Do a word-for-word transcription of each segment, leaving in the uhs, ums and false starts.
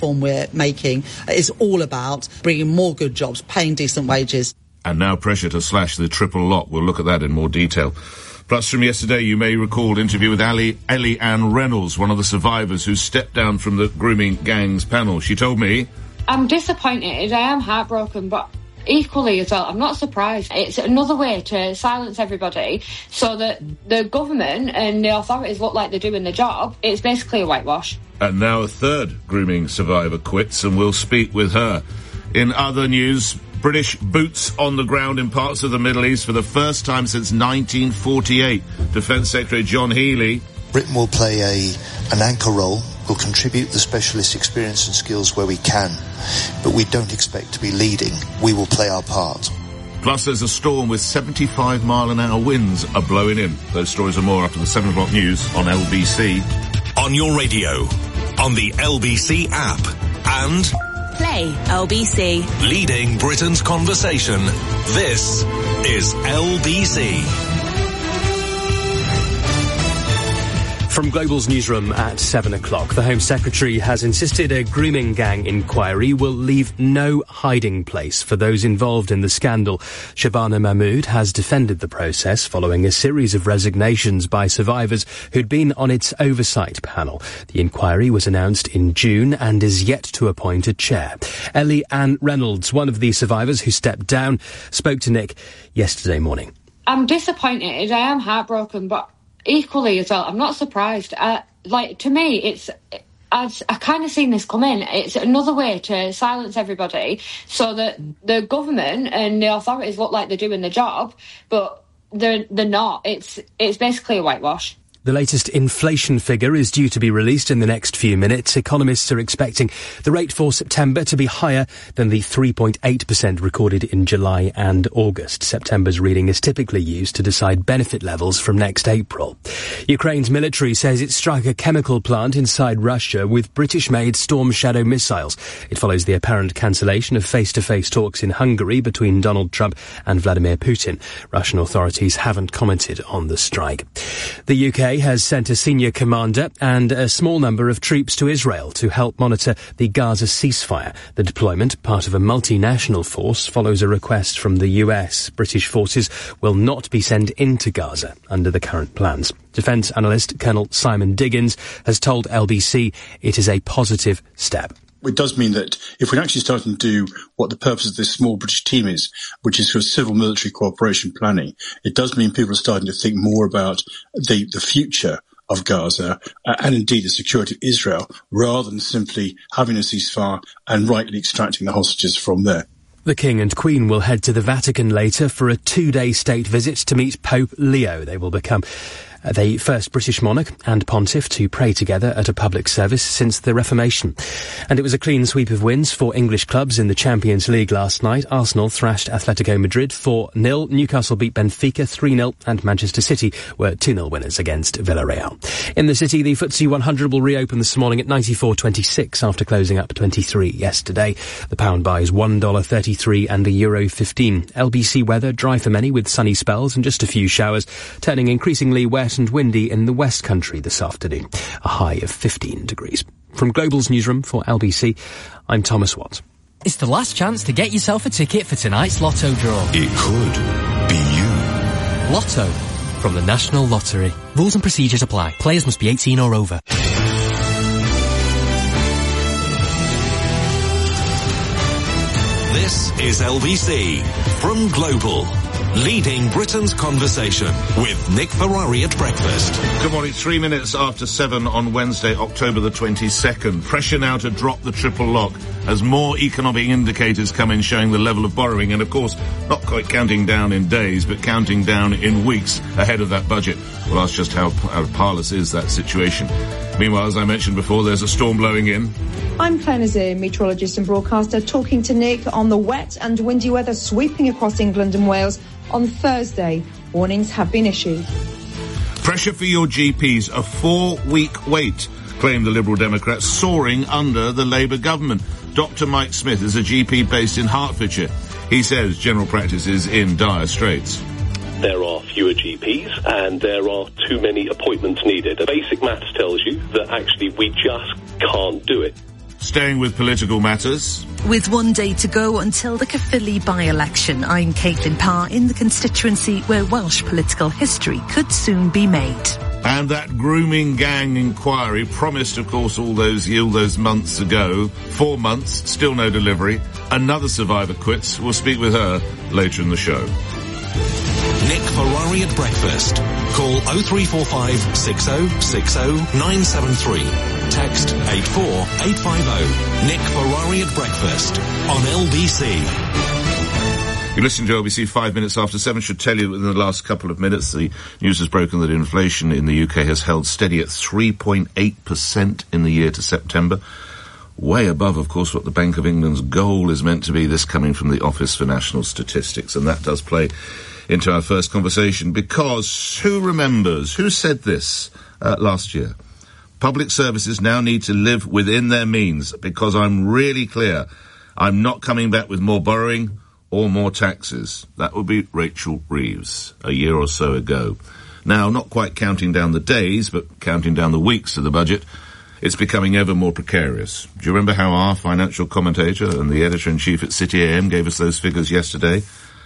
reform we're making is all about bringing more good jobs, paying decent wages. And now pressure to slash the triple lock. We'll look at that in more detail. Plus, from yesterday, you may recall an interview with Ali, Ellie Ann Reynolds, one of the survivors who stepped down from the grooming gangs panel. She told me, I'm disappointed, I am heartbroken, but equally as well, I'm not surprised. It's another way to silence everybody so that the government and the authorities look like they're doing the job. It's basically a whitewash. And now a third grooming survivor quits, and we'll speak with her. In other news, British boots on the ground in parts of the Middle East for the first time since nineteen forty-eight. Defence Secretary John Healey. Britain will play a an anchor role, will contribute the specialist experience and skills where we can, but we don't expect to be leading. We will play our part. Plus, there's a storm with seventy-five mile an hour winds are blowing in. Those stories and more after the seven o'clock news on L B C. On your radio, on the L B C app, and Play L B C. Leading Britain's conversation. This is L B C. From Global's newsroom at seven o'clock, the Home Secretary has insisted a grooming gang inquiry will leave no hiding place for those involved in the scandal. Shabana Mahmood has defended the process following a series of resignations by survivors who'd been on its oversight panel. The inquiry was announced in June and is yet to appoint a chair. Ellie Ann Reynolds, one of the survivors who stepped down, spoke to Nick yesterday morning. I'm disappointed, I am heartbroken, but equally as well, I'm not surprised. Uh, like, to me, it's... I've I kind of seen this come in. It's another way to silence everybody so that the government and the authorities look like they're doing the job, but they're they're not. It's it's basically a whitewash. The latest inflation figure is due to be released in the next few minutes. Economists are expecting the rate for September to be higher than the three point eight percent recorded in July and August. September's reading is typically used to decide benefit levels from next April. Ukraine's military says it struck a chemical plant inside Russia with British-made Storm Shadow missiles. It follows the apparent cancellation of face-to-face talks in Hungary between Donald Trump and Vladimir Putin. Russian authorities haven't commented on the strike. The U K has sent a senior commander and a small number of troops to Israel to help monitor the Gaza ceasefire. The deployment, part of a multinational force, follows a request from the U S. British forces will not be sent into Gaza under the current plans. Defence analyst Colonel Simon Diggins has told L B C it is a positive step. It does mean that if we're actually starting to do what the purpose of this small British team is, which is for civil-military cooperation planning, it does mean people are starting to think more about the, the future of Gaza uh, and indeed the security of Israel, rather than simply having a ceasefire and rightly extracting the hostages from there. The King and Queen will head to the Vatican later for a two-day state visit to meet Pope Leo. They will become the first British monarch and pontiff to pray together at a public service since the Reformation. And it was a clean sweep of wins for English clubs in the Champions League last night. Arsenal thrashed Atletico Madrid four nil, Newcastle beat Benfica three nil, and Manchester City were two nil winners against Villarreal. In the City, the F T S E one hundred will reopen this morning at ninety-four twenty-six after closing up twenty-three yesterday. The pound buys one dollar thirty-three and the euro fifteen. L B C weather, dry for many with sunny spells and just a few showers, turning increasingly wet and windy in the West Country this afternoon. A high of fifteen degrees. From Global's newsroom for L B C, I'm Thomas Watt. It's the last chance to get yourself a ticket for tonight's Lotto draw. It could be you. Lotto from the National Lottery. Rules and procedures apply. Players must be eighteen or over. This is L B C from Global. Leading Britain's conversation with Nick Ferrari at breakfast. Good morning. Three minutes after seven on Wednesday, October the twenty-second. Pressure now to drop the triple lock as more economic indicators come in showing the level of borrowing and, of course, not quite counting down in days, but counting down in weeks ahead of that budget. Well, that's just how, how parlous is that situation. Meanwhile, as I mentioned before, there's a storm blowing in. I'm Claire Nazir, meteorologist and broadcaster, talking to Nick on the wet and windy weather sweeping across England and Wales on Thursday. Warnings have been issued. Pressure for your G Ps, a four-week wait, claim the Liberal Democrats, soaring under the Labour government. Doctor Mike Smith is a G P based in Hertfordshire. He says general practice is in dire straits. There are fewer G Ps and there are too many appointments needed. The basic maths tells you that actually we just can't do it. Staying with political matters. With one day to go until the Caerphilly by-election, I'm Caitlin Parr in the constituency where Welsh political history could soon be made. And that grooming gang inquiry promised, of course, all those all those months ago. Four months, still no delivery. Another survivor quits. We'll speak with her later in the show. Nick Ferrari at breakfast. Call oh three four five, six oh six oh, nine seven three. Text eight four eight five oh. Nick Ferrari at breakfast on L B C. You listen to L B C five minutes after seven. Should tell you within the last couple of minutes the news has broken that inflation in the U K has held steady at three point eight percent in the year to September. Way above, of course, what the Bank of England's goal is meant to be, this coming from the Office for National Statistics. And that does play into our first conversation, because who remembers, who said this uh, last year? Public services now need to live within their means, because I'm really clear, I'm not coming back with more borrowing or more taxes. That would be Rachel Reeves a year or so ago. Now, not quite counting down the days, but counting down the weeks of the budget, it's becoming ever more precarious. Do you remember how our financial commentator and the editor-in-chief at City A M gave us those figures yesterday?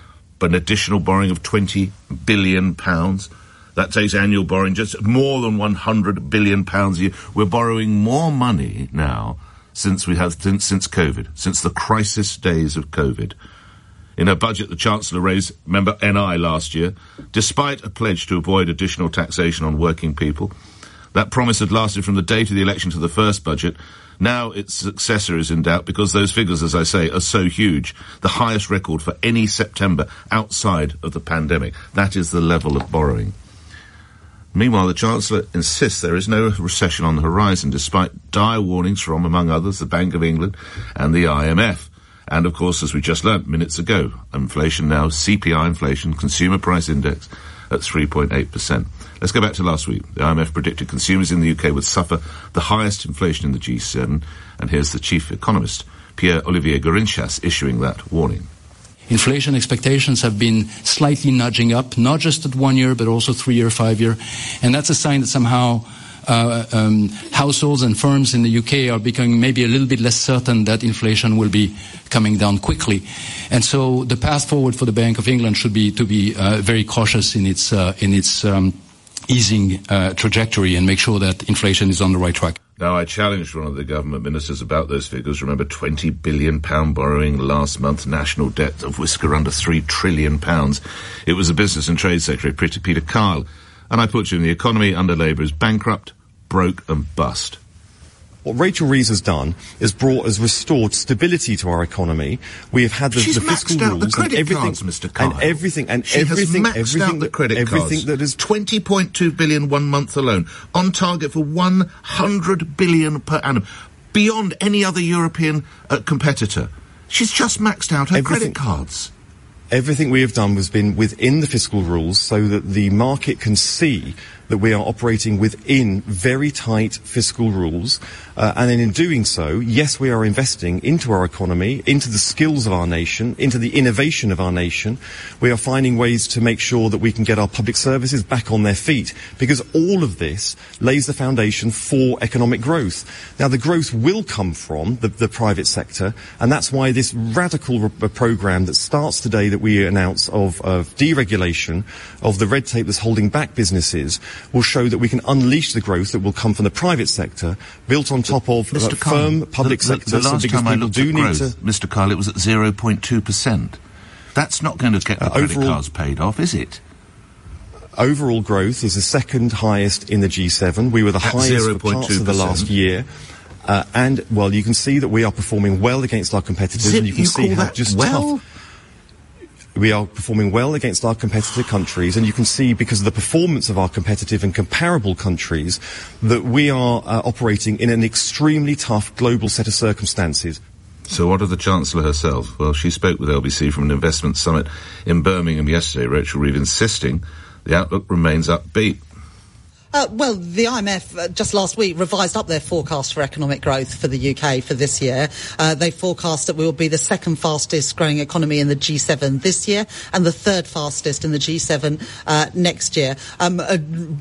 An additional borrowing of twenty billion pounds. That takes annual borrowing just more than one hundred billion pounds a year. We're borrowing more money now since we have since, since COVID, since the crisis days of COVID. In her budget, the Chancellor raised, remember, N I last year, despite a pledge to avoid additional taxation on working people. That promise had lasted from the date of the election to the first budget. Now its successor is in doubt because those figures, as I say, are so huge. The highest record for any September outside of the pandemic. That is the level of borrowing. Meanwhile, the Chancellor insists there is no recession on the horizon, despite dire warnings from, among others, the Bank of England and the I M F. And, of course, as we just learnt minutes ago, inflation now, C P I inflation, Consumer Price Index, at three point eight percent. Let's go back to last week. The I M F predicted consumers in the U K would suffer the highest inflation in the G seven. And here's the chief economist, Pierre-Olivier Gourinchas, issuing that warning. Inflation expectations have been slightly nudging up, not just at one year, but also three-year, five-year. And that's a sign that somehow uh, um, households and firms in the U K are becoming maybe a little bit less certain that inflation will be coming down quickly. And so the path forward for the Bank of England should be to be uh, very cautious in its uh, in its um, easing uh, trajectory and make sure that inflation is on the right track. Now, I challenged one of the government ministers about those figures. Remember, twenty billion pounds borrowing last month, national debt of whisker under three trillion pounds. It was the Business and Trade Secretary, Peter Kyle. And I put to him, the economy under Labour is bankrupt, broke and bust. What Rachel Reeves has done is brought, has restored stability to our economy. We have had the, She's the fiscal maxed out rules the credit and everything, cards, Mister Kyle. and everything, and she everything, has maxed everything, out the credit everything cards. that is twenty point two billion one month alone, on target for one hundred billion per annum, beyond any other European uh, competitor. She's just maxed out her everything, credit cards. Everything we have done has been within the fiscal rules, so that the market can see that we are operating within very tight fiscal rules. Uh, and then in doing so, yes, we are investing into our economy, into the skills of our nation, into the innovation of our nation. We are finding ways to make sure that we can get our public services back on their feet, because all of this lays the foundation for economic growth. Now, the growth will come from the, the private sector, and that's why this radical re- programme that starts today that we announce of, of deregulation, of the red tape that's holding back businesses, will show that we can unleash the growth that will come from the private sector, built on top of a firm public the, sector. The, the last so time I looked do at need growth, to, Mister Kyle, it was at zero point two percent. That's not going to get the uh, credit overall, cards paid off, is it? Overall growth is the second highest in the G seven. We were the at highest for parts of the last year. Uh, and, well, you can see that we are performing well against our competitors. Zip, and you can you see call how that just well? tough. We are performing well against our competitor countries, and you can see, because of the performance of our competitive and comparable countries, that we are uh, operating in an extremely tough global set of circumstances. So what of the Chancellor herself? Well, she spoke with L B C from an investment summit in Birmingham yesterday, Rachel Reeves insisting the outlook remains upbeat. Uh, well, the I M F uh, just last week revised up their forecast for economic growth for the U K for this year. Uh, they forecast that we will be the second fastest growing economy in the G seven this year and the third fastest in the G seven uh, next year. Um, uh,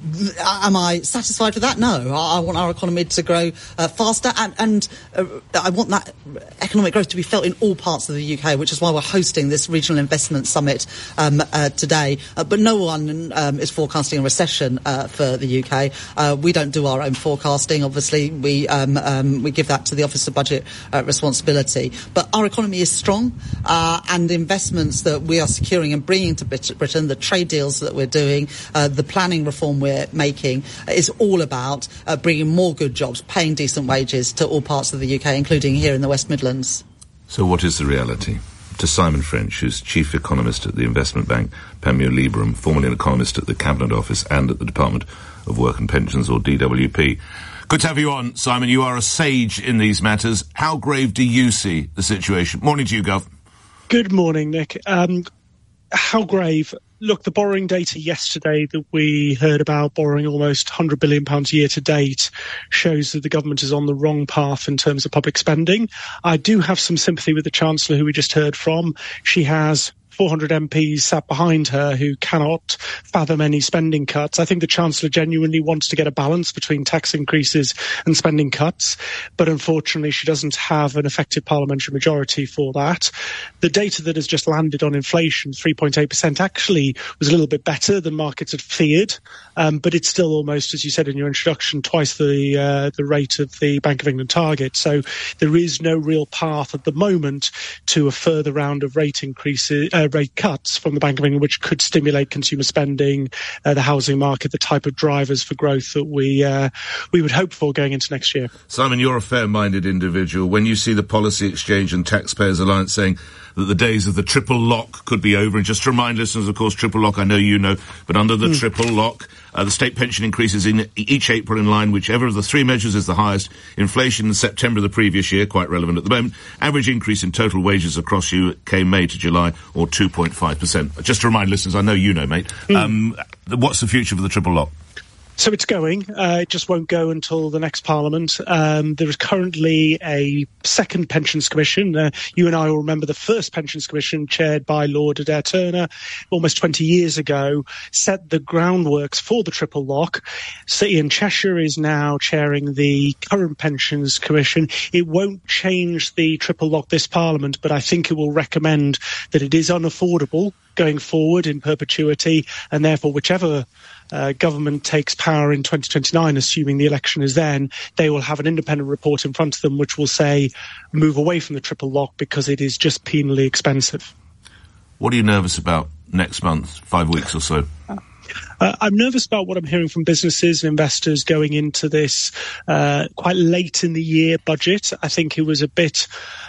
am I satisfied with that? No. I, I want our economy to grow uh, faster and, and uh, I want that economic growth to be felt in all parts of the U K, which is why we're hosting this Regional Investment Summit um, uh, today. Uh, but no one um, is forecasting a recession uh, for the U K. U K. Uh, we don't do our own forecasting. Obviously, we um, um, we give that to the Office of Budget uh, Responsibility. But our economy is strong, uh, and investments that we are securing and bringing to Britain, the trade deals that we're doing, uh, the planning reform we're making, is all about uh, bringing more good jobs, paying decent wages to all parts of the U K, including here in the West Midlands. So what is the reality? To Simon French, who's Chief Economist at the Investment Bank, Panmure Liberum, formerly an economist at the Cabinet Office and at the Department of Work and Pensions, or D W P. Good to have you on, Simon. You are a sage in these matters. How grave do you see the situation? Morning to you, Gov. Good morning, Nick. Um, how grave? Look, the borrowing data yesterday that we heard about, borrowing almost one hundred billion pounds year to date, shows that the government is on the wrong path in terms of public spending. I do have some sympathy with the Chancellor, who we just heard from. She has four hundred M Ps sat behind her who cannot fathom any spending cuts. I think the Chancellor genuinely wants to get a balance between tax increases and spending cuts, but unfortunately she doesn't have an effective parliamentary majority for that. The data that has just landed on inflation, three point eight percent, actually was a little bit better than markets had feared, um, but it's still almost, as you said in your introduction, twice the uh, the rate of the Bank of England target. So there is no real path at the moment to a further round of rate increases, uh, rate cuts from the Bank of England, which could stimulate consumer spending, uh, the housing market, the type of drivers for growth that we uh, we would hope for going into next year. Simon, you're a fair-minded individual. When you see the Policy Exchange and Taxpayers Alliance saying that the days of the triple lock could be over, and just to remind listeners, of course, triple lock, I know you know, but under the mm. triple lock, uh, the state pension increases in each April in line, whichever of the three measures is the highest. Inflation in September of the previous year, quite relevant at the moment. Average increase in total wages across U K May to July, or two point five percent. Just to remind listeners, I know you know, mate, mm. um, what's the future for the triple lock? So it's going. Uh, it just won't go until the next Parliament. Um, there is currently a second Pensions Commission. Uh, you and I will remember the first Pensions Commission, chaired by Lord Adair Turner, almost twenty years ago, set the groundworks for the triple lock. So Ian Cheshire is now chairing the current Pensions Commission. It won't change the triple lock this Parliament, but I think it will recommend that it is unaffordable going forward in perpetuity, and therefore whichever Uh, government takes power in twenty twenty-nine, assuming the election is then, they will have an independent report in front of them which will say move away from the triple lock because it is just penally expensive. What are you nervous about next month, five weeks or so? Uh, I'm nervous about what I'm hearing from businesses and investors going into this uh, quite late in the year budget. I think it was a bit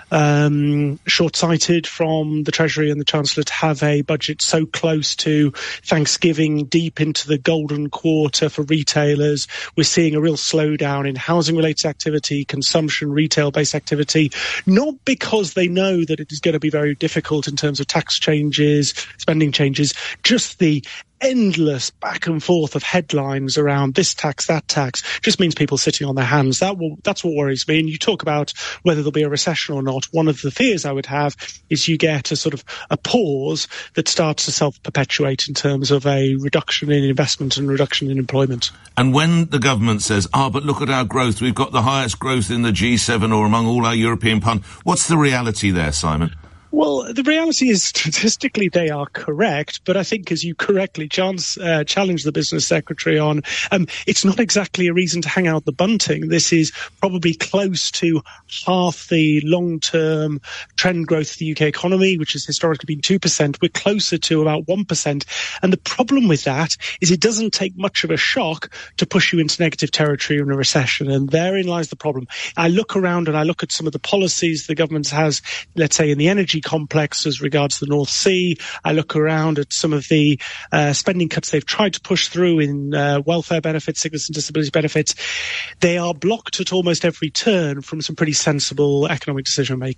um, short-sighted from the Treasury and the Chancellor to have a budget so close to Thanksgiving, deep into the golden quarter for retailers. We're seeing a real slowdown in housing-related activity, consumption, retail-based activity, not because they know that it is going to be very difficult in terms of tax changes, spending changes, just the endless back and forth of headlines around this tax, that tax, just means people sitting on their hands. That will, that's what worries me. And you talk about whether there'll be a recession or not. One of the fears I would have is you get a sort of a pause that starts to self-perpetuate in terms of a reduction in investment and reduction in employment. And when the government says, ah, oh, but look at our growth, we've got the highest growth in the G seven or among all our European partners, what's the reality there, Simon? Well, the reality is statistically they are correct, but I think as you correctly chance, uh, challenge the business secretary on, um, it's not exactly a reason to hang out the bunting. This is probably close to half the long-term trend growth of the U K economy, which has historically been two percent. We're closer to about one percent. And the problem with that is it doesn't take much of a shock to push you into negative territory in a recession. And therein lies the problem. I look around and I look at some of the policies the government has, let's say, in the energy complex as regards the North Sea. I look around at some of the uh, spending cuts they've tried to push through in uh, welfare benefits, sickness and disability benefits. They are blocked at almost every turn from some pretty sensible economic decision making.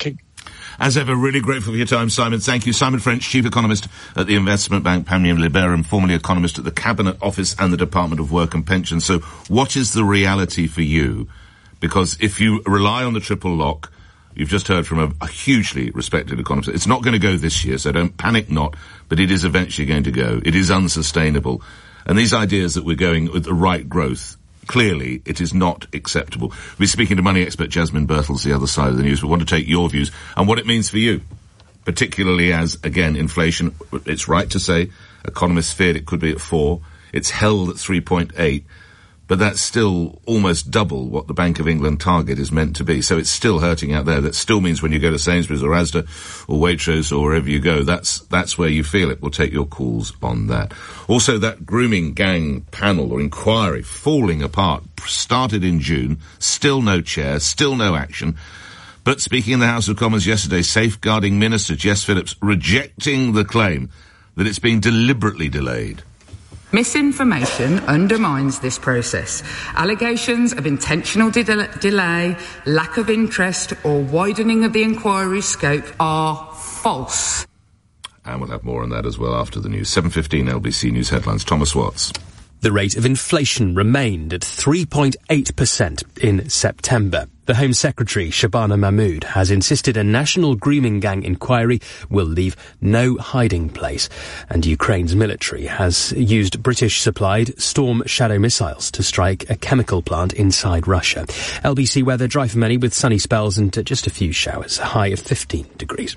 As ever, really grateful for your time, Simon. Thank you. Simon French, Chief Economist at the Investment Bank, Panmure Liberum, formerly Economist at the Cabinet Office and the Department of Work and Pensions. So what is the reality for you? Because if you rely on the triple lock, you've just heard from a, a hugely respected economist. It's not going to go this year, so don't panic not, but it is eventually going to go. It is unsustainable. And these ideas that we're going with the right growth, clearly, it is not acceptable. We're speaking to money expert Jasmine Birtles, the other side of the news. We want to take your views and what it means for you, particularly as, again, inflation, it's right to say, economists feared it could be at four. It's held at three point eight, but that's still almost double what the Bank of England target is meant to be. So it's still hurting out there. That still means when you go to Sainsbury's or Asda or Waitrose or wherever you go, that's that's where you feel it. We'll take your calls on that. Also, that grooming gang panel or inquiry falling apart, started in June, still no chair, still no action. But speaking in the House of Commons yesterday, Safeguarding Minister Jess Phillips rejecting the claim that it's been deliberately delayed. Misinformation undermines this process. Allegations of intentional de- delay, lack of interest or widening of the inquiry's scope are false. And we'll have more on that as well after the news. seven fifteen L B C News headlines. Thomas Watts. The rate of inflation remained at three point eight percent in September. The Home Secretary, Shabana Mahmood, has insisted a national grooming gang inquiry will leave no hiding place. And Ukraine's military has used British-supplied Storm Shadow missiles to strike a chemical plant inside Russia. L B C weather dry for many with sunny spells and just a few showers, a high of fifteen degrees.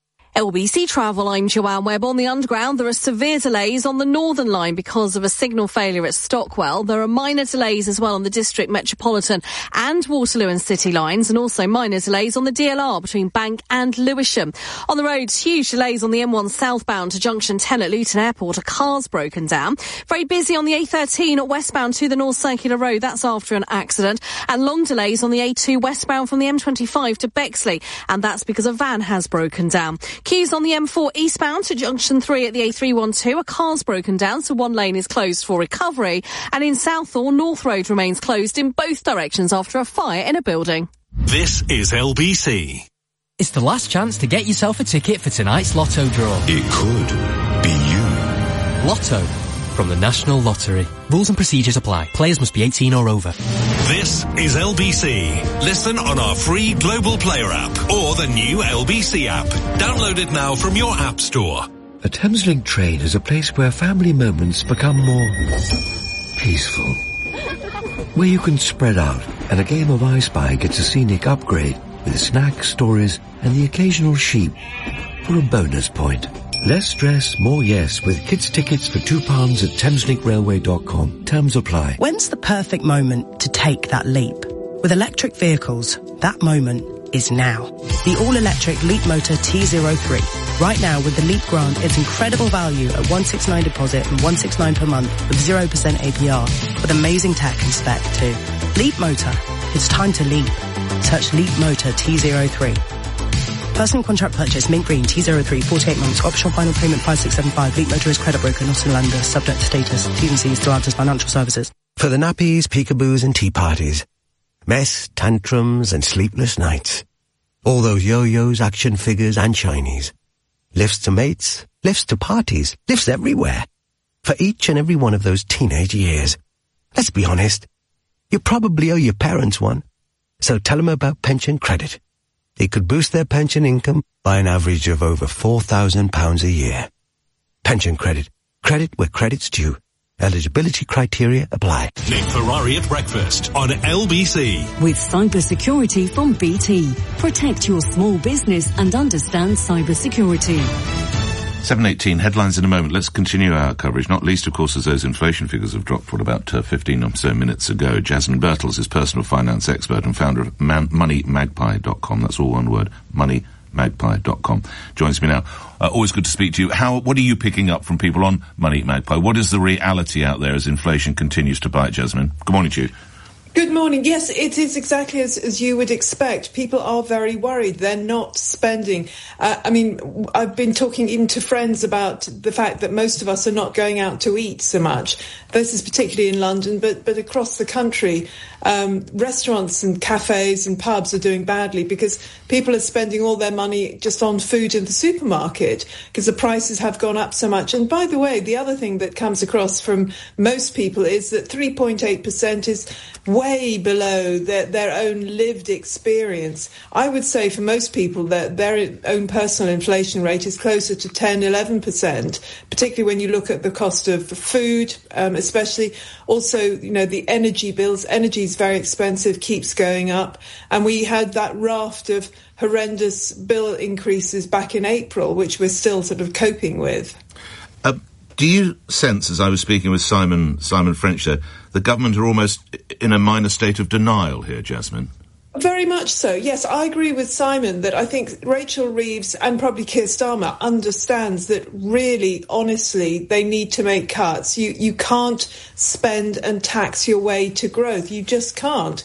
L B C Travel, I'm Joanne Webb. On the Underground, there are severe delays on the Northern Line because of a signal failure at Stockwell. There are minor delays as well on the District Metropolitan and Waterloo and City lines, and also minor delays on the D L R between Bank and Lewisham. On the roads, huge delays on the M one southbound to Junction ten at Luton Airport. A car's broken down. Very busy on the A thirteen westbound to the North Circular Road. That's after an accident. And long delays on the A two westbound from the M twenty-five to Bexley. And that's because a van has broken down. Queues on the M four eastbound to Junction three at the A three twelve. A car's broken down, so one lane is closed for recovery. And in Southall, North Road remains closed in both directions after a fire in a building. This is L B C. It's the last chance to get yourself a ticket for tonight's Lotto draw. It could be you. Lotto from the National Lottery. Rules and procedures apply. Players must be eighteen or over. This is L B C. Listen on our free Global Player app or the new L B C app. Download it now from your app store. A Thameslink train is a place where family moments become more peaceful. Where you can spread out and a game of I Spy gets a scenic upgrade with snacks, stories and the occasional sheep for a bonus point. Less stress, more yes with kids' tickets for two pounds at thameslink railway dot com. Terms apply. When's the perfect moment to take that leap? With electric vehicles, that moment is now. The all-electric Leap Motor T zero three. Right now with the Leap Grant, it's incredible value at one sixty-nine deposit and one sixty-nine per month with zero percent A P R. With amazing tech and spec too. Leap Motor. It's time to leap. Search Leap Motor T zero three. Personal contract purchase, Mint Green, T zero three, forty-eight months, optional final payment five six seven five, Leap Motorist credit broker, not in lender, subject to status, T's and C's to Answers Financial Services. For the nappies, peekaboos and tea parties. Mess, tantrums and sleepless nights. All those yo-yos, action figures and shinies. Lifts to mates, lifts to parties, lifts everywhere. For each and every one of those teenage years. Let's be honest. You probably owe your parents one. So tell them about pension credit. It could boost their pension income by an average of over four thousand pounds a year. Pension credit. Credit where credit's due. Eligibility criteria apply. Nick Ferrari at breakfast on L B C. With cyber security from B T. Protect your small business and understand cyber security. seven eighteen, headlines in a moment. Let's continue our coverage, not least, of course, as those inflation figures have dropped, what, about uh, fifteen or so minutes ago. Jasmine Birtles is personal finance expert and founder of Man- money magpie dot com. That's all one word, money magpie dot com. Joins me now. Uh, always good to speak to you. How? What are you picking up from people on Money Magpie? What is the reality out there as inflation continues to bite, Jasmine? Good morning to you. Good morning. Yes, it is exactly as, as you would expect. People are very worried. They're not spending. Uh, I mean, I've been talking even to friends about the fact that most of us are not going out to eat so much. This is particularly in London, but, but across the country. Um, restaurants and cafes and pubs are doing badly because people are spending all their money just on food in the supermarket because the prices have gone up so much. And by the way, the other thing that comes across from most people is that three point eight percent is way below their, their own lived experience. I would say for most people that their own personal inflation rate is closer to ten, eleven percent, particularly when you look at the cost of food, um, especially. Also, you know, the energy bills. Energy is very expensive, keeps going up. And we had that raft of horrendous bill increases back in April, which we're still sort of coping with. Uh, do you sense, as I was speaking with Simon Simon French there, the government are almost in a minor state of denial here, Jasmine? Very much so. Yes, I agree with Simon that I think Rachel Reeves and probably Keir Starmer understands that really, honestly, they need to make cuts. You you can't spend and tax your way to growth. You just can't.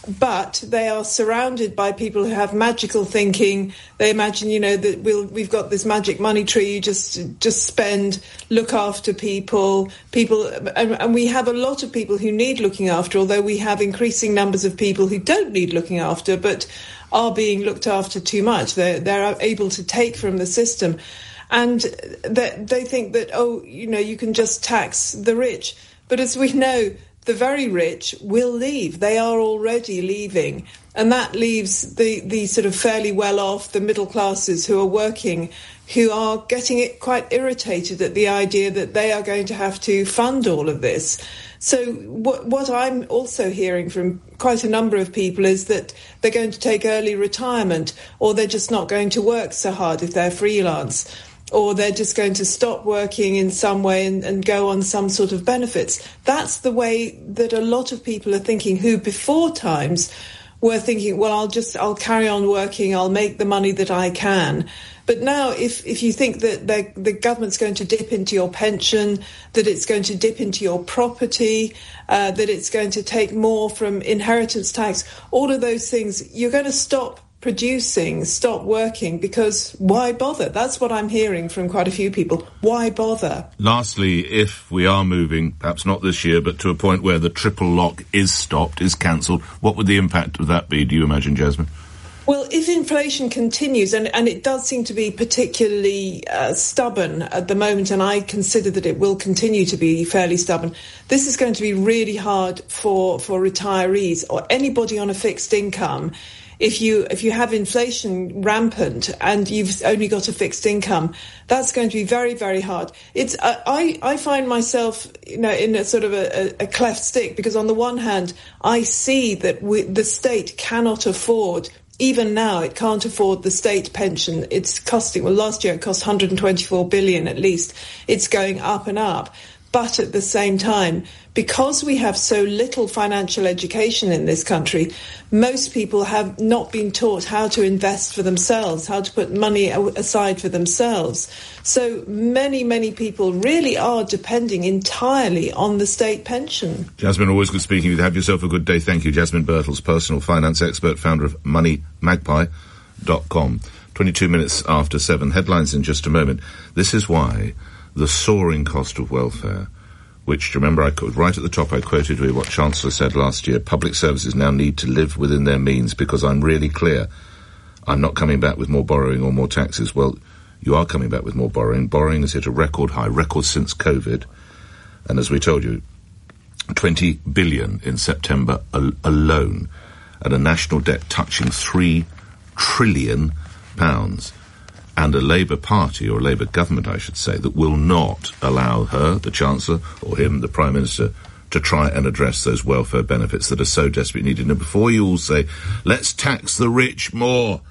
But they are surrounded by people who have magical thinking. They imagine, you know, that we'll, we've got this magic money tree. You just just spend, look after people, people, and, and we have a lot of people who need looking after. Although we have increasing numbers of people who don't need looking after, but are being looked after too much. They're they're able to take from the system, and they they think that oh, you know, you can just tax the rich. But as we know, the very rich will leave. They are already leaving. And that leaves the, the sort of fairly well-off, the middle classes who are working, who are getting it quite irritated at the idea that they are going to have to fund all of this. So what, what I'm also hearing from quite a number of people is that they're going to take early retirement, or they're just not going to work so hard if they're freelance, or they're just going to stop working in some way and, and go on some sort of benefits. That's the way that a lot of people are thinking, who before times were thinking, well, I'll just, I'll carry on working, I'll make the money that I can. But now if, if you think that the government's going to dip into your pension, that it's going to dip into your property, uh, that it's going to take more from inheritance tax, all of those things, you're going to stop producing, stop working, because why bother? That's what I'm hearing from quite a few people. Why bother? Lastly, if we are moving, perhaps not this year, but to a point where the triple lock is stopped, is cancelled, what would the impact of that be, do you imagine, Jasmine? Well, if inflation continues, and, and it does seem to be particularly uh, stubborn at the moment, and I consider that it will continue to be fairly stubborn, this is going to be really hard for, for retirees or anybody on a fixed income. If you if you have inflation rampant and you've only got a fixed income, that's going to be very, very hard. It's uh, I I find myself, you know, in a sort of a, a cleft stick, because on the one hand I see that we, the state cannot afford. Even now, it can't afford the state pension. It's costing, well, last year it cost one hundred twenty-four billion at least. It's going up and up. But at the same time, because we have so little financial education in this country, most people have not been taught how to invest for themselves, how to put money aside for themselves. So many, many people really are depending entirely on the state pension. Jasmine, always good speaking with you. Have yourself a good day. Thank you. Jasmine Birtles, personal finance expert, founder of money magpie dot com. twenty-two minutes after seven. Headlines in just a moment. This is why the soaring cost of welfare, which, remember, I quoted, right at the top I quoted what Chancellor said last year, public services now need to live within their means, because I'm really clear I'm not coming back with more borrowing or more taxes. Well, you are coming back with more borrowing. Borrowing has hit a record high, record since COVID. And as we told you, twenty billion in September al- alone, and a national debt touching three trillion pounds. And a Labour Party, or a Labour government, I should say, that will not allow her, the Chancellor, or him, the Prime Minister, to try and address those welfare benefits that are so desperately needed. And before you all say, let's tax the rich more,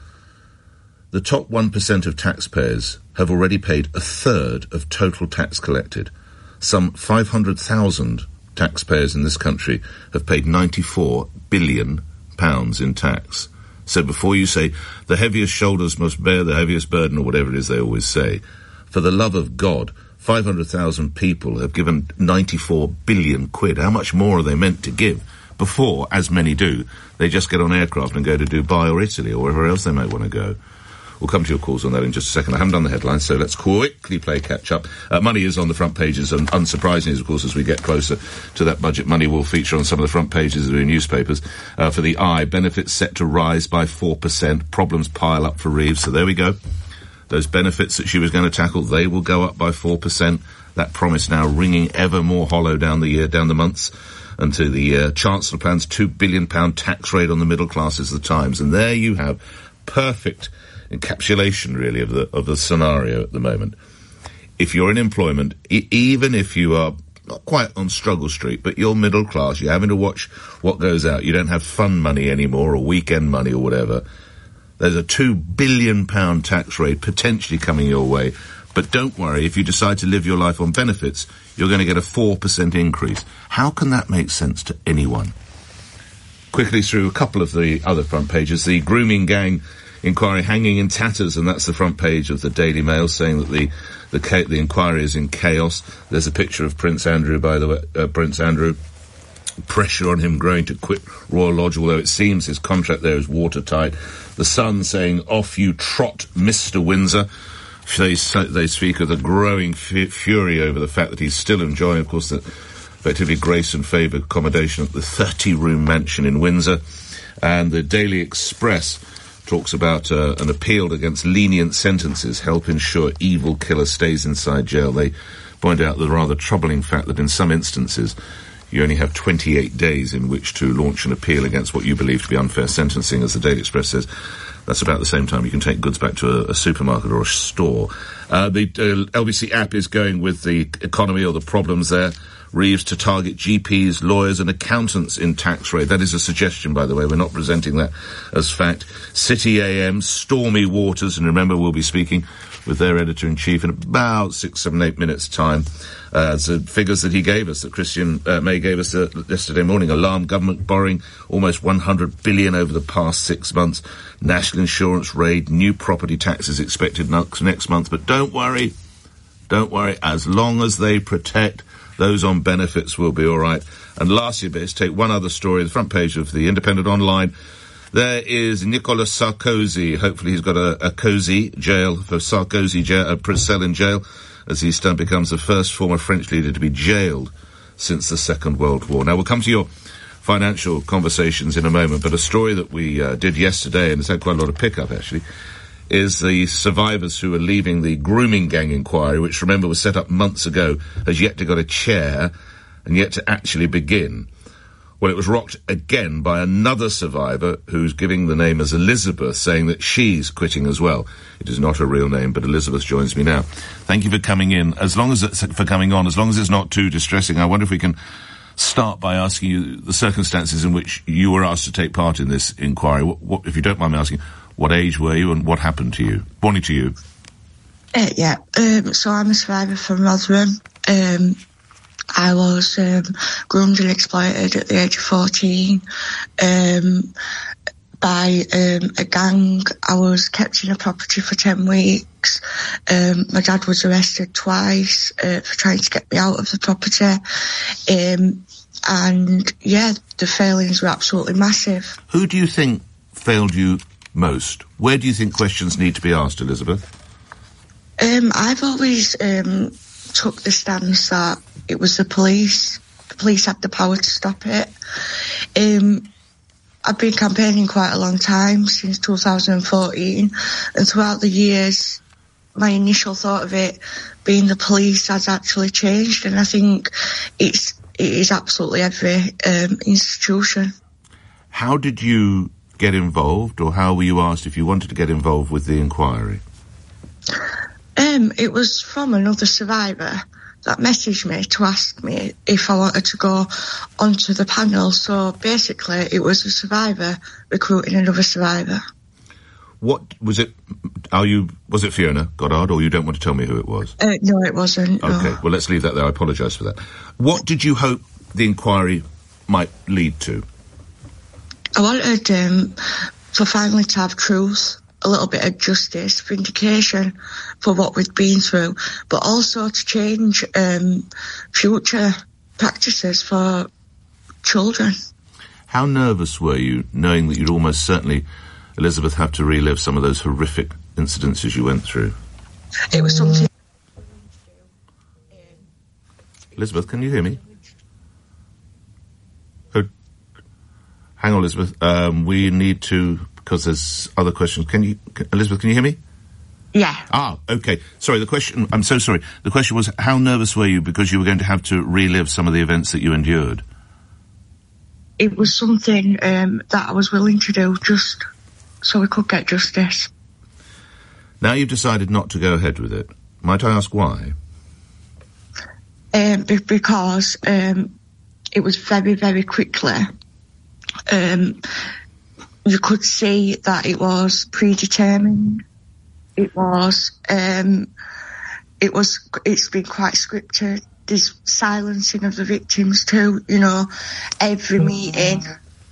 the top one percent of taxpayers have already paid a third of total tax collected. Some five hundred thousand taxpayers in this country have paid ninety-four billion pounds in tax. So before you say, the heaviest shoulders must bear the heaviest burden, or whatever it is they always say, for the love of God, five hundred thousand people have given ninety-four billion quid. How much more are they meant to give before, as many do, they just get on aircraft and go to Dubai or Italy or wherever else they may want to go? We'll come to your calls on that in just a second. I haven't done the headlines, so let's quickly play catch-up. Uh, money is on the front pages, and unsurprisingly, of course, as we get closer to that budget, money will feature on some of the front pages of the newspapers. Uh, for the Eye, benefits set to rise by four percent. Problems pile up for Reeves. So there we go. Those benefits that she was going to tackle, they will go up by four percent. That promise now ringing ever more hollow down the year, down the months. And to the uh, Chancellor plans two billion pounds tax rate on the middle classes of the Times. And there you have perfect encapsulation, really, of the of the scenario at the moment. If you're in employment, e- even if you are not quite on struggle street, but you're middle class, you're having to watch what goes out, you don't have fun money anymore or weekend money or whatever, there's a two billion pounds tax rate potentially coming your way. But don't worry, if you decide to live your life on benefits, you're going to get a four percent increase. How can that make sense to anyone? Quickly through a couple of the other front pages. The grooming gang inquiry hanging in tatters, and that's the front page of the Daily Mail, saying that the the, ca- the inquiry is in chaos. There's a picture of Prince Andrew, by the way, uh, Prince Andrew. Pressure on him growing to quit Royal Lodge, although it seems his contract there is watertight. The Sun saying, off you trot, Mister Windsor. They, they speak of the growing f- fury over the fact that he's still enjoying, of course, the effectively grace and favour accommodation at the thirty-room mansion in Windsor. And the Daily Express talks about uh, an appeal against lenient sentences help ensure evil killer stays inside jail. They point out the rather troubling fact that in some instances you only have twenty-eight days in which to launch an appeal against what you believe to be unfair sentencing. As the Daily Express says, that's about the same time you can take goods back to a, a supermarket or a store. Uh, the uh, L B C app is going with the economy or the problems there. Reeves to target G Ps, lawyers and accountants in tax rate. That is a suggestion, by the way. We're not presenting that as fact. City A M, stormy waters, and remember we'll be speaking with their editor-in-chief in about six, seven, eight minutes' time. Uh, the figures that he gave us, that Christian uh, May gave us uh, yesterday morning, alarm government borrowing almost one hundred billion over the past six months. National insurance raid, new property taxes expected next, next month. But don't worry, don't worry, as long as they protect those on benefits, will be all right. And lastly, let's take one other story, the front page of the Independent Online. There is Nicolas Sarkozy. Hopefully he's got a, a cosy jail for Sarkozy jail, a cell in jail, as he still becomes the first former French leader to be jailed since the Second World War. Now, we'll come to your financial conversations in a moment, but a story that we uh, did yesterday, and it's had quite a lot of pickup, actually, is the survivors who are leaving the grooming gang inquiry, which, remember, was set up months ago, has yet to got a chair and yet to actually begin. Well, it was rocked again by another survivor who's giving the name as Elizabeth, saying that she's quitting as well. It is not her real name, but Elizabeth joins me now. Thank you for coming in. As long as it's for coming on, as long as it's not too distressing, I wonder if we can start by asking you the circumstances in which you were asked to take part in this inquiry. What, what, if you don't mind me asking, what age were you and what happened to you? Bonnie, to you. Uh, yeah, um, so I'm a survivor from Rotherham. Um, I was um, groomed and exploited at the age of fourteen um, by um, a gang. I was kept in a property for ten weeks. Um, my dad was arrested twice uh, for trying to get me out of the property. Um, and, yeah, the failings were absolutely massive. Who do you think failed you most? Where do you think questions need to be asked, Elizabeth? Um, I've always um, took the stance that it was the police. The police had the power to stop it. Um, I've been campaigning quite a long time, since two thousand fourteen, and throughout the years, my initial thought of it being the police has actually changed, and I think it's it is absolutely every um, institution. How did you get involved, or how were you asked if you wanted to get involved with the inquiry? Um, it was from another survivor that messaged me to ask me if I wanted to go onto the panel. So basically, it was a survivor recruiting another survivor. What was it? Are you? Was it Fiona Goddard, or you don't want to tell me who it was? Uh, no, it wasn't. Okay, no. Well, let's leave that there. I apologise for that. What did you hope the inquiry might lead to? I wanted um, for finally to have truth, a little bit of justice, vindication for what we've been through, but also to change um, future practices for children. How nervous were you, knowing that you'd almost certainly, Elizabeth, have to relive some of those horrific incidences you went through? It was something... Elizabeth, can you hear me? Oh, hang on, Elizabeth. Um, we need to, because there's other questions. Can you, can, Elizabeth, can you hear me? Yeah. Ah, okay. Sorry, the question, I'm so sorry. The question was, how nervous were you because you were going to have to relive some of the events that you endured? It was something um, that I was willing to do just so we could get justice. Now you've decided not to go ahead with it. Might I ask why? Um, be- because um, it was very, very quickly. Um, you could see that it was predetermined. It was, um, it was, it's been quite scripted. There's silencing of the victims too, you know, every meeting.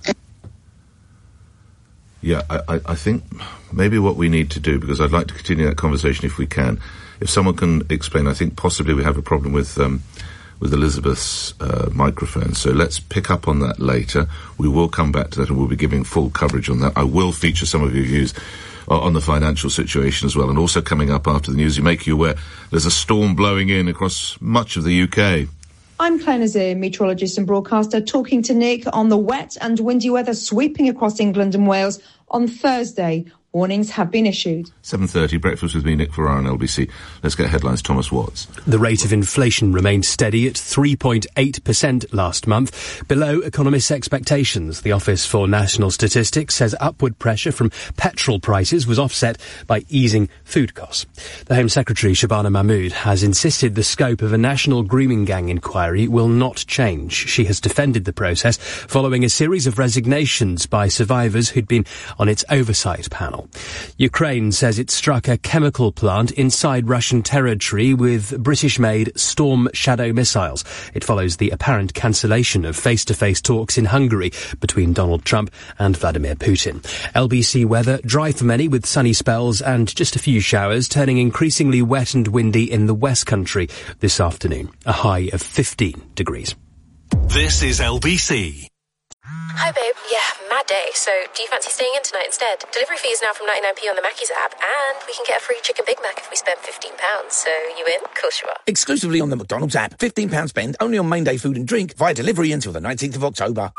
Yeah, I, I, I think maybe what we need to do, because I'd like to continue that conversation if we can, if someone can explain, I think possibly we have a problem with, um, with Elizabeth's uh, microphone, so let's pick up on that later. We will come back to that and we'll be giving full coverage on that. I will feature some of your views on the financial situation as well, and also coming up after the news, you make you aware there's a storm blowing in across much of the U K. I'm Claire Nazir, meteorologist and broadcaster, talking to Nick on the wet and windy weather sweeping across England and Wales on Thursday. Warnings have been issued. seven thirty, breakfast with me, Nick Ferrara on L B C. Let's get headlines, Thomas Watts. The rate of inflation remained steady at three point eight percent last month, below economists' expectations. The Office for National Statistics says upward pressure from petrol prices was offset by easing food costs. The Home Secretary, Shabana Mahmood, has insisted the scope of a national grooming gang inquiry will not change. She has defended the process following a series of resignations by survivors who'd been on its oversight panel. Ukraine says it struck a chemical plant inside Russian territory with British-made Storm Shadow missiles. It follows the apparent cancellation of face-to-face talks in Hungary between Donald Trump and Vladimir Putin. L B C weather, dry for many with sunny spells and just a few showers, turning increasingly wet and windy in the West Country this afternoon. A high of fifteen degrees. This is L B C. Hi babe, yeah, mad day, so do you fancy staying in tonight instead? Delivery fee is now from ninety-nine p on the Mackey's app, and we can get a free chicken Big Mac if we spend fifteen pounds, so you in? Of course you are. Exclusively on the McDonald's app. fifteen pounds spend only on main day food and drink via delivery until the nineteenth of October.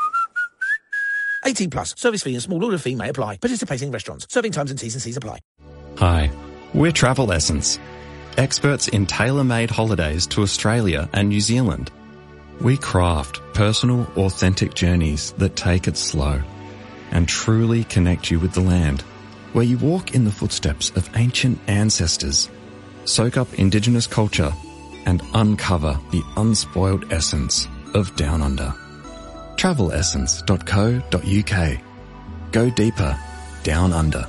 eighteen plus, service fee and small order fee may apply. Participating restaurants, serving times and T's and C's apply. Hi, we're Travel Essence, experts in tailor-made holidays to Australia and New Zealand. We craft personal, authentic journeys that take it slow and truly connect you with the land, where you walk in the footsteps of ancient ancestors, soak up Indigenous culture and uncover the unspoiled essence of Down Under. travel essence dot co dot uk. Go deeper, Down Under.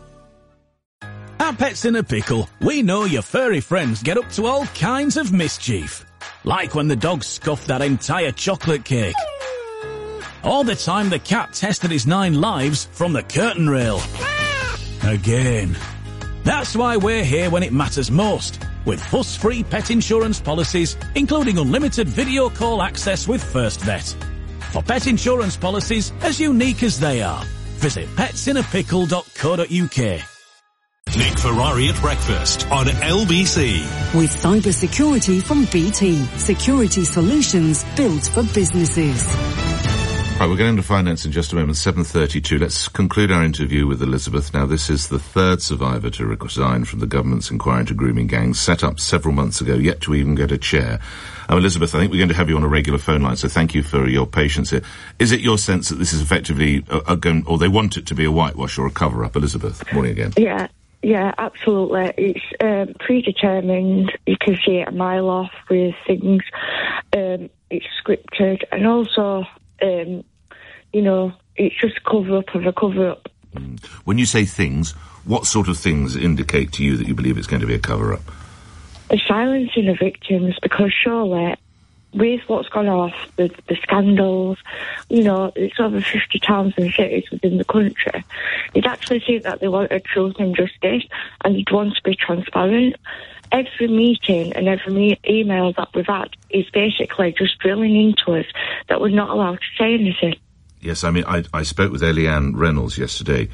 At Pets in a Pickle, we know your furry friends get up to all kinds of mischief. Like when the dog scuffed that entire chocolate cake. Or the time the cat tested his nine lives from the curtain rail. Again. That's why we're here when it matters most, with fuss-free pet insurance policies, including unlimited video call access with First Vet. For pet insurance policies as unique as they are, visit pets in a pickle dot co dot uk. Nick Ferrari at breakfast on L B C. With cyber security from B T. Security solutions built for businesses. Right, we're going to finance in just a moment, seven thirty-two. Let's conclude our interview with Elizabeth. Now, this is the third survivor to resign from the government's inquiry into grooming gangs, set up several months ago, yet to even get a chair. Um, Elizabeth, I think we're going to have you on a regular phone line, so thank you for your patience here. Is it your sense that this is effectively, a, a, going, or they want it to be a whitewash or a cover-up? Elizabeth, morning again. Yeah. Yeah, absolutely. It's um, predetermined. You can see it a mile off with things. Um, it's scripted. And also, um, you know, it's just cover-up of a cover-up. Mm. When you say things, what sort of things indicate to you that you believe it's going to be a cover-up? The silencing of victims, because surely, with what's gone off, the, the scandals, you know, it's over fifty towns and cities within the country. You'd actually see that they wanted truth and justice, and you'd want to be transparent. Every meeting and every me- email that we've had is basically just drilling into us that we're not allowed to say anything. Yes, I mean, I, I spoke with Eliane Reynolds yesterday,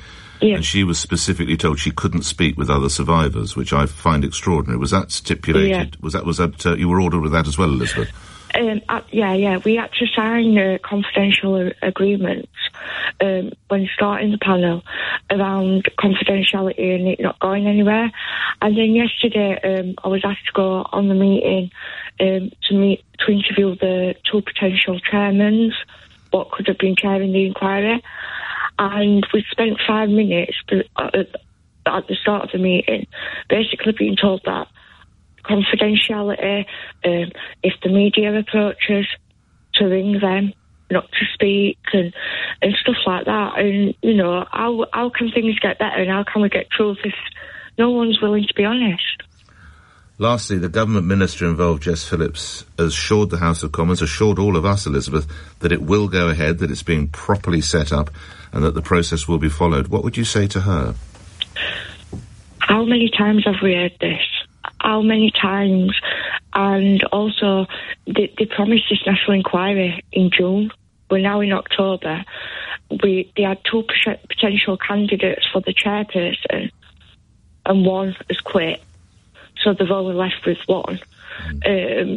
Yeah. And she was specifically told she couldn't speak with other survivors, which I find extraordinary. Was that stipulated? Yeah. Was that, was that, uh, you were ordered with that as well, Elizabeth? Um, uh, yeah, yeah. We had to sign uh, confidential uh, agreements um, when starting the panel around confidentiality and it not going anywhere. And then yesterday, um, I was asked to go on the meeting um, to meet to interview the two potential chairmen, what could have been chairing the inquiry. And we spent five minutes at the start of the meeting basically being told that confidentiality, um, if the media approaches, to ring them, not to speak, and, and stuff like that. And, you know, how, how can things get better and how can we get truth if no one's willing to be honest? Lastly, the government minister involved, Jess Phillips, assured the House of Commons, assured all of us, Elizabeth, that it will go ahead, that it's being properly set up, and that the process will be followed. What would you say to her? How many times have we heard this? How many times? And also, they, they promised this national inquiry in June. We're now in October. We They had two potential candidates for the chairperson, and one has quit. So they've only left with one. Um,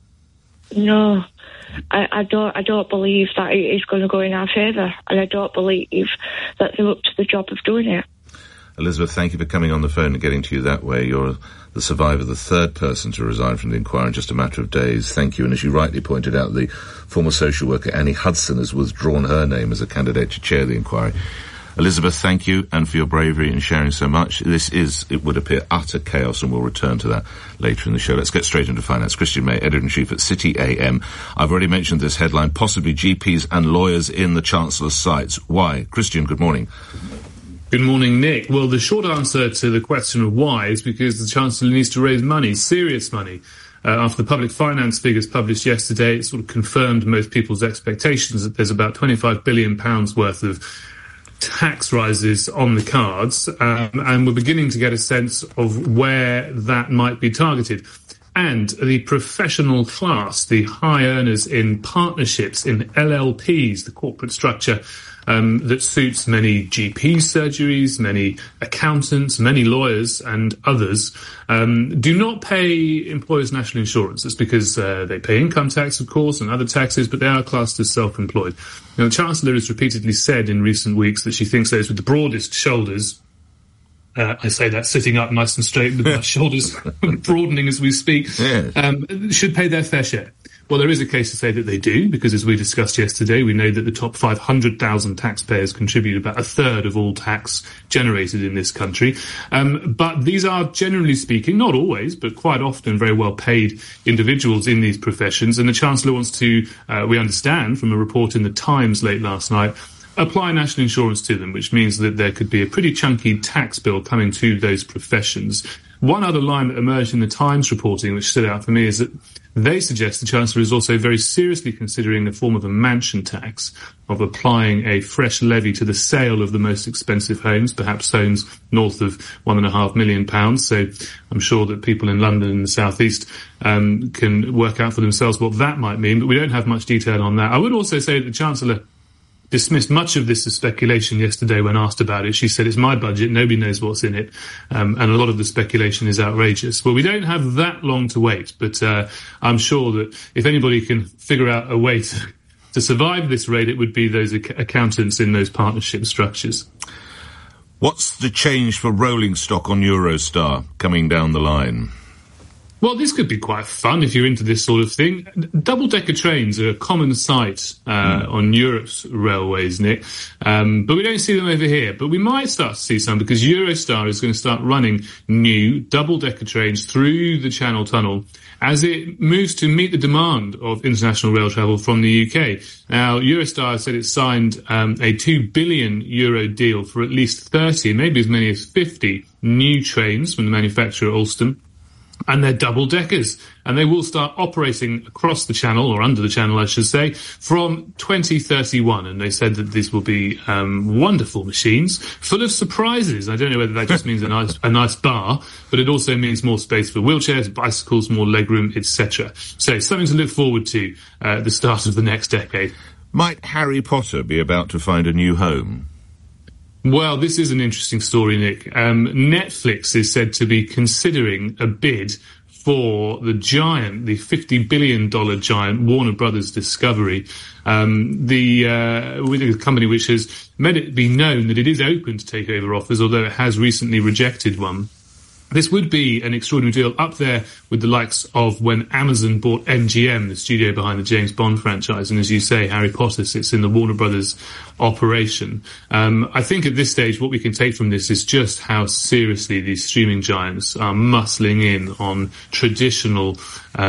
no, I, I don't. I don't believe that it is going to go in our favour, and I don't believe that they're up to the job of doing it. Elizabeth, thank you for coming on the phone and getting to you that way. You're the survivor, the third person to resign from the inquiry in just a matter of days. Thank you. And as you rightly pointed out, the former social worker Annie Hudson has withdrawn her name as a candidate to chair the inquiry. Elizabeth, thank you, and for your bravery in sharing so much. This is, it would appear, utter chaos, and we'll return to that later in the show. Let's get straight into finance. Christian May, Editor-in-Chief at City A M. I've already mentioned this headline, possibly G Ps and lawyers in the Chancellor's sights. Why? Christian, good morning. Good morning, Nick. Well, the short answer to the question of why is because the Chancellor needs to raise money, serious money. Uh, after the public finance figures published yesterday, it sort of confirmed most people's expectations that there's about twenty-five billion pounds worth of tax rises on the cards, um, and we're beginning to get a sense of where that might be targeted. And the professional class, the high earners in partnerships, in L L Ps, the corporate structure um, that suits many G P surgeries, many accountants, many lawyers and others, um, do not pay employers' national insurance. It's because uh, they pay income tax, of course, and other taxes, but they are classed as self-employed. Now, the Chancellor has repeatedly said in recent weeks that she thinks those with the broadest shoulders, Uh, I say that sitting up nice and straight with my shoulders broadening as we speak, yes. um, should pay their fair share. Well, there is a case to say that they do, because as we discussed yesterday, we know that the top five hundred thousand taxpayers contribute about a third of all tax generated in this country. Um, but these are, generally speaking, not always, but quite often very well paid individuals in these professions. And the Chancellor wants to, uh, we understand from a report in the Times late last night, apply national insurance to them, which means that there could be a pretty chunky tax bill coming to those professions. One other line that emerged in the Times reporting, which stood out for me, is that they suggest the Chancellor is also very seriously considering the form of a mansion tax, of applying a fresh levy to the sale of the most expensive homes, perhaps homes north of one and a half million pounds. So I'm sure that people in London and the South East um, can work out for themselves what that might mean, but we don't have much detail on that. I would also say that the Chancellor dismissed much of this as speculation yesterday when asked about it. She said, it's my budget, nobody knows what's in it, um, and a lot of the speculation is outrageous. Well, we don't have that long to wait, but uh, I'm sure that if anybody can figure out a way to, to survive this rate, it would be those ac- accountants in those partnership structures. What's the change for rolling stock on Eurostar coming down the line? Well, this could be quite fun if you're into this sort of thing. Double-decker trains are a common sight uh, mm. on Europe's railways, Nick, um, but we don't see them over here. But we might start to see some, because Eurostar is going to start running new double-decker trains through the Channel Tunnel as it moves to meet the demand of international rail travel from the U K. Now, Eurostar said it signed um, a two billion euro deal for at least thirty, maybe as many as fifty new trains from the manufacturer Alstom. And they're double-deckers, and they will start operating across the channel, or under the channel, I should say, from twenty thirty-one. And they said that these will be um, wonderful machines, full of surprises. I don't know whether that just means a nice, a nice bar, but it also means more space for wheelchairs, bicycles, more legroom, et cetera. So something to look forward to uh, at the start of the next decade. Might Harry Potter be about to find a new home? Well, this is an interesting story, Nick. Um, Netflix is said to be considering a bid for the giant, the fifty billion dollars giant Warner Brothers Discovery, um, the, uh, with a company which has made it be known that it is open to takeover offers, although it has recently rejected one. This would be an extraordinary deal, up there with the likes of when Amazon bought M G M, the studio behind the James Bond franchise. And as you say, Harry Potter sits in the Warner Brothers operation. Um, I think at this stage, what we can take from this is just how seriously these streaming giants are muscling in on traditional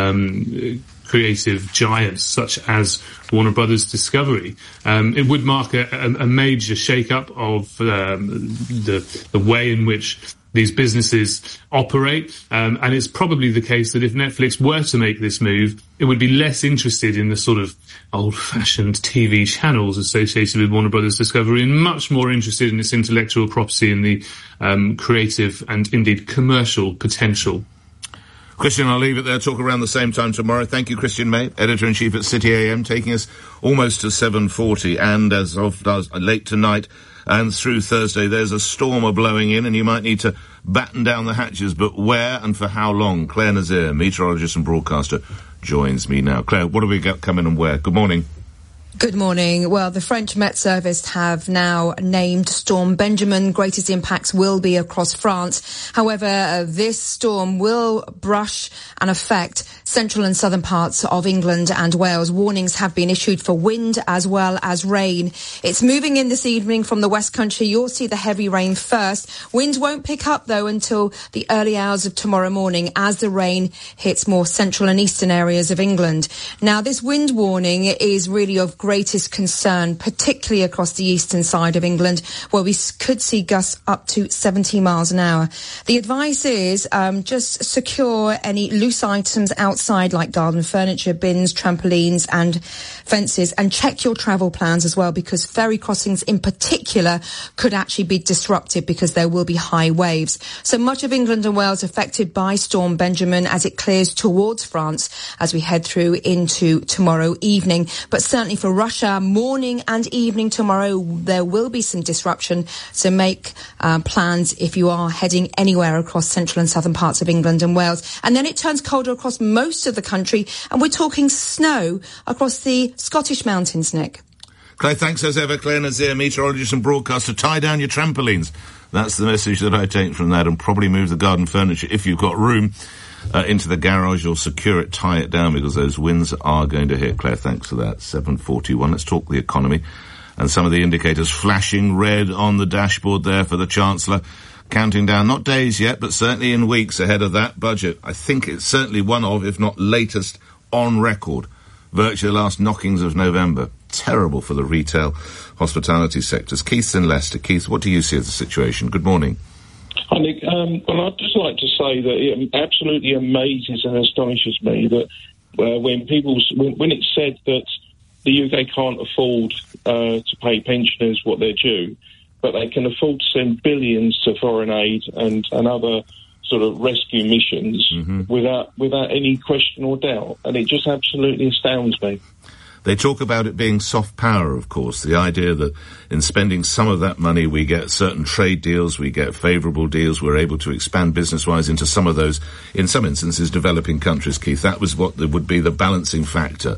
um creative giants such as Warner Brothers Discovery. Um, it would mark a, a, a major shake-up of um, the, the way in which these businesses operate, um, and it's probably the case that if Netflix were to make this move, it would be less interested in the sort of old-fashioned T V channels associated with Warner Brothers Discovery and much more interested in its intellectual property and the um, creative and indeed commercial potential. Christian, I'll leave it there. Talk around the same time tomorrow. Thank you, Christian May, Editor-in-Chief at City A M, taking us almost to seven forty. And as of does late tonight and through Thursday, there's a storm a blowing in, and you might need to batten down the hatches. But where and for how long? Claire Nazir, meteorologist and broadcaster, joins me now. Claire, what have we got coming and where? Good morning. Good morning. Well, the French Met Service have now named Storm Benjamin. Greatest impacts will be across France. However, uh, this storm will brush and affect central and southern parts of England and Wales. Warnings have been issued for wind as well as rain. It's moving in this evening from the West Country. You'll see the heavy rain first. Winds won't pick up, though, until the early hours of tomorrow morning as the rain hits more central and eastern areas of England. Now, this wind warning is really of greatest concern, particularly across the eastern side of England, where we could see gusts up to seventy miles an hour. The advice is um, just secure any loose items outside, like garden furniture, bins, trampolines and fences, and check your travel plans as well, because ferry crossings in particular could actually be disrupted because there will be high waves. So much of England and Wales affected by Storm Benjamin as it clears towards France as we head through into tomorrow evening. But certainly for Russia, morning and evening tomorrow, there will be some disruption. So make uh, plans if you are heading anywhere across central and southern parts of England and Wales. And then it turns colder across most of the country, and we're talking snow across the Scottish mountains, Nick. Claire, thanks as ever. Claire Nazir, meteorologist and broadcaster. Tie down your trampolines. That's the message that I take from that, and probably move the garden furniture, if you've got room, uh, into the garage or secure it, tie it down, because those winds are going to hit. Claire, thanks for that. seven forty-one. Let's talk the economy and some of the indicators flashing red on the dashboard there for the Chancellor. Counting down, not days yet, but certainly in weeks ahead of that budget. I think it's certainly one of, if not latest, on record. Virtually the last knockings of November. Terrible for the retail, hospitality sectors. Keith's in Leicester. Keith, what do you see as the situation? Good morning. Hi, Nick. Um, well, I'd just like to say that it absolutely amazes and astonishes me that uh, when people, when, when it's said that the U K can't afford uh, to pay pensioners what they're due, but they can afford to send billions to foreign aid and, and other sort of rescue missions mm-hmm. without without any question or doubt. And it just absolutely astounds me. They talk about it being soft power, of course, the idea that in spending some of that money we get certain trade deals, we get favourable deals, we're able to expand business-wise into some of those, in some instances, developing countries, Keith. That was what would be the balancing factor.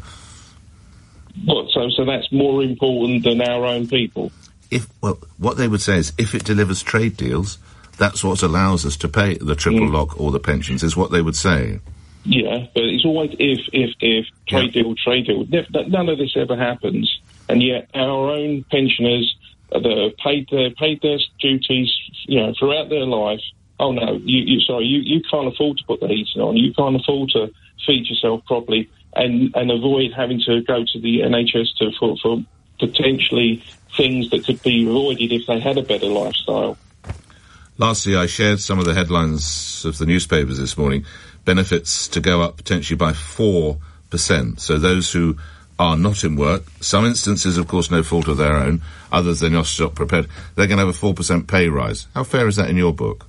What, so, so that's more important than our own people? If, well, what they would say is if it delivers trade deals, that's what allows us to pay the triple mm. lock or the pensions, is what they would say. Yeah, but it's always if, if, if, trade yeah. deal, trade deal. None of this ever happens. And yet our own pensioners that have paid their, paid their duties, you know, throughout their life, oh no, you, you sorry, you, you can't afford to put the heating on, you can't afford to feed yourself properly and, and avoid having to go to the N H S to, for, for potentially things that could be avoided if they had a better lifestyle. Lastly, I shared some of the headlines of the newspapers this morning. Benefits to go up potentially by four percent. So those who are not in work, some instances, of course, no fault of their own, others they're not prepared, they're going to have a four percent pay rise. How fair is that in your book?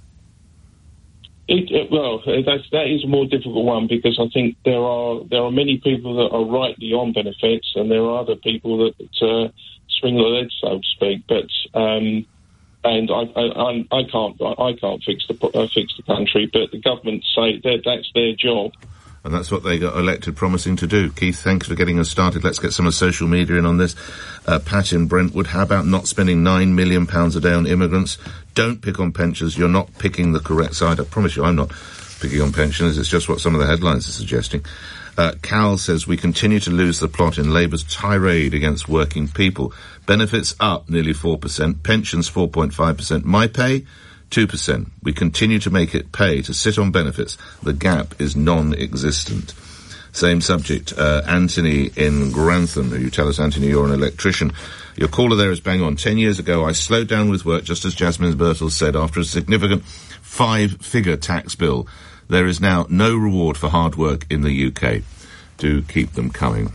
It, it, well, that's, that is a more difficult one because I think there are there are many people that are rightly on benefits and there are other people that uh, swing the lead, so to speak. But um, and I, I, I can't, I can't fix the uh, fix the country. But the government say that that's their job. And that's what they got elected promising to do. Keith, thanks for getting us started. Let's get some of social media in on this. Uh, Pat in Brentwood, how about not spending nine million pounds a day on immigrants? Don't pick on pensioners. You're not picking the correct side. I promise you I'm not picking on pensioners. It's just what some of the headlines are suggesting. Uh, Cal says, we continue to lose the plot in Labour's tirade against working people. Benefits up nearly four percent. Pensions four point five percent. My pay, two percent. We continue to make it pay to sit on benefits. The gap is non-existent. Same subject. Uh, Anthony in Grantham. You tell us, Anthony, you're an electrician. Your caller there is bang on. Ten years ago, I slowed down with work, just as Jasmine Birtles said, after a significant five-figure tax bill. There is now no reward for hard work in the U K. Do keep them coming.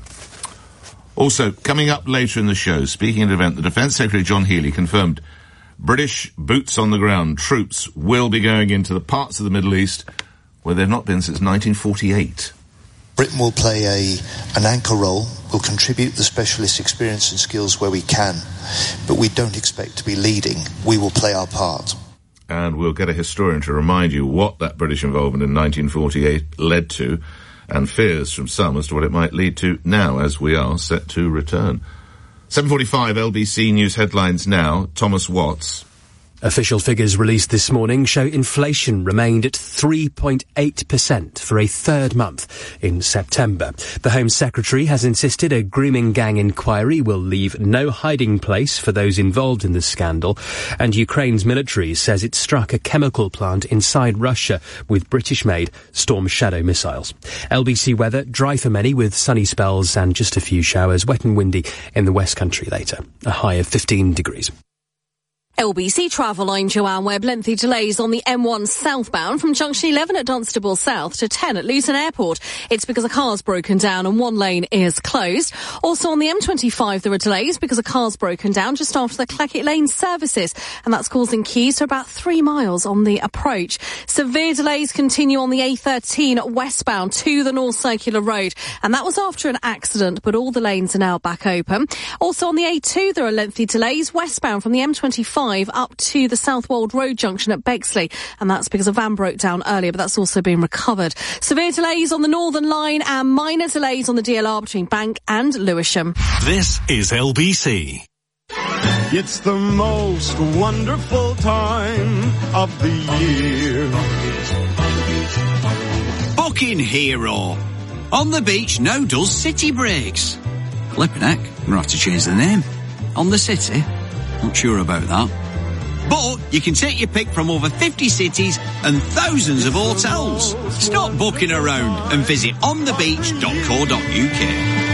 Also, coming up later in the show, speaking at an event, the Defence Secretary John Healey confirmed British boots-on-the-ground troops will be going into the parts of the Middle East where they've not been since nineteen forty-eight. Britain will play a, an anchor role, will contribute the specialist experience and skills where we can, but we don't expect to be leading. We will play our part. And we'll get a historian to remind you what that British involvement in nineteen forty-eight led to, and fears from some as to what it might lead to now, as we are set to return. seven forty-five L B C News headlines now. Thomas Watts. Official figures released this morning show inflation remained at three point eight percent for a third month in September. The Home Secretary has insisted a grooming gang inquiry will leave no hiding place for those involved in the scandal, and Ukraine's military says it struck a chemical plant inside Russia with British-made Storm Shadow missiles. L B C weather, dry for many with sunny spells and just a few showers, wet and windy in the West Country later. A high of fifteen degrees. L B C Travel, I'm Joanne Webb. Lengthy delays on the M one southbound from junction eleven at Dunstable South to ten at Luton Airport. It's because a car's broken down and one lane is closed. Also on the M twenty-five there are delays because a car's broken down just after the Clackett Lane services, and that's causing queues for about three miles on the approach. Severe delays continue on the A thirteen westbound to the North Circular Road, and that was after an accident, but all the lanes are now back open. Also on the A two there are lengthy delays westbound from the M twenty-five up to the Southwold Road junction at Bexley, and that's because a van broke down earlier, but that's also been recovered. Severe delays on the Northern Line and minor delays on the D L R between Bank and Lewisham. This is L B C. It's the most wonderful time of the year. Booking Hero. On the beach, now does city breaks. Flippin' heck, I'm gonna have to change the name. On the city? Not sure about that. But you can take your pick from over fifty cities and thousands of hotels. Stop booking around and visit on the beach dot co dot U K.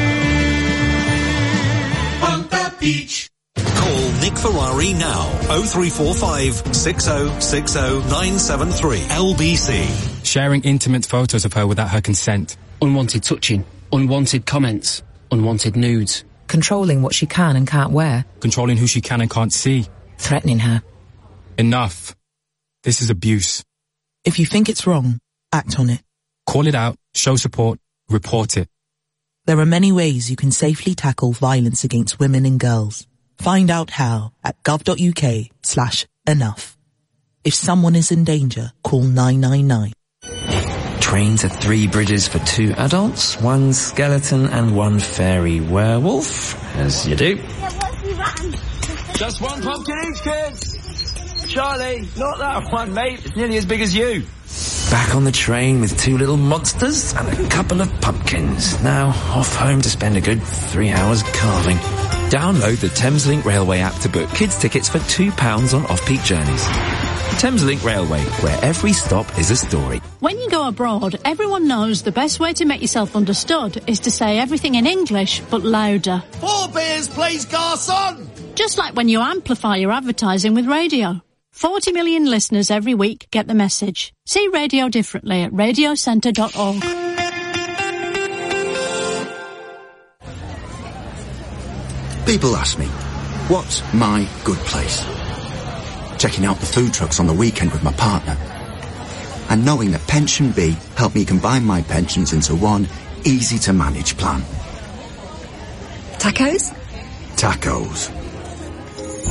On the beach. Call Nick Ferrari now. oh three four five, six oh six oh, nine seven three. L B C. Sharing intimate photos of her without her consent. Unwanted touching. Unwanted comments. Unwanted nudes. Controlling what she can and can't wear. Controlling who she can and can't see. Threatening her. Enough. This is abuse. If you think it's wrong, act on it. Call it out, show support, report it. There are many ways you can safely tackle violence against women and girls. Find out how at gov.uk slash enough. If someone is in danger, call nine nine nine. Train to three bridges for two adults, one skeleton and one fairy werewolf, as you do. Just one pumpkin each, kids. Charlie, not that one, mate. It's nearly as big as you. Back on the train with two little monsters and a couple of pumpkins. Now off home to spend a good three hours carving. Download the Thameslink Railway app to book kids' tickets for two pounds on off-peak journeys. Thameslink Railway, where every stop is a story. When you go abroad, everyone knows the best way to make yourself understood is to say everything in English, but louder. Four beers, please, garçon! Just like when you amplify your advertising with radio. forty million listeners every week get the message. See radio differently at radio centre dot org. People ask me, what's my good place? Checking out the food trucks on the weekend with my partner. And knowing that Pension B helped me combine my pensions into one easy-to-manage plan. Tacos? Tacos.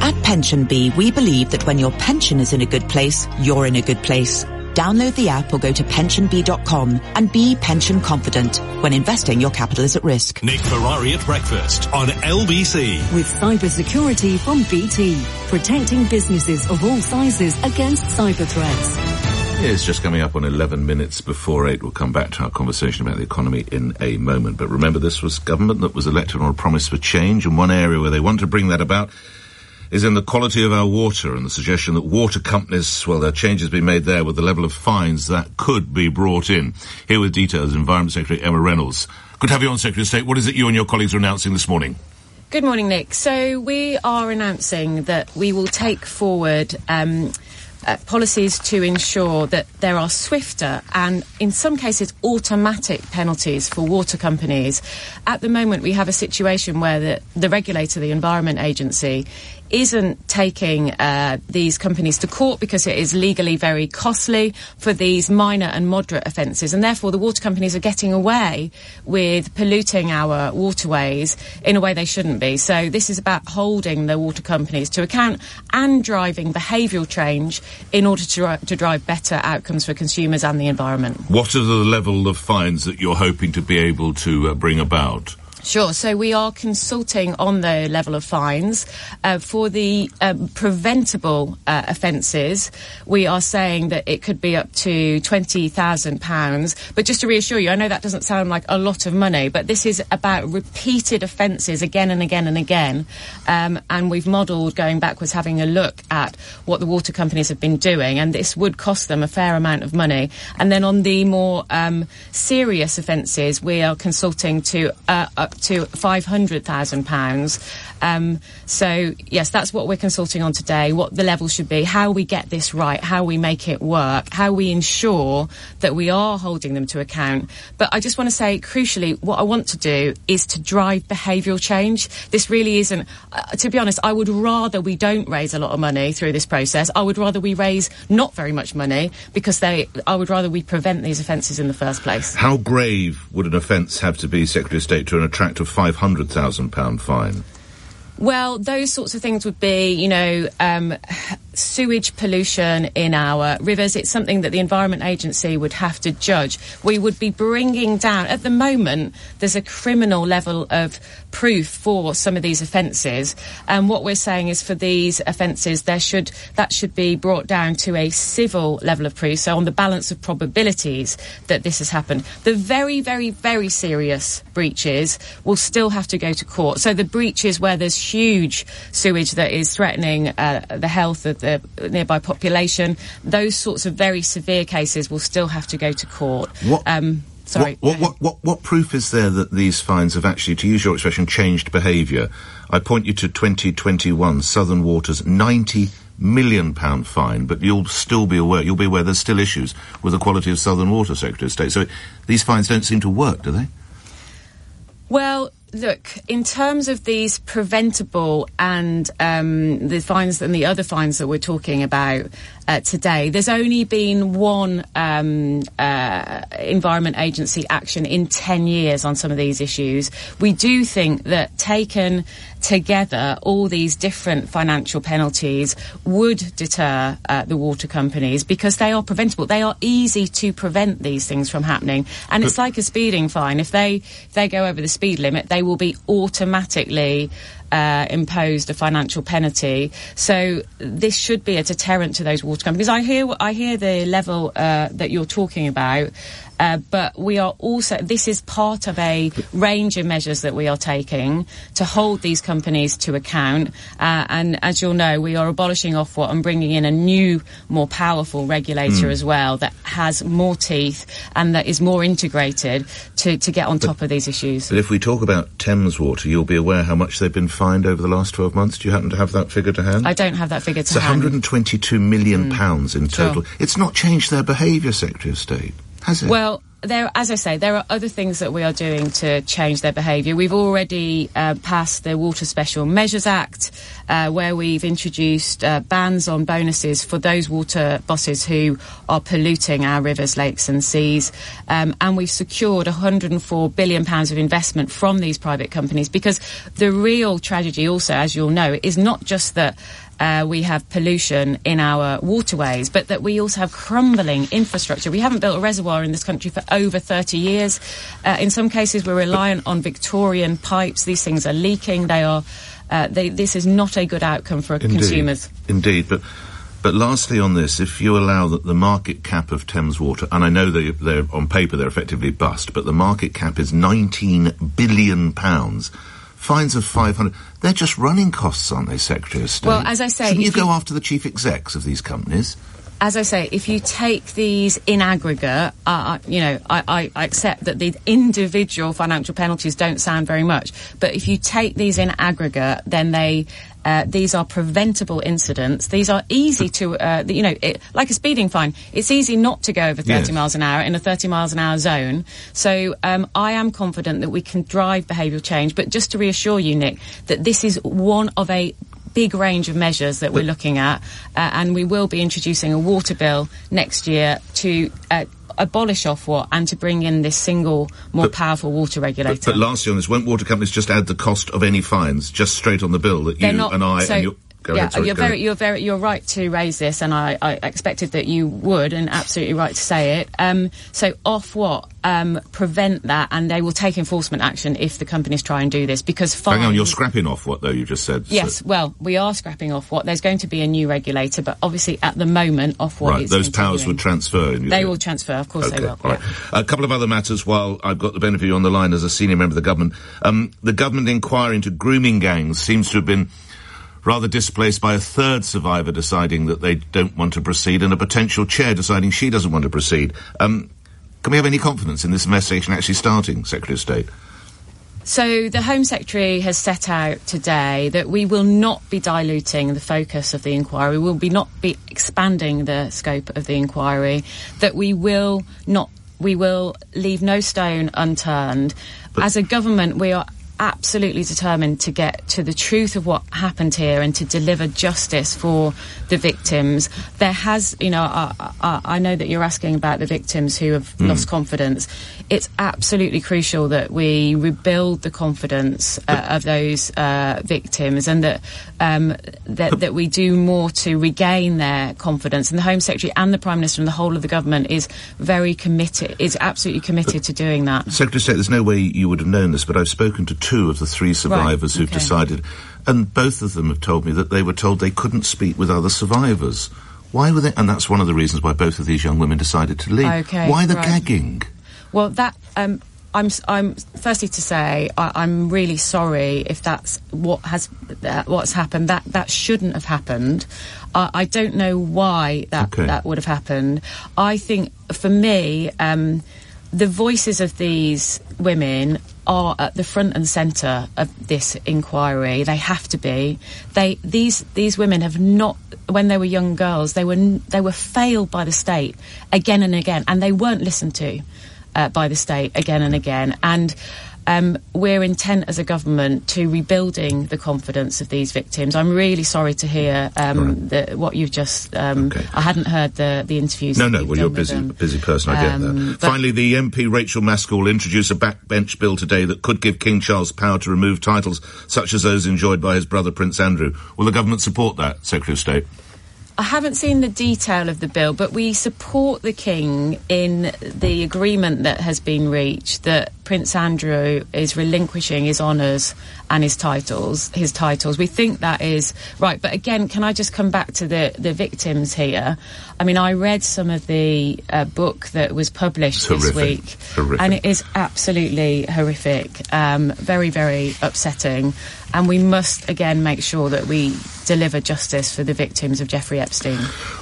At PensionBee, we believe that when your pension is in a good place, you're in a good place. Download the app or go to pension bee dot com and be pension confident. When investing, your capital is at risk. Nick Ferrari at breakfast on L B C. With cybersecurity from B T, protecting businesses of all sizes against cyber threats. It's just coming up on eleven minutes before eight. We'll come back to our conversation about the economy in a moment. But remember, this was government that was elected on a promise for change, and one area where they want to bring that about is in the quality of our water, and the suggestion that water companies, well, there are changes being made there with the level of fines that could be brought in. Here with details, Environment Secretary Emma Reynolds. Good to have you on, Secretary of State. What is it you and your colleagues are announcing this morning? Good morning, Nick. So we are announcing that we will take forward um, uh, policies to ensure that there are swifter and, in some cases, automatic penalties for water companies. At the moment, we have a situation where the, the regulator, the Environment Agency, isn't taking uh, these companies to court because it is legally very costly for these minor and moderate offences, and therefore the water companies are getting away with polluting our waterways in a way they shouldn't be. So this is about holding the water companies to account and driving behavioural change in order to, to drive better outcomes for consumers and the environment. What are the level of fines that you're hoping to be able to uh, bring about? Sure. So we are consulting on the level of fines. Uh, for the um, preventable uh, offences, we are saying that it could be up to twenty thousand pounds. But just to reassure you, I know that doesn't sound like a lot of money, but this is about repeated offences again and again and again. Um, and we've modelled, going backwards, having a look at what the water companies have been doing, and this would cost them a fair amount of money. And then on the more um, serious offences, we are consulting to uh, up to five hundred thousand pounds. Um, so, yes, that's what we're consulting on today, what the level should be, how we get this right, how we make it work, how we ensure that we are holding them to account. But I just want to say, crucially, what I want to do is to drive behavioural change. This really isn't, uh, to be honest, I would rather we don't raise a lot of money through this process. I would rather we raise not very much money because they, I would rather we prevent these offences in the first place. How grave would an offence have to be, Secretary of State, to attract a five hundred thousand pounds fine? Well, those sorts of things would be, you know, um, sewage pollution in our rivers. It's something that the Environment Agency would have to judge. We would be bringing down, at the moment, there's a criminal level of proof for some of these offences. And what we're saying is for these offences, there should, that should be brought down to a civil level of proof. So on the balance of probabilities that this has happened. The very, very, very serious breaches will still have to go to court. So the breaches where there's huge sewage that is threatening uh, the health of the nearby population, those sorts of very severe cases will still have to go to court. What, um, sorry. What, what, what, what, what proof is there that these fines have actually, to use your expression, changed behaviour? I point you to twenty twenty-one, Southern Water's ninety million pound fine, but you'll still be aware, you'll be aware there's still issues with the quality of Southern Water, Secretary of State. So these fines don't seem to work, do they? Well, look, in terms of these preventable and um, the fines and the other fines that we're talking about uh, today, there's only been one um, uh, Environment Agency action in ten years on some of these issues. We do think that taken together, all these different financial penalties would deter uh, the water companies because they are preventable. They are easy to prevent these things from happening. And but it's like a speeding fine. If they, if they go over the speed limit, they will be automatically uh, imposed a financial penalty. So this should be a deterrent to those water companies. I hear, I hear the level uh, that you're talking about. Uh, but we are also, this is part of a range of measures that we are taking to hold these companies to account. Uh, and as you'll know, we are abolishing Ofwat and bringing in a new, more powerful regulator mm. as well that has more teeth and that is more integrated to, to get on but, top of these issues. But if we talk about Thames Water, you'll be aware how much they've been fined over the last twelve months. Do you happen to have that figure to hand? I don't have that figure to it's hand. It's one hundred twenty-two million pounds mm. in total. Sure. It's not changed their behaviour, Secretary of State. Has it? Well, there, as I say, there are other things that we are doing to change their behaviour. We've already uh, passed the Water Special Measures Act, uh, where we've introduced uh, bans on bonuses for those water bosses who are polluting our rivers, lakes and seas. Um, and we've secured one hundred and four billion pounds of investment from these private companies, because the real tragedy also, as you'll know, is not just that Uh, we have pollution in our waterways, but that we also have crumbling infrastructure. We haven't built a reservoir in this country for over thirty years. Uh, in some cases, we're reliant on Victorian pipes. These things are leaking. They are. Uh, they, this is not a good outcome for Indeed. consumers. Indeed, but but lastly on this, if you allow that the market cap of Thames Water, and I know they, they're on paper they're effectively bust, but the market cap is nineteen billion pounds. Fines of five hundred. They're just running costs, aren't they, Secretary of State? Well, as I say... Shouldn't you go you, after the chief execs of these companies? As I say, if you take these in aggregate, uh, you know, I, I, I accept that the individual financial penalties don't sound very much, but if you take these in aggregate, then they... Uh, these are preventable incidents. These are easy to, uh, you know, it, like a speeding fine. It's easy not to go over thirty Yes. miles an hour in a thirty miles an hour zone. So um, I am confident that we can drive behavioural change. But just to reassure you, Nick, that this is one of a big range of measures that we're looking at, uh, and we will be introducing a water bill next year to uh, abolish Ofwat and to bring in this single, more but, powerful water regulator. But, but lastly on this, won't water companies just add the cost of any fines just straight on the bill that you not, and I so, and you... Go yeah, ahead, sorry, you're go very, ahead. you're very, you're right to raise this, and I, I expected that you would, and absolutely right to say it. Um, so Ofwat um, prevent that, and they will take enforcement action if the companies try and do this, because fines... Hang on, you're scrapping Ofwat, though, you just said. Yes, so. well, we are scrapping Ofwat. There's going to be a new regulator, but obviously at the moment, Ofwat Right, is those continuing. powers would transfer. In They will transfer, of course okay, they will. All right. A couple of other matters while I've got the benefit of you on the line as a senior member of the government. Um, the government inquiry into grooming gangs seems to have been rather displaced by a third survivor deciding that they don't want to proceed and a potential chair deciding she doesn't want to proceed. Um, can we have any confidence in this investigation actually starting, Secretary of State? So the Home Secretary has set out today that we will not be diluting the focus of the inquiry. We will be not be expanding the scope of the inquiry. That we will not, we will leave no stone unturned. But as a government, we are absolutely determined to get to the truth of what happened here and to deliver justice for the victims. There has, you know, I, I, I know that you're asking about the victims who have mm. lost confidence. It's absolutely crucial that we rebuild the confidence uh, of those uh, victims, and that, um, that that we do more to regain their confidence. And the Home Secretary and the Prime Minister and the whole of the government is very committed, is absolutely committed to doing that. Secretary of State, there's no way you would have known this, but I've spoken to two of the three survivors right, who've okay. decided, and both of them have told me that they were told they couldn't speak with other survivors. Why were they? And that's one of the reasons why both of these young women decided to leave. Okay, why the right. gagging? Well, that um, I'm I'm firstly to say I, I'm really sorry if that's what has uh, what's happened. That that shouldn't have happened. Uh, I don't know why that okay. that would have happened. I think for me, um, the voices of these women are at the front and centre of this inquiry. They have to be. They these these women have not, when they were young girls, they were they were failed by the state again and again, and they weren't listened to uh, by the state again and again. And um, we're intent as a government to rebuilding the confidence of these victims. I'm really sorry to hear um, right. the, what you've just. Um, okay. I hadn't heard the the interviews. No, no. Well, you're a busy busy person. I um, get that. Finally, the M P Rachel Maskell introduced a backbench bill today that could give King Charles power to remove titles such as those enjoyed by his brother Prince Andrew. Will the government support that, Secretary of State? I haven't seen the detail of the bill, but we support the King in the agreement that has been reached that Prince Andrew is relinquishing his honours and his titles. His titles. We think that is right. But again, can I just come back to the, the victims here? I mean, I read some of the uh, book that was published it's this horrific. week, horrific. and it is absolutely horrific. Um, very, very upsetting. And we must, again, make sure that we deliver justice for the victims of Jeffrey Epstein.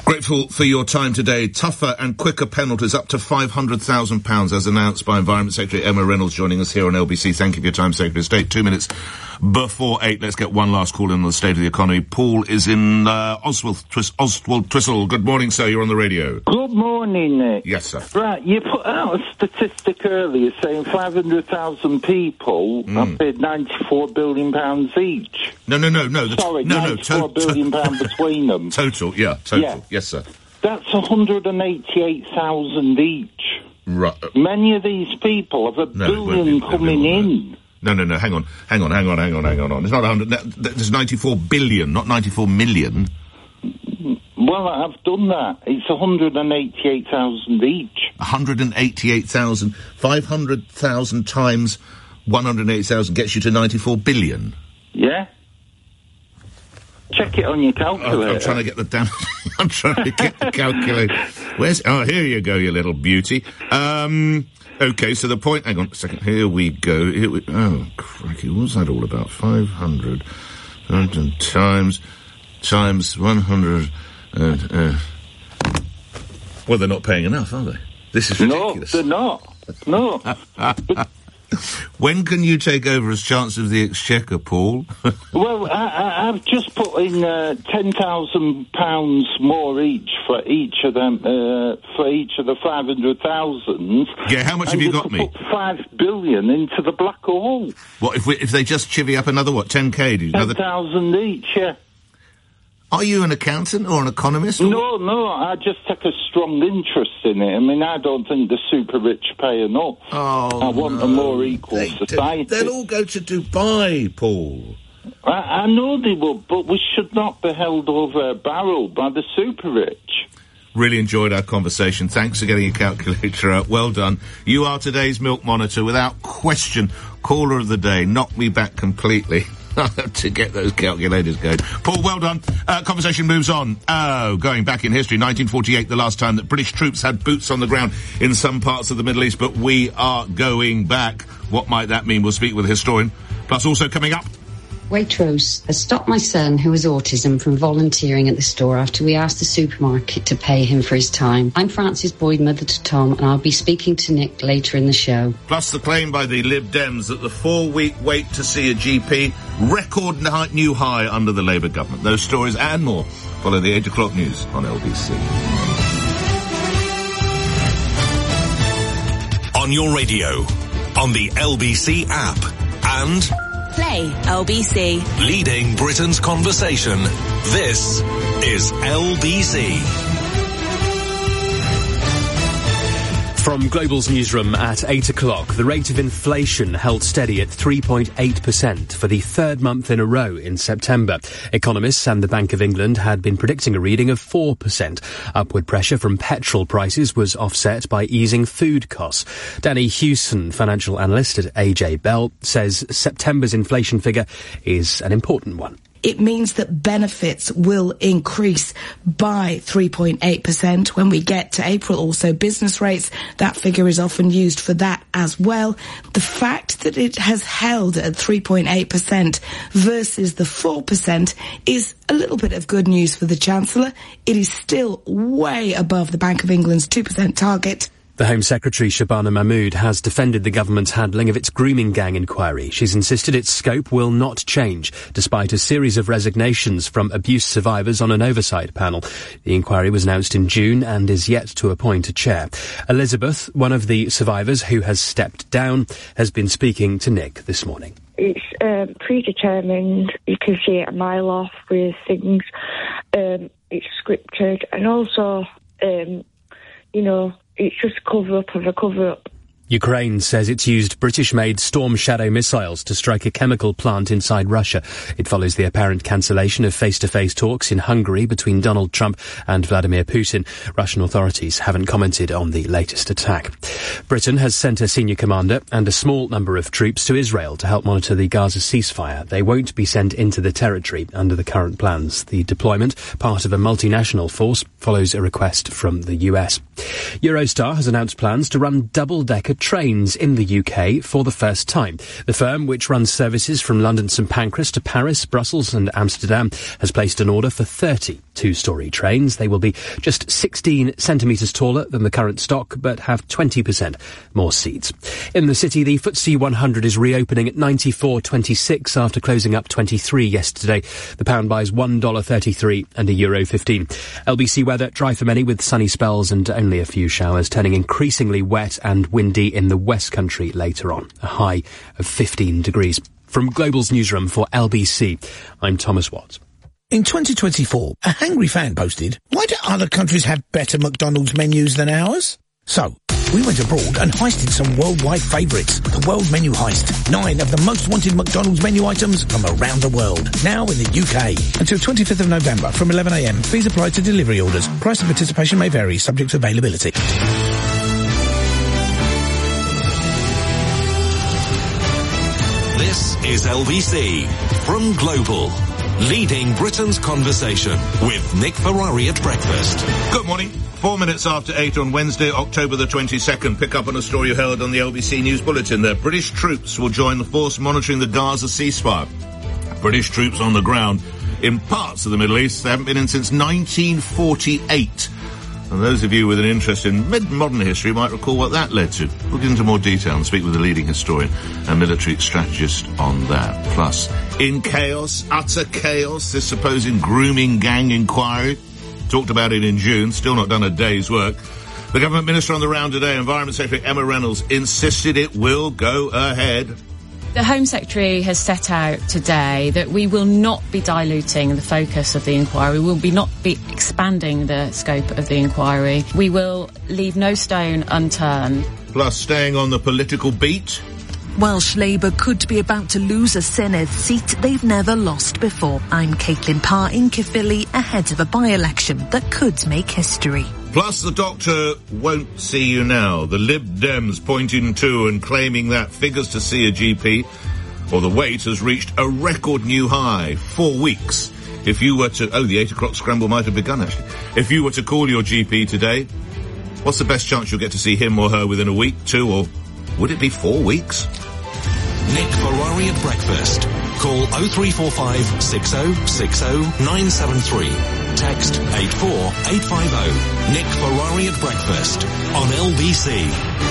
Grateful for your time today. Tougher and quicker penalties up to five hundred thousand pounds as announced by Environment Secretary Emma Reynolds joining us here on L B C. Thank you for your time, Secretary of State. Two minutes before eight. Let's get one last call in on the state of the economy. Paul is in uh, Oswald, Twis- Oswald Twistle. Good morning, sir. You're on the radio. Good morning, Nick. Yes, sir. Right, you put out a statistic earlier saying five hundred thousand people Mm. have paid ninety-four billion pounds each. No, no, no, no. the- Sorry, no, no. ninety-four billion pounds between them. Total, yeah, total. Yeah. Yes, sir. That's one hundred eighty-eight thousand each. Right. Many of these people have a No, it won't billion be- coming in. No, no, no. Hang on, hang on, hang on, hang on, hang on. It's not one hundred. that- that- There's ninety-four billion, not ninety-four million. Well, I've done that. It's one hundred eighty-eight thousand each. one hundred eighty-eight thousand. five hundred thousand times one hundred eighty thousand gets you to ninety-four billion. Yeah? Check it on your I'm, calculator. I'm trying to get the damn. I'm trying to get the calculator. Where's? Oh, here you go, you little beauty. Um. Okay, so the point. Hang on a second. Here we go. Here we. Oh, crikey! What's that all about? Five hundred times times one hundred. Uh, uh. Well, they're not paying enough, are they? This is ridiculous. No, they're not. No. When can you take over as Chancellor of the Exchequer, Paul? Well, I, I, I've just put in uh, ten thousand pounds more each for each of them, uh, for each of the five hundred thousand. Yeah, how much have you got me? Put five billion into the black hole. What if we, if they just chivvy up another what? Ten k? Ten thousand each. Yeah. Are you an accountant or an economist? Or No, no, I just take a strong interest in it. I mean, I don't think the super rich pay enough. Oh, I want no. a more equal They- society. They'll all go to Dubai, Paul. I, I know they will, but we should not be held over a barrel by the super rich. Really enjoyed our conversation. Thanks for getting your calculator out. Well done. You are today's Milk Monitor, without question. Caller of the day. Knocked me back completely. To get those calculators going. Paul, well done. Uh, conversation moves on. Oh, going back in history, nineteen forty-eight, the last time that British troops had boots on the ground in some parts of the Middle East, but we are going back. What might that mean? We'll speak with a historian. Plus, also coming up, Waitrose has stopped my son, who has autism, from volunteering at the store after we asked the supermarket to pay him for his time. I'm Frances Boyd, mother to Tom, and I'll be speaking to Nick later in the show. plus the claim by the Lib Dems that the four-week wait to see a G P, record ni- new high under the Labour government. Those stories and more follow the eight o'clock news on L B C. On your radio, on the L B C app, and Play L B C. leading Britain's conversation. This is L B C. From Global's newsroom at eight o'clock, the rate of inflation held steady at three point eight percent for the third month in a row in September. Economists and the Bank of England had been predicting a reading of four percent. Upward pressure from petrol prices was offset by easing food costs. Danny Hewson, financial analyst at A J Bell, says September's inflation figure is an important one. It means that benefits will increase by three point eight percent when we get to April. Also, business rates, that figure is often used for that as well. The fact that it has held at three point eight percent versus the four percent is a little bit of good news for the Chancellor. It is still way above the Bank of England's two percent target. The Home Secretary, Shabana Mahmood, has defended the government's handling of its grooming gang inquiry. She's insisted its scope will not change, despite a series of resignations from abuse survivors on an oversight panel. The inquiry was announced in June and is yet to appoint a chair. Elizabeth, one of the survivors who has stepped down, has been speaking to Nick this morning. It's um, predetermined. You can see it a mile off with things. Um, it's scripted, and also, um, you know, it's just cover-up of a cover-up. Ukraine says it's used British-made Storm Shadow missiles to strike a chemical plant inside Russia. It follows the apparent cancellation of face-to-face talks in Hungary between Donald Trump and Vladimir Putin. Russian authorities haven't commented on the latest attack. Britain has sent a senior commander and a small number of troops to Israel to help monitor the Gaza ceasefire. They won't be sent into the territory under the current plans. The deployment, part of a multinational force, follows a request from the U S. Eurostar has announced plans to run double-decker trains in the U K for the first time. The firm, which runs services from London St Pancras to Paris, Brussels and Amsterdam, has placed an order for thirty two-storey trains. They will be just sixteen centimetres taller than the current stock, but have twenty percent more seats. In the city, the F T S E one hundred is reopening at ninety-four twenty-six after closing up twenty-three yesterday. The pound buys one dollar thirty-three and a euro fifteen. L B C weather, dry for many with sunny spells and only a few showers, turning increasingly wet and windy in the West Country later on. A high of fifteen degrees. From Global's newsroom for L B C, I'm Thomas Watts. In twenty twenty-four, a hangry fan posted, "Why do other countries have better McDonald's menus than ours?" So, we went abroad and heisted some worldwide favourites. The World Menu Heist. Nine of the most wanted McDonald's menu items from around the world. Now in the U K. Until twenty-fifth of November from eleven a m. Fees apply to delivery orders. Price and participation may vary, subject to availability. This is L B C from Global, leading Britain's conversation with Nick Ferrari at breakfast. Good morning. Four minutes after eight on Wednesday, October the twenty-second. Pick up on a story you heard on the L B C News Bulletin there. British troops will join the force monitoring the Gaza ceasefire. British troops on the ground in parts of the Middle East they haven't been in since nineteen forty-eight. And those of you with an interest in mid-modern history might recall what that led to. We'll get into more detail and speak with a leading historian and military strategist on that. Plus, in chaos, utter chaos, this supposed grooming gang inquiry. Talked about it in June, still not done a day's work. The government minister on the round today, Environment Secretary Emma Reynolds, insisted it will go ahead. The Home Secretary has set out today that we will not be diluting the focus of the inquiry. We will be not be expanding the scope of the inquiry. We will leave no stone unturned. Plus, staying on the political beat, Welsh Labour could be about to lose a Senedd seat they've never lost before. I'm Caitlin Parr in Caerphilly ahead of a by-election that could make history. Plus, the doctor won't see you now. The Lib Dems pointing to and claiming that figures to see a G P, or the wait has reached a record new high. Four weeks. If you were to... Oh, the eight o'clock scramble might have begun, actually. If you were to call your G P today, what's the best chance you'll get to see him or her within a week, two, or would it be four weeks? Nick Ferrari at breakfast. Call oh three four five, six oh six oh, nine seven three. Text eight four eight five oh. Nick Ferrari at breakfast on L B C.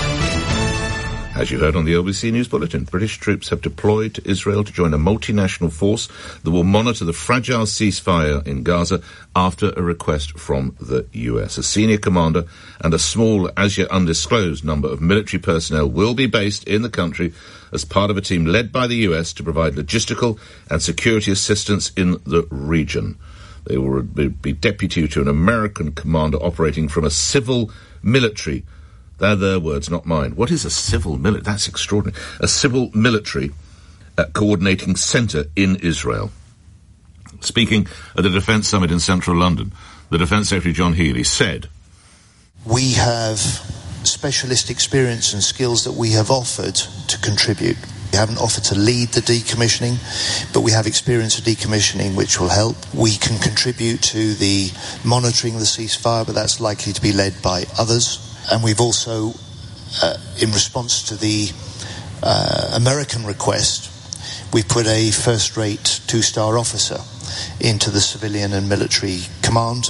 As you heard on the L B C News Bulletin, British troops have deployed to Israel to join a multinational force that will monitor the fragile ceasefire in Gaza after a request from the U S. A senior commander and a small, as yet undisclosed number of military personnel will be based in the country as part of a team led by the U S to provide logistical and security assistance in the region. They will be deputy to an American commander operating from a civil military. They're their words, not mine. What is a civil military? That's extraordinary. A civil military uh, coordinating centre in Israel. Speaking at the Defence Summit in central London, the Defence Secretary John Healey said, "We have specialist experience and skills that we have offered to contribute. We haven't offered to lead the decommissioning, but we have experience of decommissioning which will help. We can contribute to the monitoring of the ceasefire, but that's likely to be led by others. And we've also, uh, in response to the uh, American request, we've put a first-rate two-star officer into the civilian and military command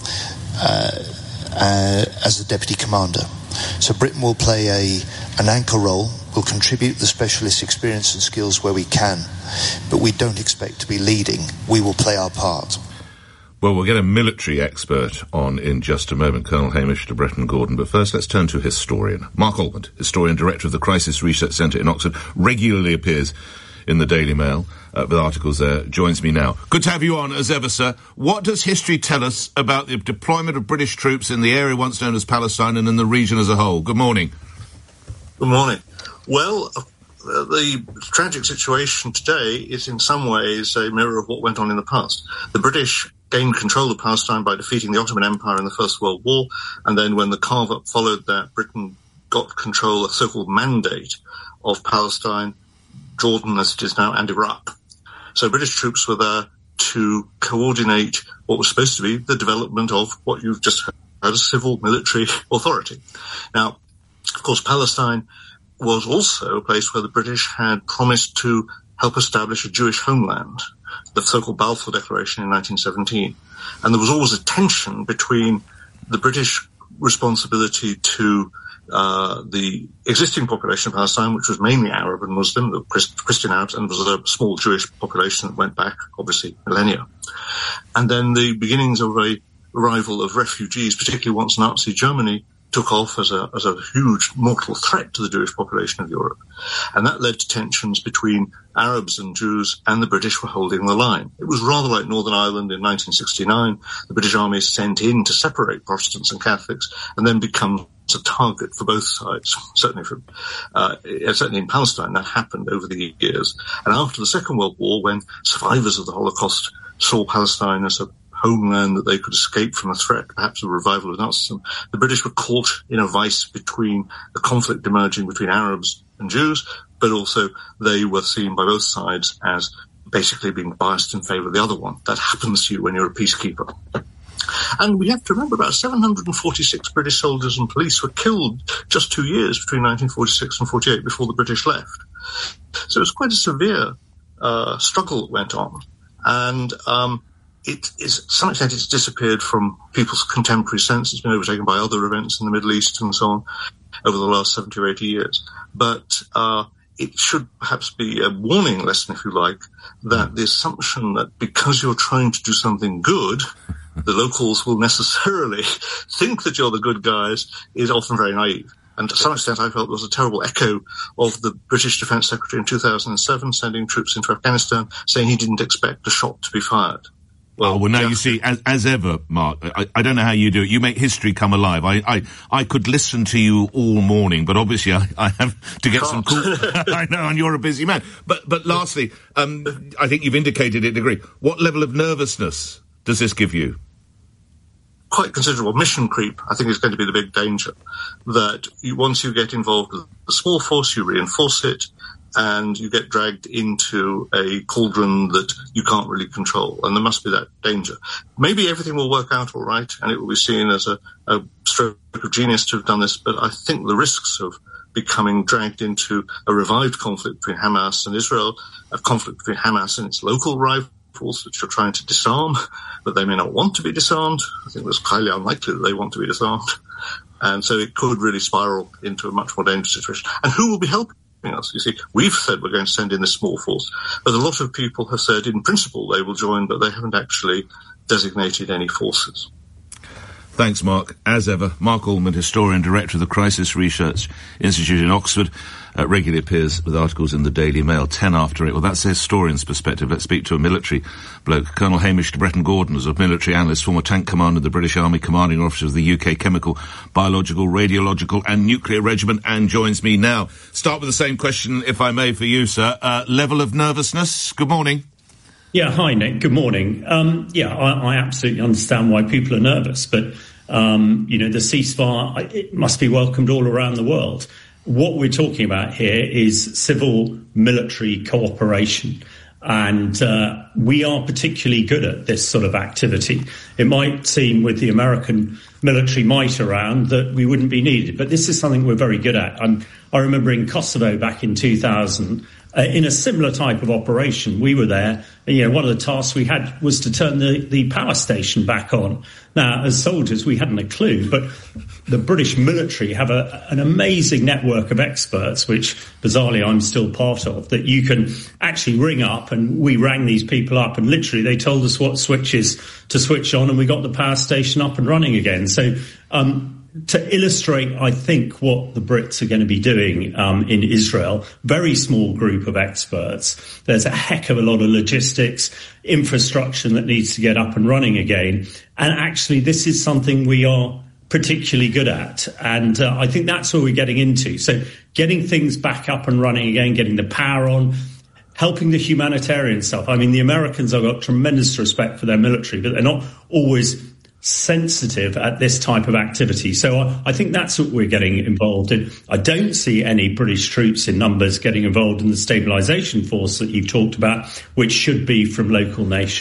uh, uh, as the deputy commander. So Britain will play a an anchor role, will contribute the specialist experience and skills where we can, but we don't expect to be leading. We will play our part." Well, we'll get a military expert on in just a moment, Colonel Hamish de Bretton Gordon. But first, let's turn to a historian. Mark Almond, historian, director of the Crisis Research Centre in Oxford, regularly appears in the Daily Mail uh, with articles there, joins me now. Good to have you on, as ever, sir. What does history tell us about the deployment of British troops in the area once known as Palestine and in the region as a whole? Good morning. Good morning. Well, uh, the tragic situation today is in some ways a mirror of what went on in the past. The British gained control of Palestine by defeating the Ottoman Empire in the First World War, and then when the carve-up followed that, Britain got control, a so-called mandate of Palestine, Jordan as it is now, and Iraq. So British troops were there to coordinate what was supposed to be the development of what you've just heard, a civil military authority. Now, Of course, Palestine was also a place where the British had promised to help establish a Jewish homeland, the so-called Balfour Declaration in nineteen seventeen. And there was always a tension between the British responsibility to uh, the existing population of Palestine, which was mainly Arab and Muslim, the Christian Arabs, and there was a small Jewish population that went back, obviously, millennia. And then the beginnings of a arrival of refugees, particularly once Nazi Germany took off as a as a huge mortal threat to the Jewish population of Europe. And that led to tensions between Arabs and Jews, and the British were holding the line. It was rather like Northern Ireland in nineteen sixty-nine. The British Army is sent in to separate Protestants and Catholics, and then becomes a target for both sides, certainly from, uh, certainly in Palestine. That happened over the years. And after the Second World War, when survivors of the Holocaust saw Palestine as a homeland that they could escape from a threat, perhaps a revival of Nazism, the British were caught in a vice between the conflict emerging between Arabs and Jews, but also they were seen by both sides as basically being biased in favour of the other one. That happens to you when you're a peacekeeper. And we have to remember about seven hundred forty-six British soldiers and police were killed just two years between nineteen forty-six and forty-eight before the British left. So it was quite a severe uh, struggle that went on. And um, it is, to some extent, it's disappeared from people's contemporary sense. It's been overtaken by other events in the Middle East and so on over the last seventy or eighty years. But uh, it should perhaps be a warning lesson, if you like, that the assumption that because you're trying to do something good, the locals will necessarily think that you're the good guys is often very naive. And to some extent, I felt there was a terrible echo of the British Defence Secretary in two thousand seven sending troops into Afghanistan, saying he didn't expect a shot to be fired. Well, oh, well, now you see, as, as ever, Mark, I, I don't know how you do it. You make history come alive. I, I, I could listen to you all morning, but obviously I, I have to get some cool. I know, and you're a busy man. But, but lastly, um, I think you've indicated it, degree. What level of nervousness does this give you? Quite considerable. Mission creep, I think, is going to be the big danger. That you, once you get involved with the small force, you reinforce it, and you get dragged into a cauldron that you can't really control. And there must be that danger. Maybe everything will work out all right, and it will be seen as a, a stroke of genius to have done this, but I think the risks of becoming dragged into a revived conflict between Hamas and Israel, a conflict between Hamas and its local rivals, which are trying to disarm, but they may not want to be disarmed. I think it's highly unlikely that they want to be disarmed. And so it could really spiral into a much more dangerous situation. And who will be helping us? You see, we've said we're going to send in this small force, but a lot of people have said in principle they will join, but they haven't actually designated any forces. Thanks, Mark. As ever, Mark Allman, historian, director of the Crisis Research Institute in Oxford, uh, regularly appears with articles in the Daily Mail, ten after eight. Well, that's the historian's perspective. Let's speak to a military bloke. Colonel Hamish de Bretton-Gordon is a military analyst, former tank commander of the British Army, commanding officer of the U K Chemical, Biological, Radiological and Nuclear Regiment, and joins me now. Start with the same question, if I may, for you, sir. Uh, level of nervousness? Good morning. Yeah, hi, Nick. Good morning. Um, yeah, I, I absolutely understand why people are nervous, but, um, you know, the ceasefire, it must be welcomed all around the world. What we're talking about here is civil-military cooperation, and uh, we are particularly good at this sort of activity. It might seem with the American military might around that we wouldn't be needed, but this is something we're very good at. I'm, I remember in Kosovo back in two thousand, Uh, in a similar type of operation, we were there. And, you know, one of the tasks we had was to turn the, the power station back on. Now, as soldiers, we hadn't a clue, but the British military have a, an amazing network of experts, which bizarrely I'm still part of, that you can actually ring up, and we rang these people up, and literally they told us what switches to switch on, and we got the power station up and running again. So, um, to illustrate, I think, what the Brits are going to be doing um, in Israel, very small group of experts. There's a heck of a lot of logistics, infrastructure that needs to get up and running again. And actually, this is something we are particularly good at. And uh, I think that's what we're getting into. So getting things back up and running again, getting the power on, helping the humanitarian stuff. I mean, the Americans have got tremendous respect for their military, but they're not always sensitive at this type of activity. So I, I think that's what we're getting involved in. I don't see any British troops in numbers getting involved in the stabilisation force that you've talked about, which should be from local nations.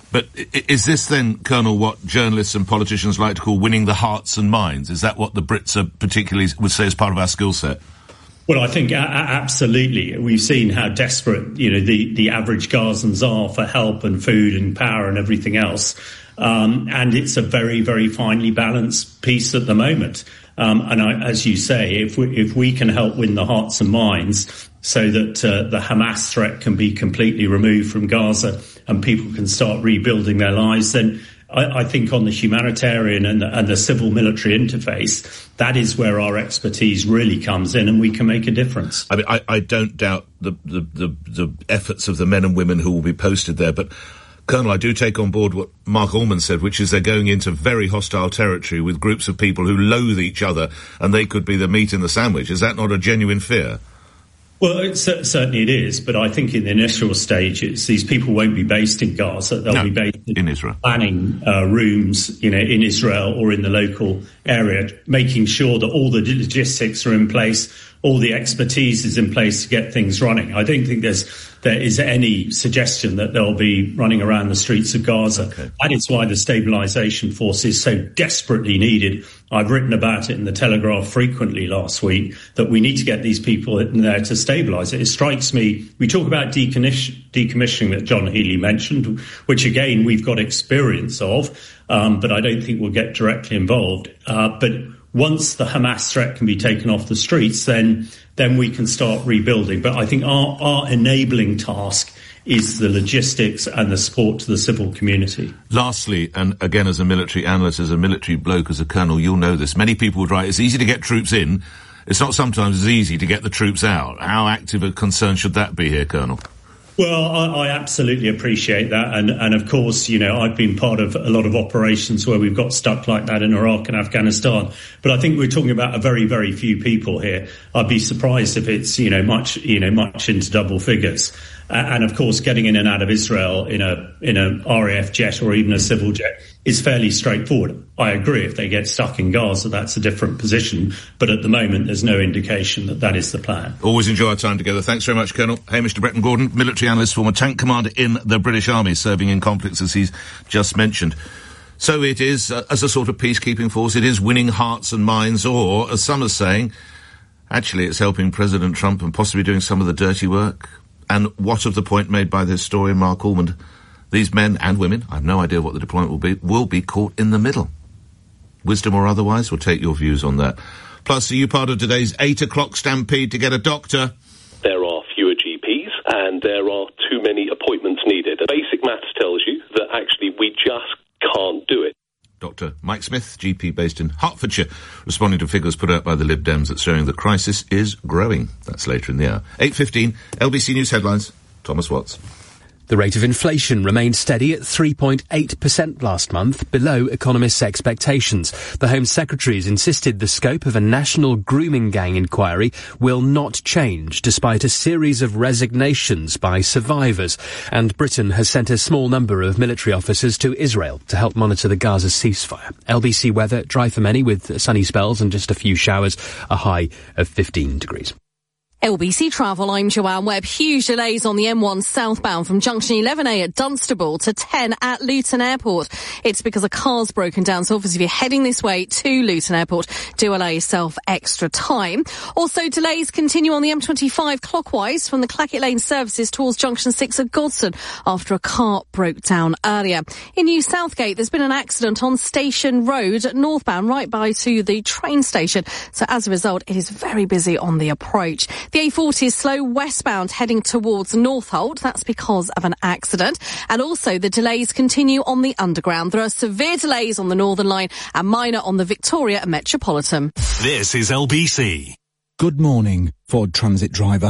But i- is this then, Colonel, what journalists and politicians like to call winning the hearts and minds? Is that what the Brits are particularly would say is part of our skill set? Well, I think a- a- absolutely. We've seen how desperate, you know, the, the average Gazans are for help and food and power and everything else. Um, and it's a very, very finely balanced piece at the moment. Um, and I, as you say, if we, if we can help win the hearts and minds so that uh, the Hamas threat can be completely removed from Gaza and people can start rebuilding their lives, then I, I think on the humanitarian and the, and the civil military interface, that is where our expertise really comes in, and we can make a difference. I mean, I, I don't doubt the, the, the, the efforts of the men and women who will be posted there, but Colonel, I do take on board what Mark Allman said, which is they're going into very hostile territory with groups of people who loathe each other, and they could be the meat in the sandwich. Is that not a genuine fear? Well, it's, certainly it is, but I think in the initial stages, these people won't be based in Gaza. They'll no, be based in, in Israel, planning uh, rooms, you know, in Israel or in the local area, making sure that all the logistics are in place, all the expertise is in place to get things running. I don't think there's there is any suggestion that they'll be running around the streets of Gaza. Okay. That is why the stabilisation force is so desperately needed. I've written about it in the Telegraph frequently last week, that we need to get these people in there to stabilise it. It strikes me, we talk about decommission, decommissioning that John Healey mentioned, which again we've got experience of, um, but I don't think we'll get directly involved. Uh, but once the Hamas threat can be taken off the streets, then then we can start rebuilding. But I think our, our enabling task is the logistics and the support to the civil community. Lastly, and again as a military analyst, as a military bloke, as a colonel, you'll know this. Many people would write, it's easy to get troops in. It's not sometimes as easy to get the troops out. How active a concern should that be here, Colonel? Well, I, I absolutely appreciate that. And, and of course, you know, I've been part of a lot of operations where we've got stuck like that in Iraq and Afghanistan. But I think we're talking about a very, very few people here. I'd be surprised if it's, you know, much, you know, much into double figures. Uh, and of course, getting in and out of Israel in a in a R A F jet or even a civil jet is fairly straightforward. I agree, if they get stuck in Gaza, that's a different position. But at the moment, there's no indication that that is the plan. Always enjoy our time together. Thanks very much, Colonel Hamish de Bretton-Gordon, military analyst, former tank commander in the British Army, serving in conflicts as he's just mentioned. So it is, uh, as a sort of peacekeeping force, it is winning hearts and minds, or, as some are saying, actually it's helping President Trump and possibly doing some of the dirty work. And what of the point made by the historian Mark Allman? These men and women, I have no idea what the deployment will be, will be caught in the middle. Wisdom or otherwise, we'll take your views on that. Plus, are you part of today's eight o'clock stampede to get a doctor? There are fewer G Ps and there are too many appointments needed. Basic maths tells you that actually we just can't do it. Doctor Mike Smith, G P based in Hertfordshire, responding to figures put out by the Lib Dems that's showing the crisis is growing. That's later in the hour. eight fifteen, L B C News headlines. Thomas Watts. The rate of inflation remained steady at three point eight percent last month, below economists' expectations. The Home Secretary has insisted the scope of a national grooming gang inquiry will not change, despite a series of resignations by survivors. And Britain has sent a small number of military officers to Israel to help monitor the Gaza ceasefire. L B C weather, dry for many with sunny spells and just a few showers, a high of fifteen degrees. L B C Travel, I'm Joanne Webb. Huge delays on the M one southbound from junction eleven A at Dunstable to ten at Luton Airport. It's because a car's broken down, so obviously if you're heading this way to Luton Airport, do allow yourself extra time. Also, delays continue on the M twenty-five clockwise from the Clackett Lane services towards junction six at Godson after a car broke down earlier. In New Southgate, there's been an accident on Station Road northbound right by to the train station, so as a result, it is very busy on the approach. The A forty is slow westbound heading towards Northolt. That's because of an accident. And also the delays continue on the Underground. There are severe delays on the Northern Line and minor on the Victoria and Metropolitan. This is L B C. Good morning, Ford Transit driver.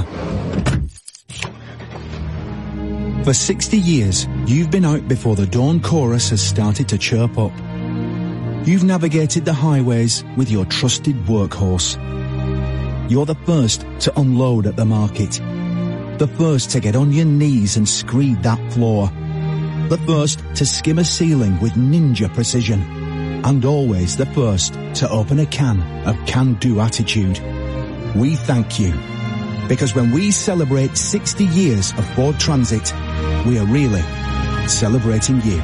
For sixty years, you've been out before the dawn chorus has started to chirp up. You've navigated the highways with your trusted workhorse. You're the first to unload at the market. The first to get on your knees and screed that floor. The first to skim a ceiling with ninja precision. And always the first to open a can of can-do attitude. We thank you. Because when we celebrate sixty years of Ford Transit, we are really celebrating you.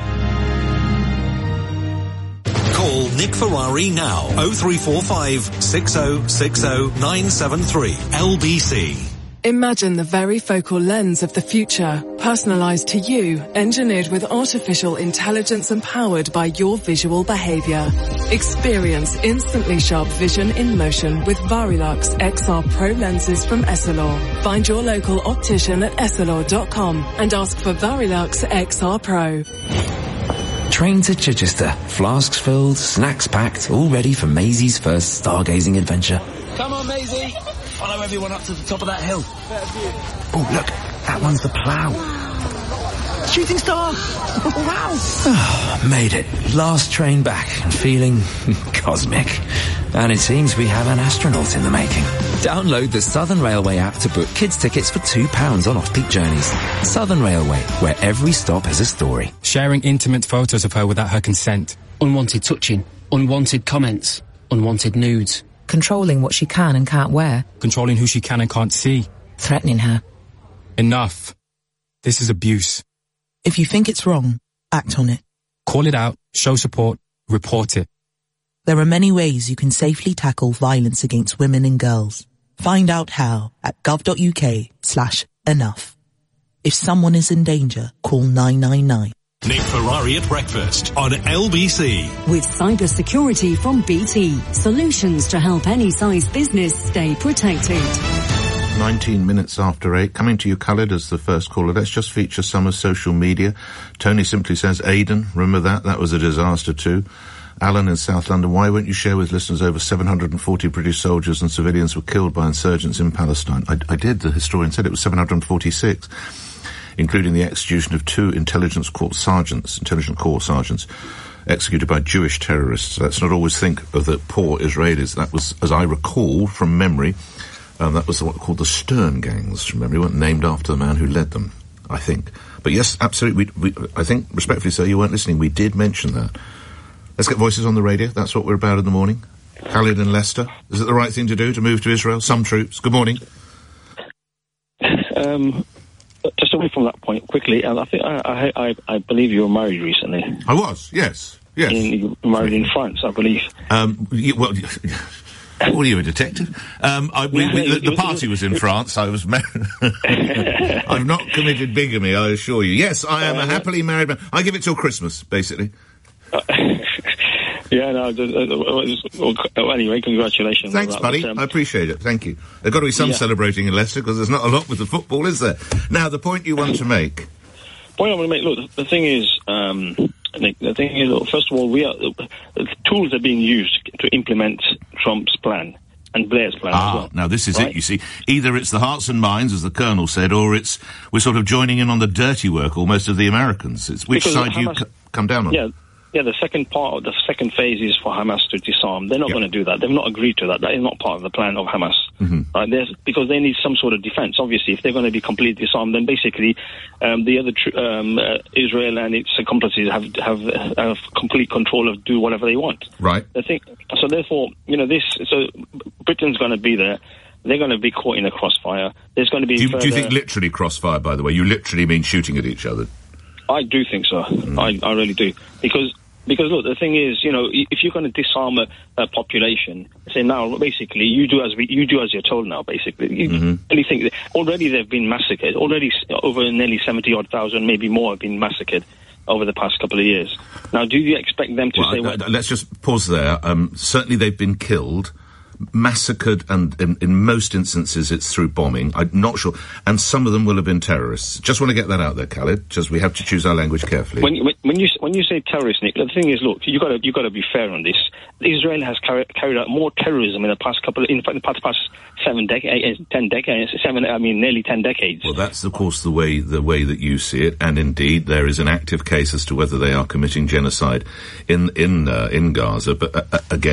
Call Nick Ferrari now. oh three four five, six oh six oh, nine seven three. L B C. Imagine the varifocal lens of the future, personalised to you, engineered with artificial intelligence and powered by your visual behaviour. Experience instantly sharp vision in motion with Varilux X R Pro lenses from Essilor. Find your local optician at essilor dot com and ask for Varilux X R Pro. Train to Chichester. Flasks filled, snacks packed, all ready for Maisie's first stargazing adventure. Come on, Maisie. Follow everyone up to the top of that hill. Oh, look, that one's the plough. Shooting star. Wow. Made it. Last train back and feeling cosmic. And it seems we have an astronaut in the making. Download the Southern Railway app to book kids' tickets for two pounds on off-peak journeys. Southern Railway, where every stop has a story. Sharing intimate photos of her without her consent. Unwanted touching. Unwanted comments. Unwanted nudes. Controlling what she can and can't wear. Controlling who she can and can't see. Threatening her. Enough. This is abuse. If you think it's wrong, act on it. Call it out, show support, report it. There are many ways you can safely tackle violence against women and girls. Find out how at gov.uk slash enough. If someone is in danger, call nine nine nine. Nick Ferrari at breakfast on L B C. With cyber security from B T. Solutions to help any size business stay protected. nineteen minutes after eight. Coming to you, Khaled, as the first caller. Let's just feature some of social media. Tony simply says, Aden, remember that? That was a disaster too. Alan in South London, why won't you share with listeners over seven hundred forty British soldiers and civilians were killed by insurgents in Palestine? I, I did. The historian said it was seven hundred forty-six. Including the execution of two intelligence corps sergeants, intelligence corps sergeants, executed by Jewish terrorists. Let's not always think of the poor Israelis. That was, as I recall from memory, um, that was what called the Stern gangs from memory, weren't named after the man who led them, I think. But yes, absolutely, we, we, I think, respectfully sir, you weren't listening. We did mention that. Let's get voices on the radio. That's what we're about in the morning. Khalid and Leicester. Is it the right thing to do, to move to Israel? Some troops. Good morning. Um... Just away from that point quickly, and I think I, I, I, I believe you were married recently. I was, yes, yes. In, you were married in France, I believe. Um, you, well, well, are you a detective? Um, I, we, we, the, the party was in France. I was married. I've not committed bigamy, I assure you. Yes, I am a happily married man. I give it till Christmas, basically. Uh, yeah, no. Just, uh, well, anyway, congratulations. Thanks, on that. buddy. But, um, I appreciate it. Thank you. There's got to be some yeah. celebrating in Leicester because there's not a lot with the football, is there? Now, the point you want to make. Point I want to make. Look, the thing is, um, Nick, the thing is, look, first of all, we are the tools are being used to implement Trump's plan. And Blair's plan ah, as well. Now this is right? it, you see. Either it's the hearts and minds, as the Colonel said, or it's we're sort of joining in on the dirty work, almost, of the Americans. It's which Because side Hamas, you c- come down on? Yeah, yeah, the second part, the second phase is for Hamas to disarm. They're not Yeah. going to do that. They've not agreed to that. That is not part of the plan of Hamas. Mm-hmm. Right? There's, because they need some sort of defense. Obviously, if they're going to be completely disarmed, then basically um, the other tr- um, uh, Israel and its accomplices have, have have complete control of do whatever they want. Right. I think so. Therefore, you know, this. So Britain's going to be there. They're going to be caught in a crossfire. There's going to be. Do you, further, do you think literally crossfire? By the way, you literally mean shooting at each other? I do think so. Mm. I, I really do. Because, because look, the thing is, you know, if you're going to disarm a, a population, say now, basically, you do as we, you do as you're told now, basically. You Mm-hmm. really think that already they've been massacred. Already over nearly seventy odd thousand, maybe more, have been massacred over the past couple of years. Now, do you expect them to Well, say... uh, well, uh, let's just pause there. Um, certainly they've been killed, massacred, and in, in most instances it's through bombing. I'm not sure. And some of them will have been terrorists. Just want to get that out there, Khalid. Just we have to choose our language carefully. When, when, when you when you say terrorist, Nick, the thing is, look, you got to you got to be fair on this. Israel has carri- carried out more terrorism in the past couple, of, in fact, the past, past seven decades, ten decades, seven. I mean, nearly ten decades. Well, that's of course the way the way that you see it, and indeed there is an active case as to whether they are committing genocide in in uh, in Gaza. But uh, again,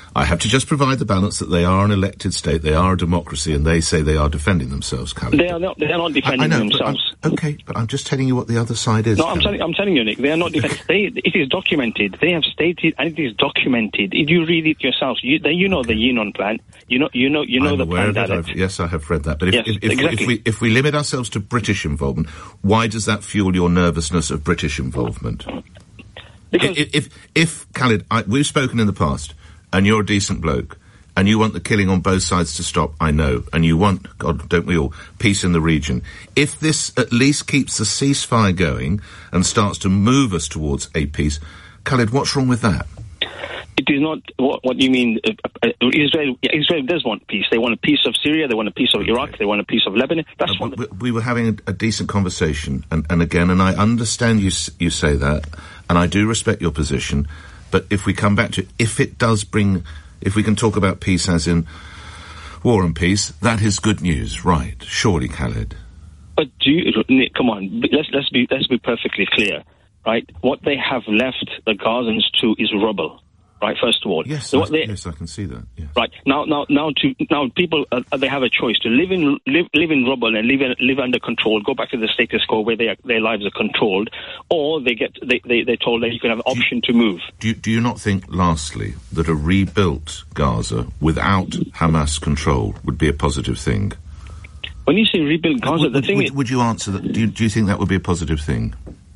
I have to just provide the balance that they are an elected state, they are a democracy, and they say they are defending themselves, Khaled. They are not. They are not defending I, I know, themselves. But okay, but I'm just telling you what the other side is. No, I'm telling. I'm telling you, Nick. They are not defending. they. It is documented. They have stated, and it is documented. If you read it yourselves, you, then you know the Yinon plan. You know. You know. You know I'm the aware plan. of it. I've, yes, I have read that. But if, yes, if, if, exactly. if we if we limit ourselves to British involvement, why does that fuel your nervousness of British involvement? Because if if, if Khaled, I, we've spoken in the past, and you're a decent bloke. And you want the killing on both sides to stop, I know. And you want, God, don't we all, peace in the region. If this at least keeps the ceasefire going and starts to move us towards a peace, Khaled, what's wrong with that? it is not what, what you mean. Uh, uh, Israel, Israel does want peace. They want a piece of Syria. They want a piece of Iraq. They want a piece of Lebanon. That's uh, what. We, we were having a, a decent conversation, and, and again, and I understand you you say that, and I do respect your position. But if we come back to, if it does bring, if we can talk about peace as in war and peace, that is good news, right? Surely, Khaled. But do you, Nick, come on, let's let's be let's be perfectly clear, right? What they have left the Gazans to is rubble, right? First of all, yes, so I, what they, yes, I can see that. Yes. Right now, now, now, to now, people uh, they have a choice to live in live live in rubble and live in, live under control, go back to the status quo where they are, their lives are controlled, or they get they they they're told that you can have an option to move. Do you, do you not think, lastly, that a rebuilt Gaza without Hamas control would be a positive thing? When you say rebuild Gaza, would, the thing would, is, would you answer that? Do you, do you think that would be a positive thing?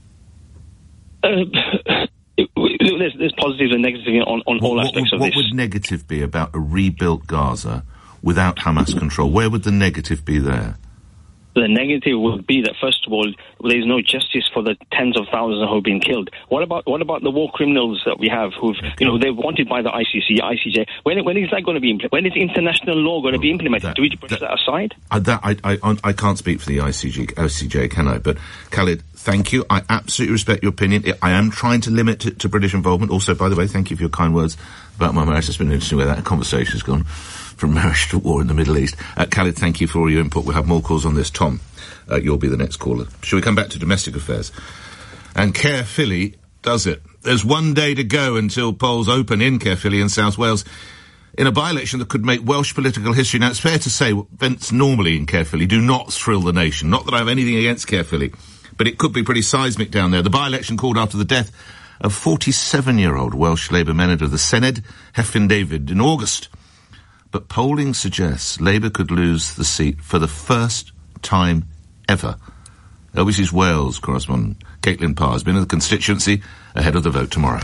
Uh, it, there's, there's positives and negatives on, on what, all what, aspects what, of what this. What would negative be about a rebuilt Gaza without Hamas control? Where would the negative be there? The negative would be that, first of all, there is no justice for the tens of thousands who have been killed. What about what about the war criminals that we have who've, okay. you know, they're wanted by the I C C, I C J? When, when is that going to be implemented? When is international law going to be implemented? That, Do we push that, that aside? Uh, that, I, I, I can't speak for the I C J, I C J, can I? But, Khaled, thank you. I absolutely respect your opinion. I am trying to limit it to British involvement. Also, by the way, thank you for your kind words about my marriage. It's been interesting where that conversation has gone from marriage to war in the Middle East. Uh, Khaled, thank you for all your input. We'll have more calls on this. Tom, uh, you'll be the next caller. Shall we come back to domestic affairs? And Caerphilly does it. There's one day to go until polls open in Caerphilly in South Wales in a by-election that could make Welsh political history. Now, it's fair to say events normally in Caerphilly do not thrill the nation. Not that I have anything against Caerphilly, but it could be pretty seismic down there. The by-election called after the death of forty-seven-year-old Welsh Labour Menad of the Senedd, Hefin David, in August. But polling suggests Labour could lose the seat for the first time ever. L B C's Wales correspondent Caitlin Parr has been in the constituency ahead of the vote tomorrow.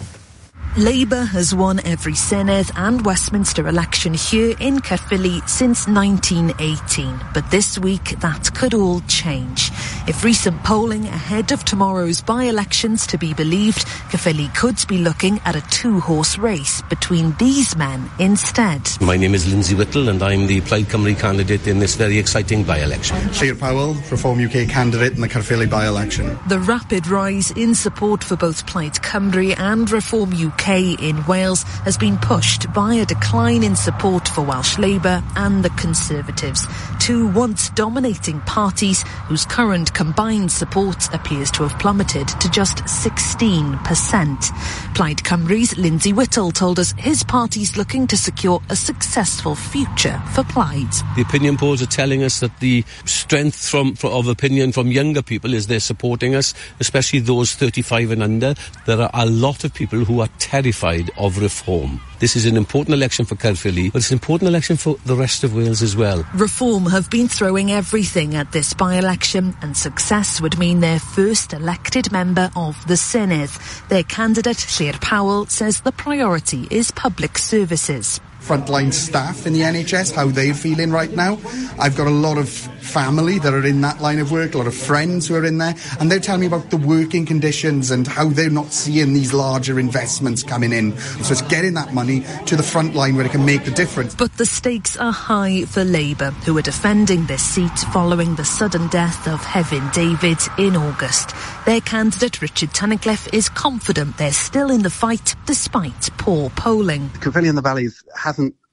Labour has won every Senedd and Westminster election here in Caerphilly since nineteen eighteen. But this week, that could all change. If recent polling ahead of tomorrow's by-elections to be believed, Caerphilly could be looking at a two-horse race between these men instead. My name is Lindsay Whittle and I'm the Plaid Cymru candidate in this very exciting by-election. Llyr Powell, Reform U K candidate in the Caerphilly by-election. The rapid rise in support for both Plaid Cymru and Reform U K in Wales has been pushed by a decline in support for Welsh Labour and the Conservatives, two once dominating parties whose current combined support appears to have plummeted to just sixteen percent. Plaid Cymru's Lindsay Whittle told us his party's looking to secure a successful future for Plaid. The opinion polls are telling us that the strength from, from, of opinion from younger people is they're supporting us, especially those thirty-five and under. There are a lot of people who are terrified of reform. This is an important election for Caerphilly, but it's an important election for the rest of Wales as well. Reform have been throwing everything at this by-election, and success would mean their first elected member of the Senedd. Their candidate, Llyr Powell, says the priority is public services. Frontline staff in the N H S, how they're feeling right now. I've got a lot of family that are in that line of work, a lot of friends who are in there, and they're telling me about the working conditions and how they're not seeing these larger investments coming in. So it's getting that money to the front line where it can make the difference. But the stakes are high for Labour, who are defending this seat following the sudden death of Hefin David in August. Their candidate, Richard Tunnicliffe, is confident they're still in the fight despite poor polling. Caerphilly and the Valleys hasn't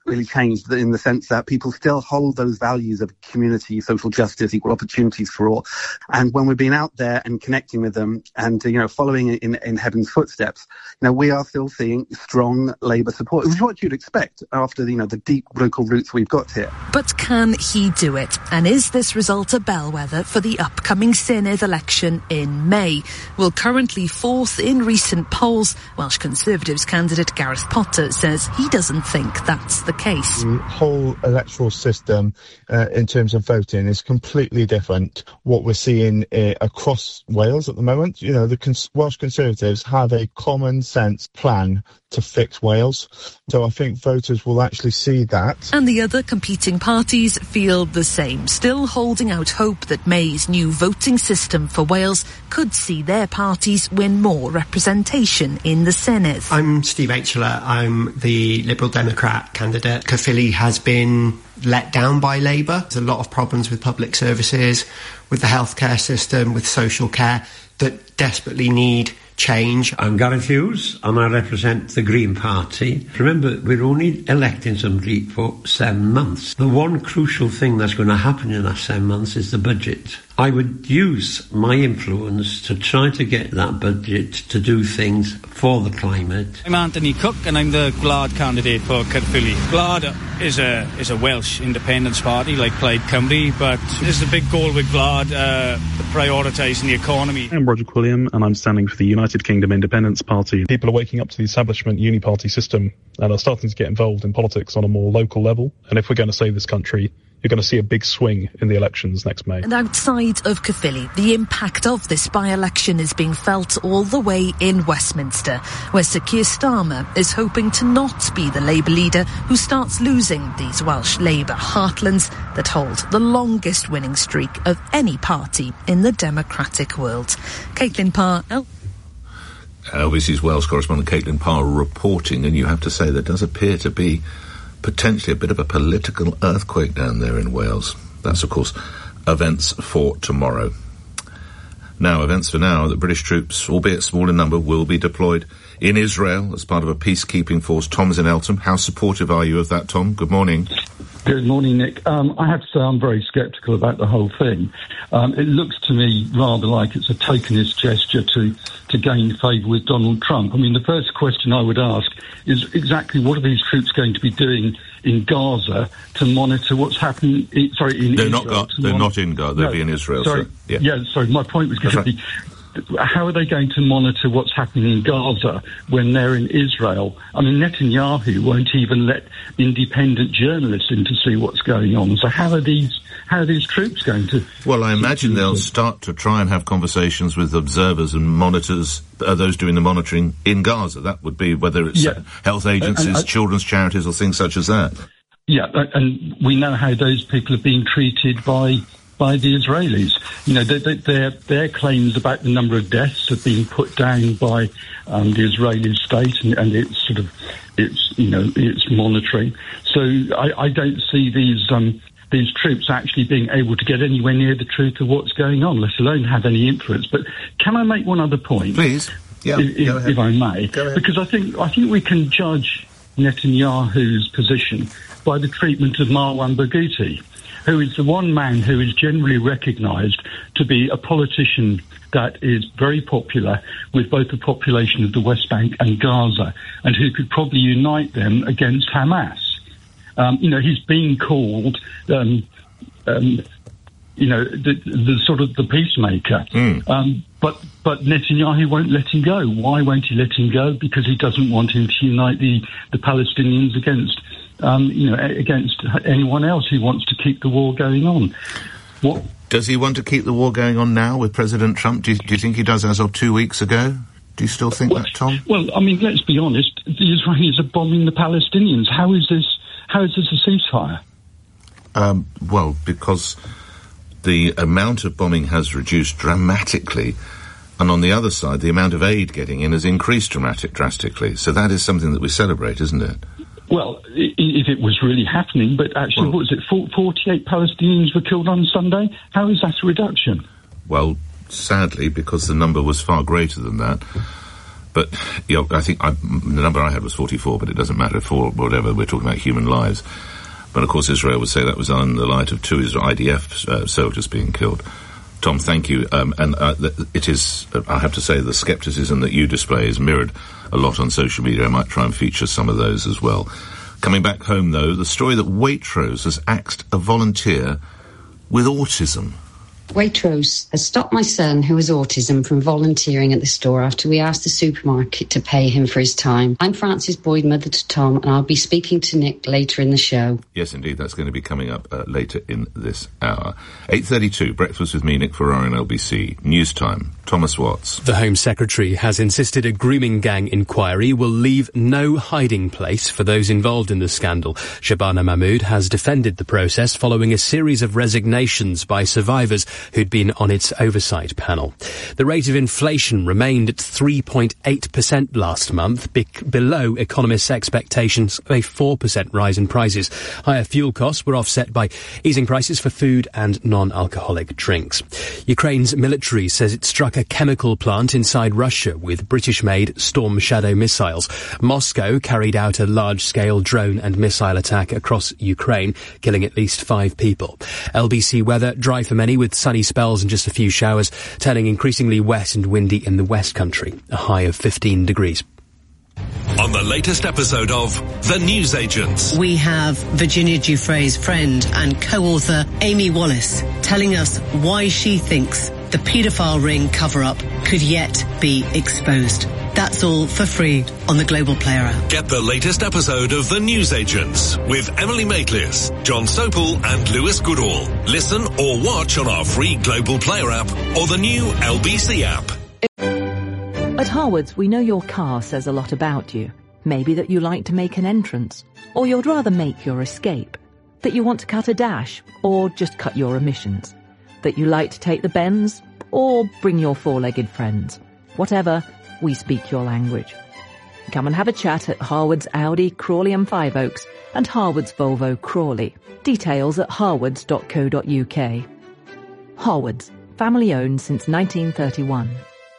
really changed in the sense that people still hold those values of community, social justice, equal opportunities for all. And when we've been out there and connecting with them and, you know, following in, in Heben's footsteps, you know, we are still seeing strong Labour support, which is what you'd expect after, you know, the deep local roots we've got here. But can he do it? And is this result a bellwether for the upcoming Senedd election in May? Well, currently fourth in recent polls, Welsh Conservatives candidate Gareth Potter says he doesn't think that's the case. The whole electoral system uh, in terms of voting is completely different. What we're seeing uh, across Wales at the moment, you know, the cons- Welsh Conservatives have a common sense plan to fix Wales. So I think voters will actually see that. And the other competing parties feel the same, still holding out hope that May's new voting system for Wales could see their parties win more representation in the Senedd. I'm Steve Aitchler. I'm the Liberal Democrat candidate. Caerphilly has been let down by Labour. There's a lot of problems with public services, with the healthcare system, with social care that desperately need change. I'm Gareth Hughes and I represent the Green Party. Remember, we're only electing somebody for seven months. The one crucial thing that's going to happen in that seven months is the budget. I would use my influence to try to get that budget to do things for the climate. I'm Anthony Cook and I'm the Gwlad candidate for Caerphilly. Gwlad is a is a Welsh independence party like Plaid Cymru, but there's a big goal with Gwlad, uh, prioritising the economy. I'm Roger Quilliam and I'm standing for the United Kingdom Independence Party. People are waking up to the establishment uni-party system and are starting to get involved in politics on a more local level. And if we're going to save this country, you're going to see a big swing in the elections next May. And outside of Caerphilly, the impact of this by-election is being felt all the way in Westminster, where Sir Keir Starmer is hoping to not be the Labour leader who starts losing these Welsh Labour heartlands that hold the longest winning streak of any party in the democratic world. Caitlin Parr. Oh. L B C's Wales correspondent Caitlin Parr reporting, and you have to say there does appear to be potentially a bit of a political earthquake down there in Wales. That's, of course, events for tomorrow. Now, events for now, that British troops, albeit small in number, will be deployed in Israel as part of a peacekeeping force. Tom's in Eltham. How supportive are you of that, Tom? Good morning. Good morning, Nick. Um, I have to say I'm very sceptical about the whole thing. Um, it looks to me rather like it's a tokenist gesture to, to gain favour with Donald Trump. I mean, the first question I would ask is exactly what are these troops going to be doing in Gaza to monitor what's happening? In, sorry, in they're Israel. Not, they're not in Gaza. They'll no, be in Israel. Sorry, so, yeah. yeah, sorry. My point was going to be, how are they going to monitor what's happening in Gaza when they're in Israel? I mean, Netanyahu won't even let independent journalists in to see what's going on. So how are these how are these troops going to... Well, I imagine they'll start to try and have conversations with observers and monitors, uh, those doing the monitoring in Gaza. That would be whether it's yeah. uh, health agencies, and, and, children's charities or things such as that. Yeah, and we know how those people are being treated by... by the Israelis. You know, they, they, their their claims about the number of deaths have been put down by um, the Israeli state and, and its sort of its you know its monitoring. So I, I don't see these um, these troops actually being able to get anywhere near the truth of what's going on, let alone have any influence. But can I make one other point, please? Yeah, if, if, if I may, because I think I think we can judge Netanyahu's position by the treatment of Marwan Barghouti, who is the one man who is generally recognised to be a politician that is very popular with both the population of the West Bank and Gaza, and who could probably unite them against Hamas. Um, you know, he's being called, um, um, you know, the, the sort of the peacemaker. Mm. Um, but but Netanyahu won't let him go. Why won't he let him go? Because he doesn't want him to unite the, the Palestinians against Um, you know, against anyone else who wants to keep the war going on. What does he want to keep the war going on now with President Trump? Do you, do you think he does as of two weeks ago? Do you still think well, that, Tom? Well, I mean, let's be honest. The Israelis are bombing the Palestinians. How is this? How is this a ceasefire? Um, well, because the amount of bombing has reduced dramatically. And on the other side, the amount of aid getting in has increased dramatic, drastically. So that is something that we celebrate, isn't it? Well, if it was really happening, but actually, well, what was it, forty-eight Palestinians were killed on Sunday? How is that a reduction? Well, sadly, because the number was far greater than that, But, you know, I think I, the number I had was forty-four, but it doesn't matter for whatever. We're talking about human lives. But, of course, Israel would say that was in the light of two I D F uh, soldiers being killed. Tom, thank you. Um, and uh, it is, uh, I have to say, the scepticism that you display is mirrored a lot on social media. I might try and feature some of those as well. Coming back home, though, the story that Waitrose has axed a volunteer with autism. Waitrose has stopped my son, who has autism, from volunteering at the store after we asked the supermarket to pay him for his time. I'm Frances Boyd, mother to Tom, and I'll be speaking to Nick later in the show. Yes, indeed, that's going to be coming up uh, later in this hour. eight thirty-two, Breakfast with me, Nick Ferrari on L B C. News time, Thomas Watts. The Home Secretary has insisted a grooming gang inquiry will leave no hiding place for those involved in the scandal. Shabana Mahmood has defended the process following a series of resignations by survivors who'd been on its oversight panel. The rate of inflation remained at three point eight percent last month, be- below economists' expectations of a four percent rise in prices. Higher fuel costs were offset by easing prices for food and non-alcoholic drinks. Ukraine's military says it struck a chemical plant inside Russia with British-made Storm Shadow missiles. Moscow carried out a large-scale drone and missile attack across Ukraine, killing at least five people. L B C weather, dry for many with sunny spells and just a few showers, turning increasingly wet and windy in the West Country, a high of fifteen degrees. On the latest episode of The Newsagents, we have Virginia Giuffre's friend and co-author Amy Wallace telling us why she thinks the paedophile ring cover-up could yet be exposed. That's all for free on the Global Player app. Get the latest episode of The Newsagents with Emily Maitlis, John Sopel and Lewis Goodall. Listen or watch on our free Global Player app or the new L B C app. At Harwood's, we know your car says a lot about you. Maybe that you like to make an entrance, or you'd rather make your escape. That you want to cut a dash, or just cut your emissions. That you like to take the bends, or bring your four-legged friends. Whatever, we speak your language. Come and have a chat at Harwood's Audi, Crawley and Five Oaks, and Harwood's Volvo Crawley. Details at harwoods dot co dot uk. Harwood's, family owned since nineteen thirty-one.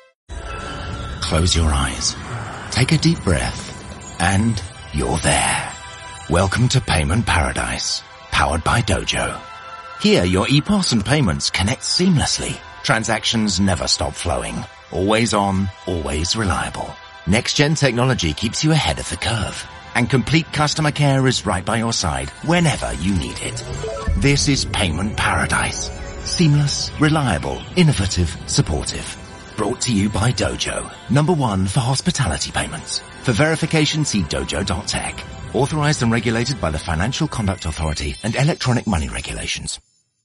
Close your eyes, take a deep breath, and you're there. Welcome to Payment Paradise, powered by Dojo. Here, your E P O S and payments connect seamlessly. Transactions never stop flowing. Always on, always reliable. Next-gen technology keeps you ahead of the curve. And complete customer care is right by your side whenever you need it. This is Payment Paradise. Seamless, reliable, innovative, supportive. Brought to you by Dojo, number one for hospitality payments. For verification, see dojo dot tech. Authorized and regulated by the Financial Conduct Authority and Electronic Money Regulations.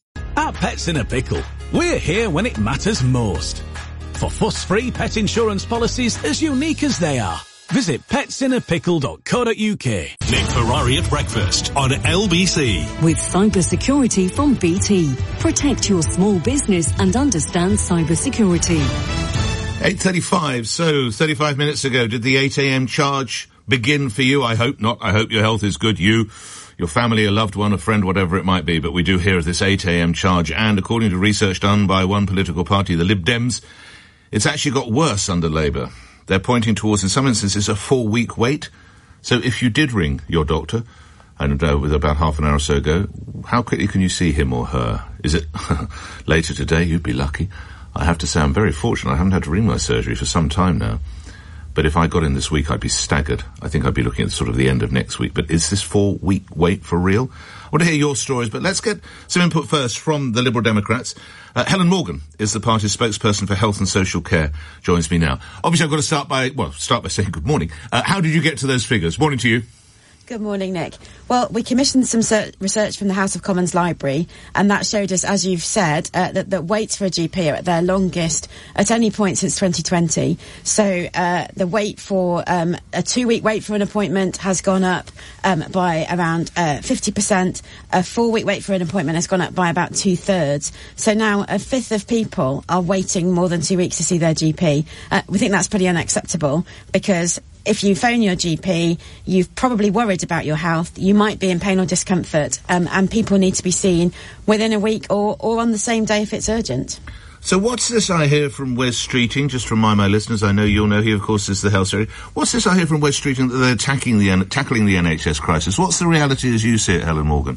At Pets in a Pickle, we're here when it matters most. For fuss-free pet insurance policies as unique as they are. Visit pets in a pickle dot co dot uk. Nick Ferrari at breakfast on L B C. With cyber security from B T. Protect your small business and understand cyber security. eight thirty-five, so thirty-five minutes ago, did the eight a.m. charge begin for you? I hope not. I hope your health is good. You, your family, a loved one, a friend, whatever it might be. But we do hear of this eight a.m. charge. And according to research done by one political party, the Lib Dems, it's actually got worse under Labour. They're pointing towards, in some instances, a four-week wait. So if you did ring your doctor, and uh, with about half an hour or so ago, how quickly can you see him or her? Is it later today? You'd be lucky. I have to say I'm very fortunate. I haven't had to ring my surgery for some time now. But if I got in this week, I'd be staggered. I think I'd be looking at sort of the end of next week. But is this four-week wait for real? I want to hear your stories, but let's get some input first from the Liberal Democrats. Uh, Helen Morgan is the party's spokesperson for health and social care, joins me now. Obviously, I've got to start by, well, start by saying good morning. Uh, how did you get to those figures? Morning to you. Good morning, Nick. Well, we commissioned some research from the House of Commons Library, and that showed us, as you've said, uh, that, that waits for a G P are at their longest at any point since twenty twenty. So uh, the wait for um, a two-week wait for an appointment has gone up um, by around uh, fifty percent. A four-week wait for an appointment has gone up by about two-thirds. So now a fifth of people are waiting more than two weeks to see their G P. Uh, we think that's pretty unacceptable because if you phone your G P, you've probably worried about your health. You might be in pain or discomfort, um, and people need to be seen within a week or, or on the same day if it's urgent. So what's this I hear from Wes Streeting? Just to remind my listeners, I know you'll know he, of course, is the health secretary. What's this I hear from Wes Streeting that they're attacking the N- tackling the N H S crisis? What's the reality as you see it, Helen Morgan?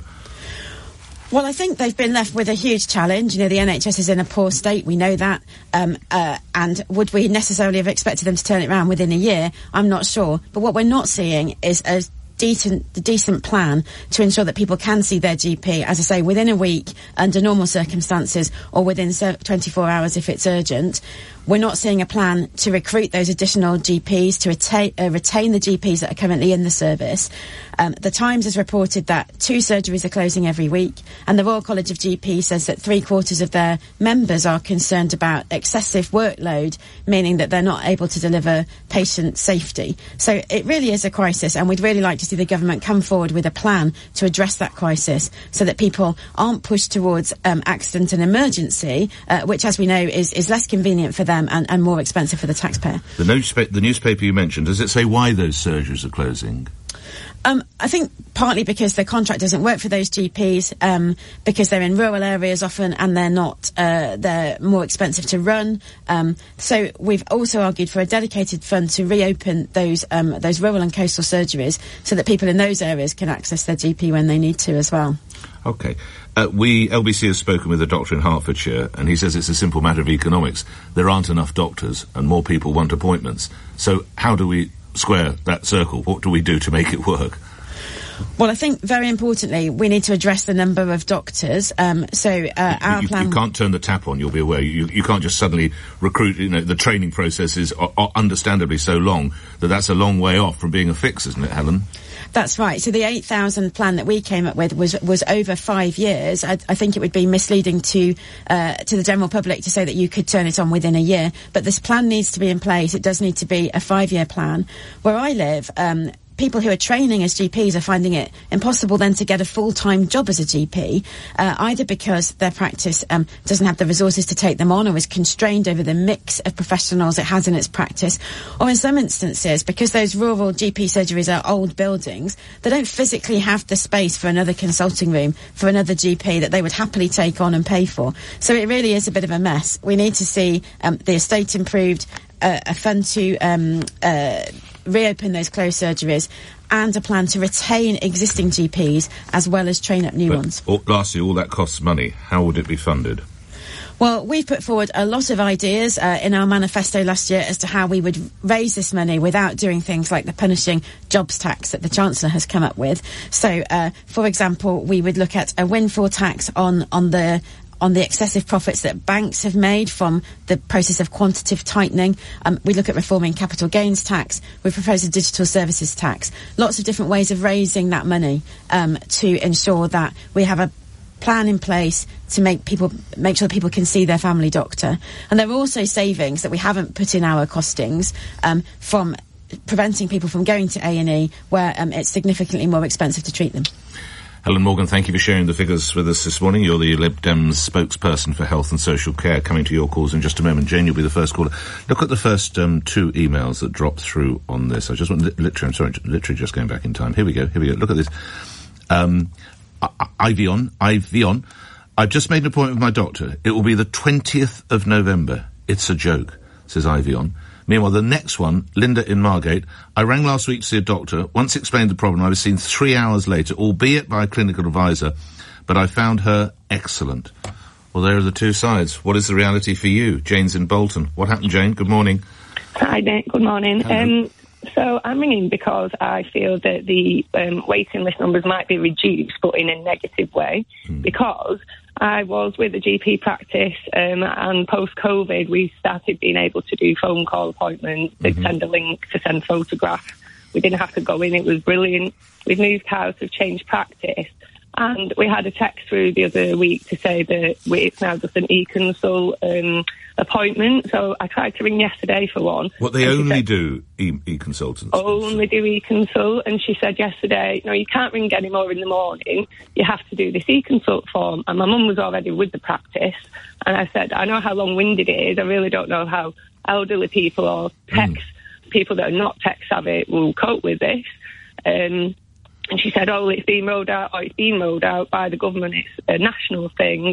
Well, I think they've been left with a huge challenge. You know, the N H S is in a poor state. We know that. Um, uh, and would we necessarily have expected them to turn it around within a year? I'm not sure. But what we're not seeing is a decent, decent plan to ensure that people can see their G P, as I say, within a week under normal circumstances, or within twenty-four hours if it's urgent. We're not seeing a plan to recruit those additional G Ps, to retain, uh, retain the G Ps that are currently in the service. Um, the Times has reported that two surgeries are closing every week, and the Royal College of G Ps says that three quarters of their members are concerned about excessive workload, meaning that they're not able to deliver patient safety. So it really is a crisis, and we'd really like to see the government come forward with a plan to address that crisis so that people aren't pushed towards um, accident and emergency, uh, which, as we know, is, is less convenient for them and, and more expensive for the taxpayer. The, newspa- the newspaper you mentioned, does it say why those surgeries are closing? Um, I think partly because the contract doesn't work for those G Ps, um, because they're in rural areas often and they're not, uh, they're more expensive to run. Um, so we've also argued for a dedicated fund to reopen those, um, those rural and coastal surgeries so that people in those areas can access their G P when they need to as well. OK. Uh, we, L B C has spoken with a doctor in Hertfordshire, and he says it's a simple matter of economics. There aren't enough doctors, and more people want appointments. So how do we square that circle? What do we do to make it work? Well, I think very importantly, we need to address the number of doctors. Um, so uh, you, our you, plan... You can't turn the tap on, you'll be aware. You, you can't just suddenly recruit, you know, the training processes are, are understandably so long that that's a long way off from being a fix, isn't it, Helen? That's right. So the eight thousand plan that we came up with was was over five years. I, I think it would be misleading to uh, to the general public to say that you could turn it on within a year. But this plan needs to be in place. It does need to be a five-year plan. Where I live, um, people who are training as G Ps are finding it impossible then to get a full-time job as a G P, uh, either because their practice um, doesn't have the resources to take them on, or is constrained over the mix of professionals it has in its practice, or in some instances, because those rural G P surgeries are old buildings, they don't physically have the space for another consulting room for another G P that they would happily take on and pay for. So it really is a bit of a mess. We need to see um, the estate improved, uh, a fund to um, uh, reopen those closed surgeries, and a plan to retain existing G Ps as well as train up new but ones. All, lastly, all that costs money. How would it be funded? Well, we've put forward a lot of ideas uh, in our manifesto last year as to how we would raise this money without doing things like the punishing jobs tax that the Chancellor has come up with. So, uh, for example, we would look at a windfall tax on, on the on the excessive profits that banks have made from the process of quantitative tightening. Um, we look at reforming capital gains tax. We propose a digital services tax. Lots of different ways of raising that money um, to ensure that we have a plan in place to make people make sure that people can see their family doctor. And there are also savings that we haven't put in our costings um, from preventing people from going to A and E, where um, it's significantly more expensive to treat them. Helen Morgan, thank you for sharing the figures with us this morning. You're the Lib Dems spokesperson for health and social care. Coming to your calls in just a moment. Jane, you'll be the first caller. Look at the first um, two emails that dropped through on this. I just want, li- literally, I'm sorry, literally just going back in time. Here we go, here we go. Look at this. Um, I- Ivion, Ivion, I've just made an appointment with my doctor. It will be the twentieth of November. It's a joke, says Ivion. Meanwhile, the next one, Linda in Margate, I rang last week to see a doctor. Once explained the problem, I was seen three hours later, albeit by a clinical advisor, but I found her excellent. Well, there are the two sides. What is the reality for you? Jane's in Bolton. What happened, Jane? Good morning. Hi, Nick. Good morning. Um, so I'm ringing because I feel that the um, waiting list numbers might be reduced, but in a negative way, hmm. because I was with a G P practice, um, and post-COVID, we started being able to do phone call appointments. They'd mm-hmm. send a link to send photographs. We didn't have to go in. It was brilliant. We've moved house, we've changed practice. And we had a text through the other week to say that we, it's now just an e-consult um, appointment. So I tried to ring yesterday for one. What, they only said, do e- e-consultants? Only do e-consult. And she said yesterday, no, you can't ring anymore in the morning. You have to do this e-consult form. And my mum was already with the practice. And I said, I know how long-winded it is. I really don't know how elderly people or tech, mm. people that are not tech-savvy will cope with this. Um And she said, oh, it's been rolled out, or it's been rolled out by the government. It's a national thing.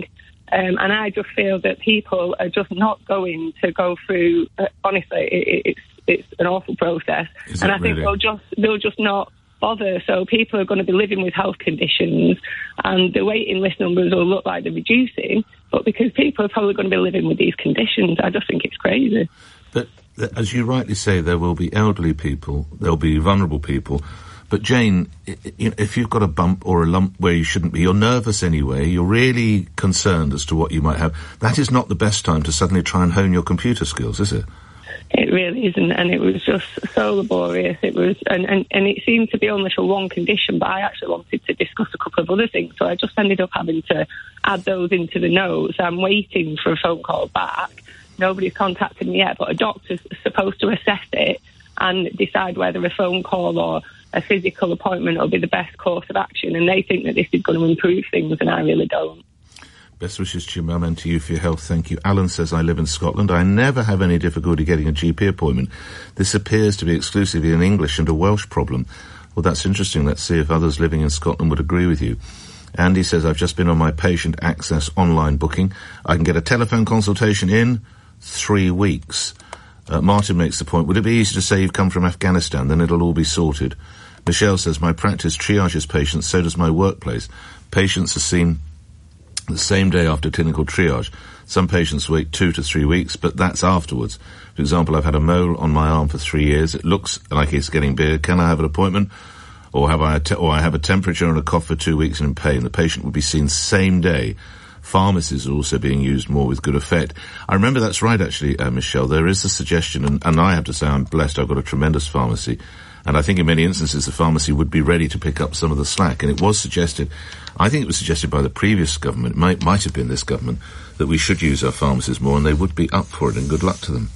Um, and I just feel that people are just not going to go through, uh, honestly, it, it's it's an awful process. Is and it I think really? they'll just they'll just not bother. So people are going to be living with health conditions, and the waiting list numbers will look like they're reducing, but because people are probably going to be living with these conditions, I just think it's crazy. But th- as you rightly say, there will be elderly people, there'll be vulnerable people. But Jane, I- I- you know, if you've got a bump or a lump where you shouldn't be, you're nervous anyway, you're really concerned as to what you might have, that is not the best time to suddenly try and hone your computer skills, is it? It really isn't, and it was just so laborious. It was, and, and, and it seemed to be only for one condition, but I actually wanted to discuss a couple of other things, so I just ended up having to add those into the notes. I'm waiting for a phone call back. Nobody's contacted me yet, but a doctor's supposed to assess it and decide whether a phone call or a physical appointment will be the best course of action, and they think that this is going to improve things, and I really don't. Best wishes to your mum and to you for your health, thank you. Alan says, I live in Scotland. I never have any difficulty getting a G P appointment. This appears to be exclusively an English and a Welsh problem. Well, that's interesting. Let's see if others living in Scotland would agree with you. Andy says, I've just been on my patient access online booking. I can get a telephone consultation in three weeks. Uh, Martin makes the point, would it be easy to say you've come from Afghanistan? Then it'll all be sorted. Michelle says, my practice triages patients, so does my workplace. Patients are seen the same day after clinical triage. Some patients wait two to three weeks, but that's afterwards. For example, I've had a mole on my arm for three years. It looks like it's getting bigger. Can I have an appointment? Or have I, a te- or I have a temperature and a cough for two weeks and in pain. The patient would be seen same day. Pharmacies are also being used more with good effect. I remember that's right, actually, uh, Michelle. There is a suggestion, and, and I have to say I'm blessed. I've got a tremendous pharmacy. And I think in many instances the pharmacy would be ready to pick up some of the slack. And it was suggested, I think it was suggested by the previous government, it might, might have been this government, that we should use our pharmacies more, and they would be up for it, and good luck to them.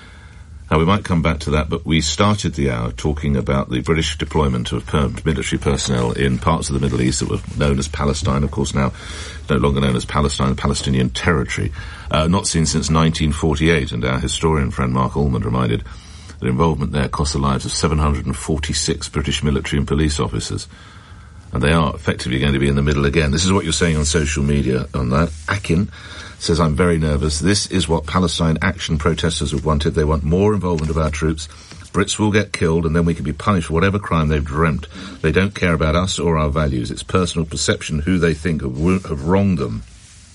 Now, we might come back to that, but we started the hour talking about the British deployment of per- military personnel in parts of the Middle East that were known as Palestine, of course now no longer known as Palestine, the Palestinian territory, uh, not seen since nineteen forty-eight, and our historian friend Mark Allman reminded that involvement there cost the lives of seven hundred forty-six British military and police officers. And they are effectively going to be in the middle again. This is what you're saying on social media on that. Akin says, I'm very nervous. This is what Palestine Action protesters have wanted. They want more involvement of our troops. Brits will get killed, and then we can be punished for whatever crime they've dreamt. They don't care about us or our values. It's personal perception who they think have, have wronged them.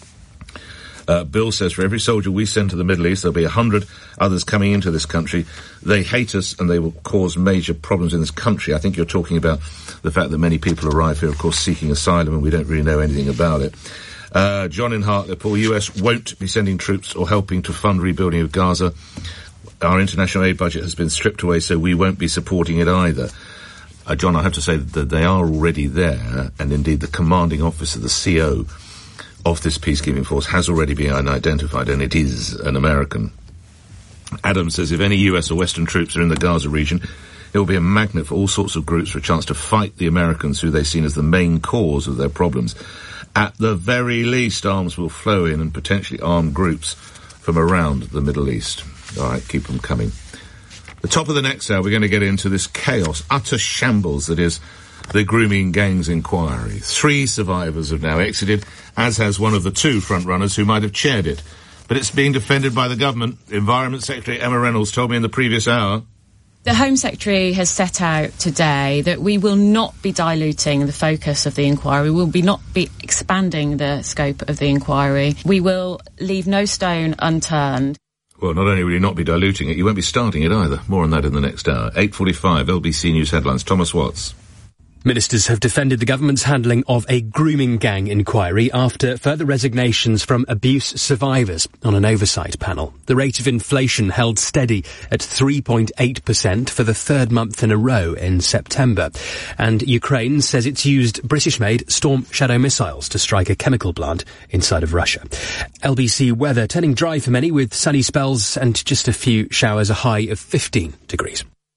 Uh, Bill says, for every soldier we send to the Middle East, there'll be a hundred others coming into this country. They hate us, and they will cause major problems in this country. I think you're talking about the fact that many people arrive here, of course, seeking asylum, and we don't really know anything about it. Uh, John in Hartlepool, U S won't be sending troops or helping to fund rebuilding of Gaza. Our international aid budget has been stripped away, so we won't be supporting it either. Uh, John, I have to say that they are already there, and indeed the commanding officer, the C O of this peacekeeping force, has already been identified, and it is an American. Adam says, if any U S or Western troops are in the Gaza region, it will be a magnet for all sorts of groups for a chance to fight the Americans, who they've seen as the main cause of their problems. At the very least, arms will flow in, and potentially armed groups from around the Middle East. All right, keep them coming. The top of the next hour, we're going to get into this chaos, utter shambles that is the grooming gangs inquiry. Three survivors have now exited, as has one of the two front-runners who might have chaired it. But it's being defended by the government. Environment Secretary Emma Reynolds told me in the previous hour. The Home Secretary has set out today that we will not be diluting the focus of the inquiry. We will be not be expanding the scope of the inquiry. We will leave no stone unturned. Well, not only will you not be diluting it, you won't be starting it either. More on that in the next hour. eight forty-five, L B C News headlines. Thomas Watts. Ministers have defended the government's handling of a grooming gang inquiry after further resignations from abuse survivors on an oversight panel. The rate of inflation held steady at three point eight percent for the third month in a row in September. And Ukraine says it's used British-made Storm Shadow missiles to strike a chemical plant inside of Russia. L B C weather turning dry for many with sunny spells and just a few showers, a high of fifteen degrees.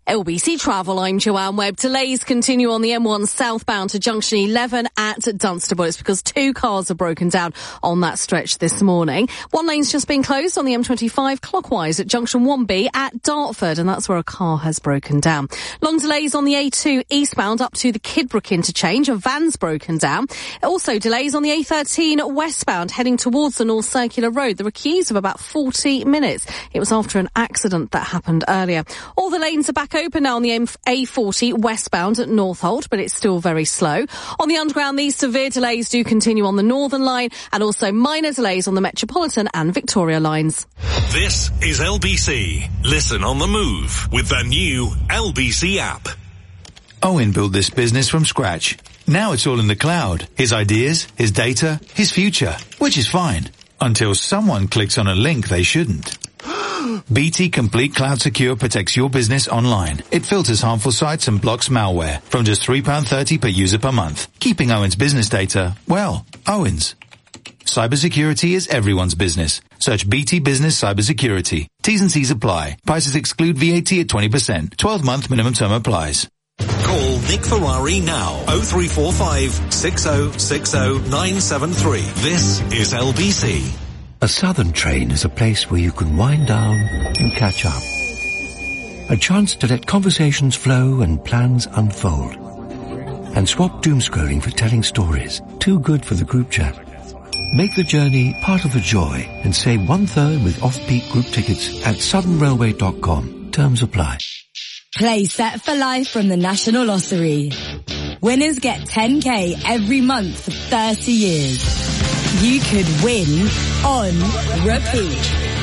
L B C Travel, I'm Joanne Webb. Delays continue on the M one southbound to junction eleven at Dunstable. It's because two cars are broken down on that stretch this morning. One lane's just been closed on the M twenty-five clockwise at junction one B at Dartford, and that's where a car has broken down. Long delays on the A two eastbound up to the Kidbrooke interchange. A van's broken down. Also delays on the A thirteen westbound heading towards the North Circular Road. There were queues of about forty minutes. It was after an accident that happened earlier. All the lanes are back open now on the A forty westbound at Northolt, but it's still very slow. On the Underground, these severe delays do continue on the Northern Line and also minor delays on the Metropolitan and Victoria lines. This is L B C. Listen on the move with the new L B C app. Owen built this business from scratch. Now it's all in the cloud. His ideas, his data, his future, which is fine. Until someone clicks on a link they shouldn't. B T Complete Cloud Secure protects your business online. It filters harmful sites and blocks malware from just three pounds thirty per user per month. Keeping Owen's business data, well, Owen's. Cybersecurity is everyone's business. Search B T Business Cybersecurity. T's and C's apply. Prices exclude V A T at twenty percent. twelve month minimum term applies. Call Nick Ferrari now. oh three four five, six oh six oh, nine seven three. This is L B C. A Southern train is a place where you can wind down and catch up. A chance to let conversations flow and plans unfold. And swap doom scrolling for telling stories. Too good for the group chat. Make the journey part of the joy and save one third with off-peak group tickets at southern railway dot com. Terms apply. Play Set for Life from the National Lottery. Winners get ten K every month for thirty years. You could win on repeat.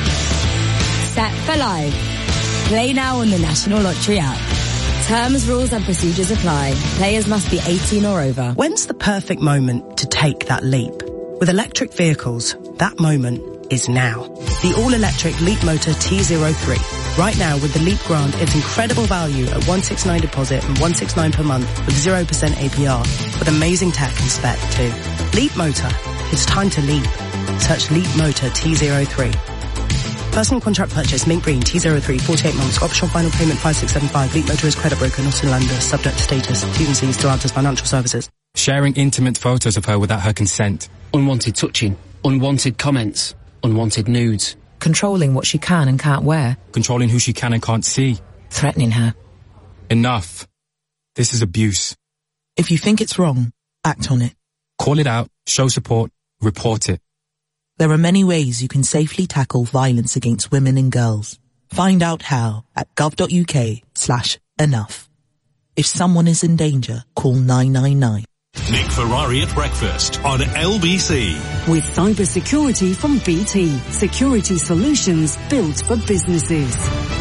Set for Life. Play now on the National Lottery app. Terms, rules and procedures apply. Players must be eighteen or over. When's the perfect moment to take that leap? With electric vehicles, that moment is now. The all-electric Leap Motor T zero three. Right now, with the Leap Grant, it's incredible value at one sixty-nine deposit and one sixty-nine per month with zero percent A P R. With amazing tech and spec too. Leap Motor. It's time to leap. Search Leap Motor T zero three. Personal contract purchase, Mint Green, T zero three, forty-eight months. Optional final payment five six seven five. Leap Motor is credit broker, not in lender. Subject to status. T's and C's to Altus Financial Services. Sharing intimate photos of her without her consent. Unwanted touching. Unwanted comments. Unwanted nudes. Controlling what she can and can't wear. Controlling who she can and can't see. Threatening her. Enough. This is abuse. If you think it's wrong, act on it. Call it out, show support, report it. There are many ways you can safely tackle violence against women and girls. Find out how at gov.uk slash enough. If someone is in danger, call nine nine nine. Nick Ferrari at breakfast on L B C. With cybersecurity from B T. Security solutions built for businesses.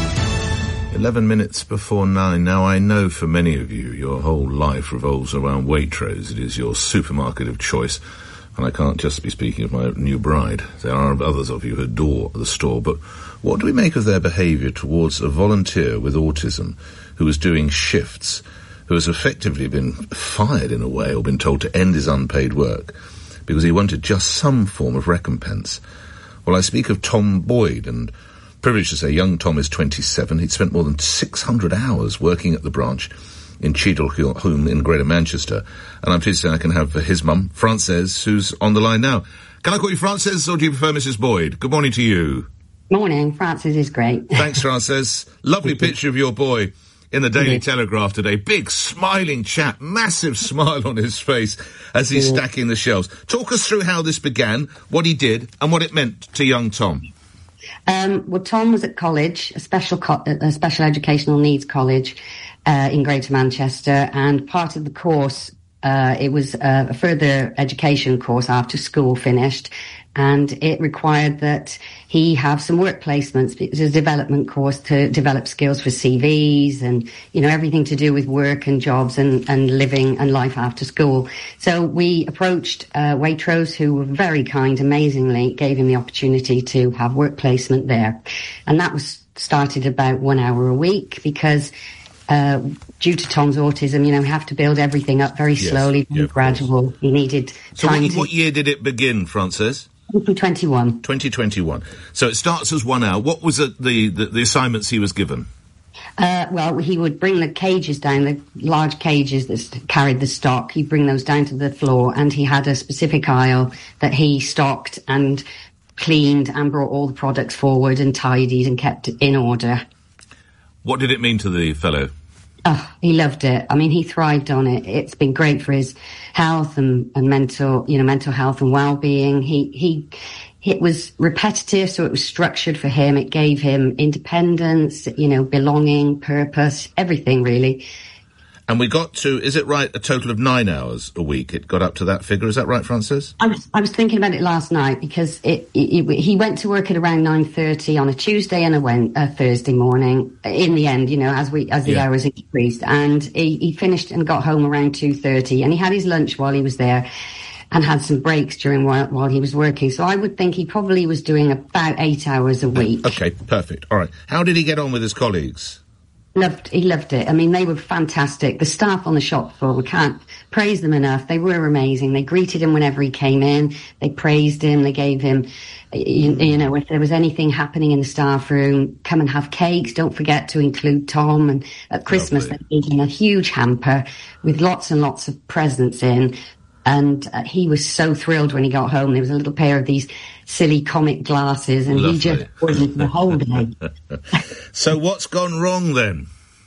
eleven minutes before nine. Now, I know for many of you, your whole life revolves around Waitrose. It is your supermarket of choice. And I can't just be speaking of my new bride. There are others of you who adore the store. But what do we make of their behaviour towards a volunteer with autism who is doing shifts, who has effectively been fired in a way or been told to end his unpaid work because he wanted just some form of recompense? Well, I speak of Tom Boyd, and privileged to say young Tom is twenty-seven. He'd spent more than six hundred hours working at the branch in Cheadle-Hulme in Greater Manchester. And I'm pleased to say I can have his mum, Frances, who's on the line now. Can I call you Frances, or do you prefer Missus Boyd? Good morning to you. Morning. Frances is great. Thanks, Frances. Lovely picture of your boy in the Daily Telegraph today. Big, smiling chap, massive smile on his face as he's stacking the shelves. Talk us through how this began, what he did, and what it meant to young Tom. Um, well, Tom was at college, a special co- a special educational needs college uh, in Greater Manchester, and part of the course, uh, it was uh, a further education course after school finished, and it required that he have some work placements. It was a development course to develop skills for C Vs and, you know, everything to do with work and jobs and, and living and life after school. So we approached uh, Waitrose, who were very kind, amazingly, gave him the opportunity to have work placement there. And that was started about one hour a week because uh, due to Tom's autism, you know, we have to build everything up very Yes. slowly, very Yeah, gradual. He needed So time what, to... what year did it begin, Frances? twenty twenty-one. twenty twenty-one. So it starts as one hour. What was it, the, the, the assignments he was given? Uh, well, he would bring the cages down, the large cages that carried the stock. He'd bring those down to the floor, and he had a specific aisle that he stocked and cleaned and brought all the products forward and tidied and kept it in order. What did it mean to the fellow? Oh, he loved it. I mean, he thrived on it. It's been great for his health and, and mental, you know, mental health and well-being. He, he, it was repetitive, so it was structured for him. It gave him independence, you know, belonging, purpose, everything really. And we got to, is it right, a total of nine hours a week? It got up to that figure. Is that right, Frances? I was, I was thinking about it last night because it, it, it, he went to work at around nine thirty on a Tuesday and a, Wed- a Thursday morning. In the end, you know, as we as the yeah. hours increased, and he, he finished and got home around two thirty, and he had his lunch while he was there, and had some breaks during while, while he was working. So I would think he probably was doing about eight hours a week. Okay, perfect. All right. How did he get on with his colleagues? Loved, he loved it. I mean, they were fantastic. The staff on the shop floor, we can't praise them enough. They were amazing. They greeted him whenever he came in. They praised him. They gave him, you, you know, if there was anything happening in the staff room, come and have cakes. Don't forget to include Tom. And at Christmas, Lovely. They gave him a huge hamper with lots and lots of presents in. And uh, he was so thrilled when he got home. There was a little pair of these silly comic glasses, and Lovely. He just wore it the whole day. So what's gone wrong then?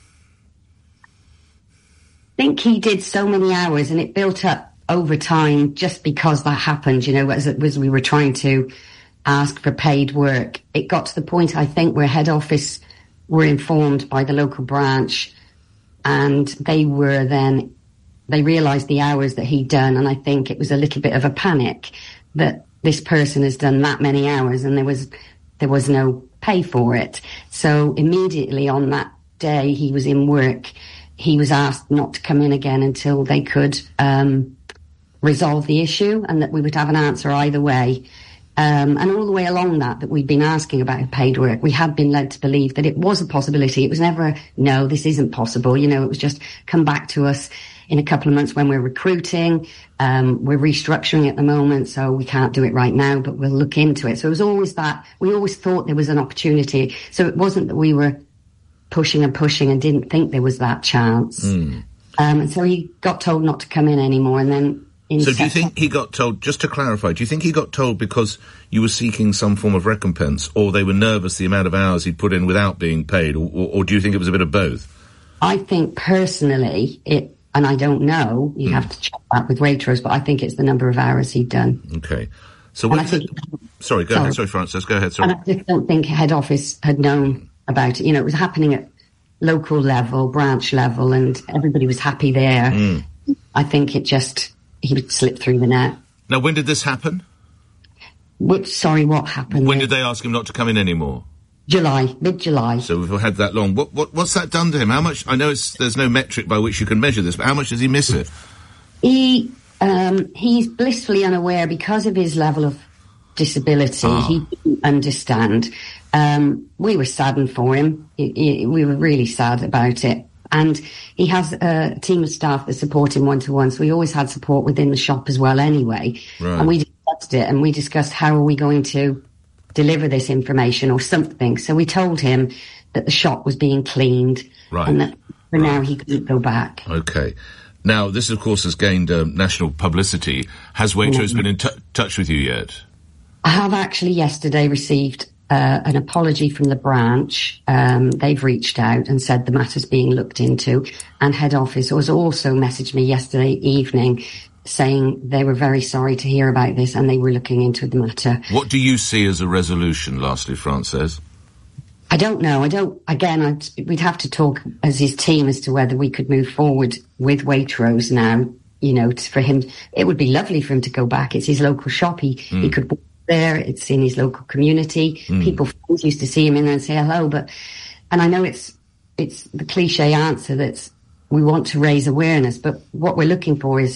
I think he did so many hours, and it built up over time just because that happened, you know, as, as we were trying to ask for paid work. It got to the point, I think, where head office were informed by the local branch, and they were then... They realised the hours that he'd done, and I think it was a little bit of a panic that this person has done that many hours and there was there was no pay for it. So immediately on that day he was in work, he was asked not to come in again until they could um, resolve the issue, and that we would have an answer either way. Um, and all the way along that, that we'd been asking about paid work, we had been led to believe that it was a possibility. It was never, a, no, this isn't possible. You know, it was just come back to us in a couple of months when we're recruiting. Um, we're restructuring at the moment, so we can't do it right now, but we'll look into it. So it was always that, we always thought there was an opportunity. So it wasn't that we were pushing and pushing and didn't think there was that chance. Mm. Um, and so he got told not to come in anymore, and then So do you think he got told, just to clarify, do you think he got told because you were seeking some form of recompense, or they were nervous the amount of hours he'd put in without being paid, or, or, or do you think it was a bit of both? I think personally, it, and I don't know, you mm. have to check that with Waitrose, but I think it's the number of hours he'd done. Okay. So what think, it, sorry, go sorry. ahead, sorry Frances, go ahead, sorry. And I just don't think head office had known about it. You know, it was happening at local level, branch level, and everybody was happy there. Mm. I think it just... he would slip through the net. Now, when did this happen? Which, sorry, what happened? When did they ask him not to come in anymore? July, mid-July. So we've had that long. What, what, what's that done to him? How much, I know it's, there's no metric by which you can measure this, but how much does he miss it? He, um, he's blissfully unaware because of his level of disability. Ah. He didn't understand. Um, we were saddened for him. He, he, we were really sad about it. And he has a team of staff that support him one-to-one, so we always had support within the shop as well anyway. Right. And we discussed it, and we discussed how are we going to deliver this information or something. So we told him that the shop was being cleaned, right. and that for right. now he couldn't go back. Okay. Now, this, of course, has gained um, national publicity. Has Waitrose mm-hmm. been in t- touch with you yet? I have actually yesterday received Uh, an apology from the branch. Um, they've reached out and said the matter's being looked into, and head office has also messaged me yesterday evening saying they were very sorry to hear about this and they were looking into the matter. What do you see as a resolution, lastly, Frances? I don't know. I don't, again, I'd, we'd have to talk as his team as to whether we could move forward with Waitrose now, you know, to, for him. It would be lovely for him to go back. It's his local shop. He, mm. he could there, it's in his local community. Mm. People friends used to see him in there and say hello, but, and I know it's, it's the cliche answer that's, we want to raise awareness, but what we're looking for is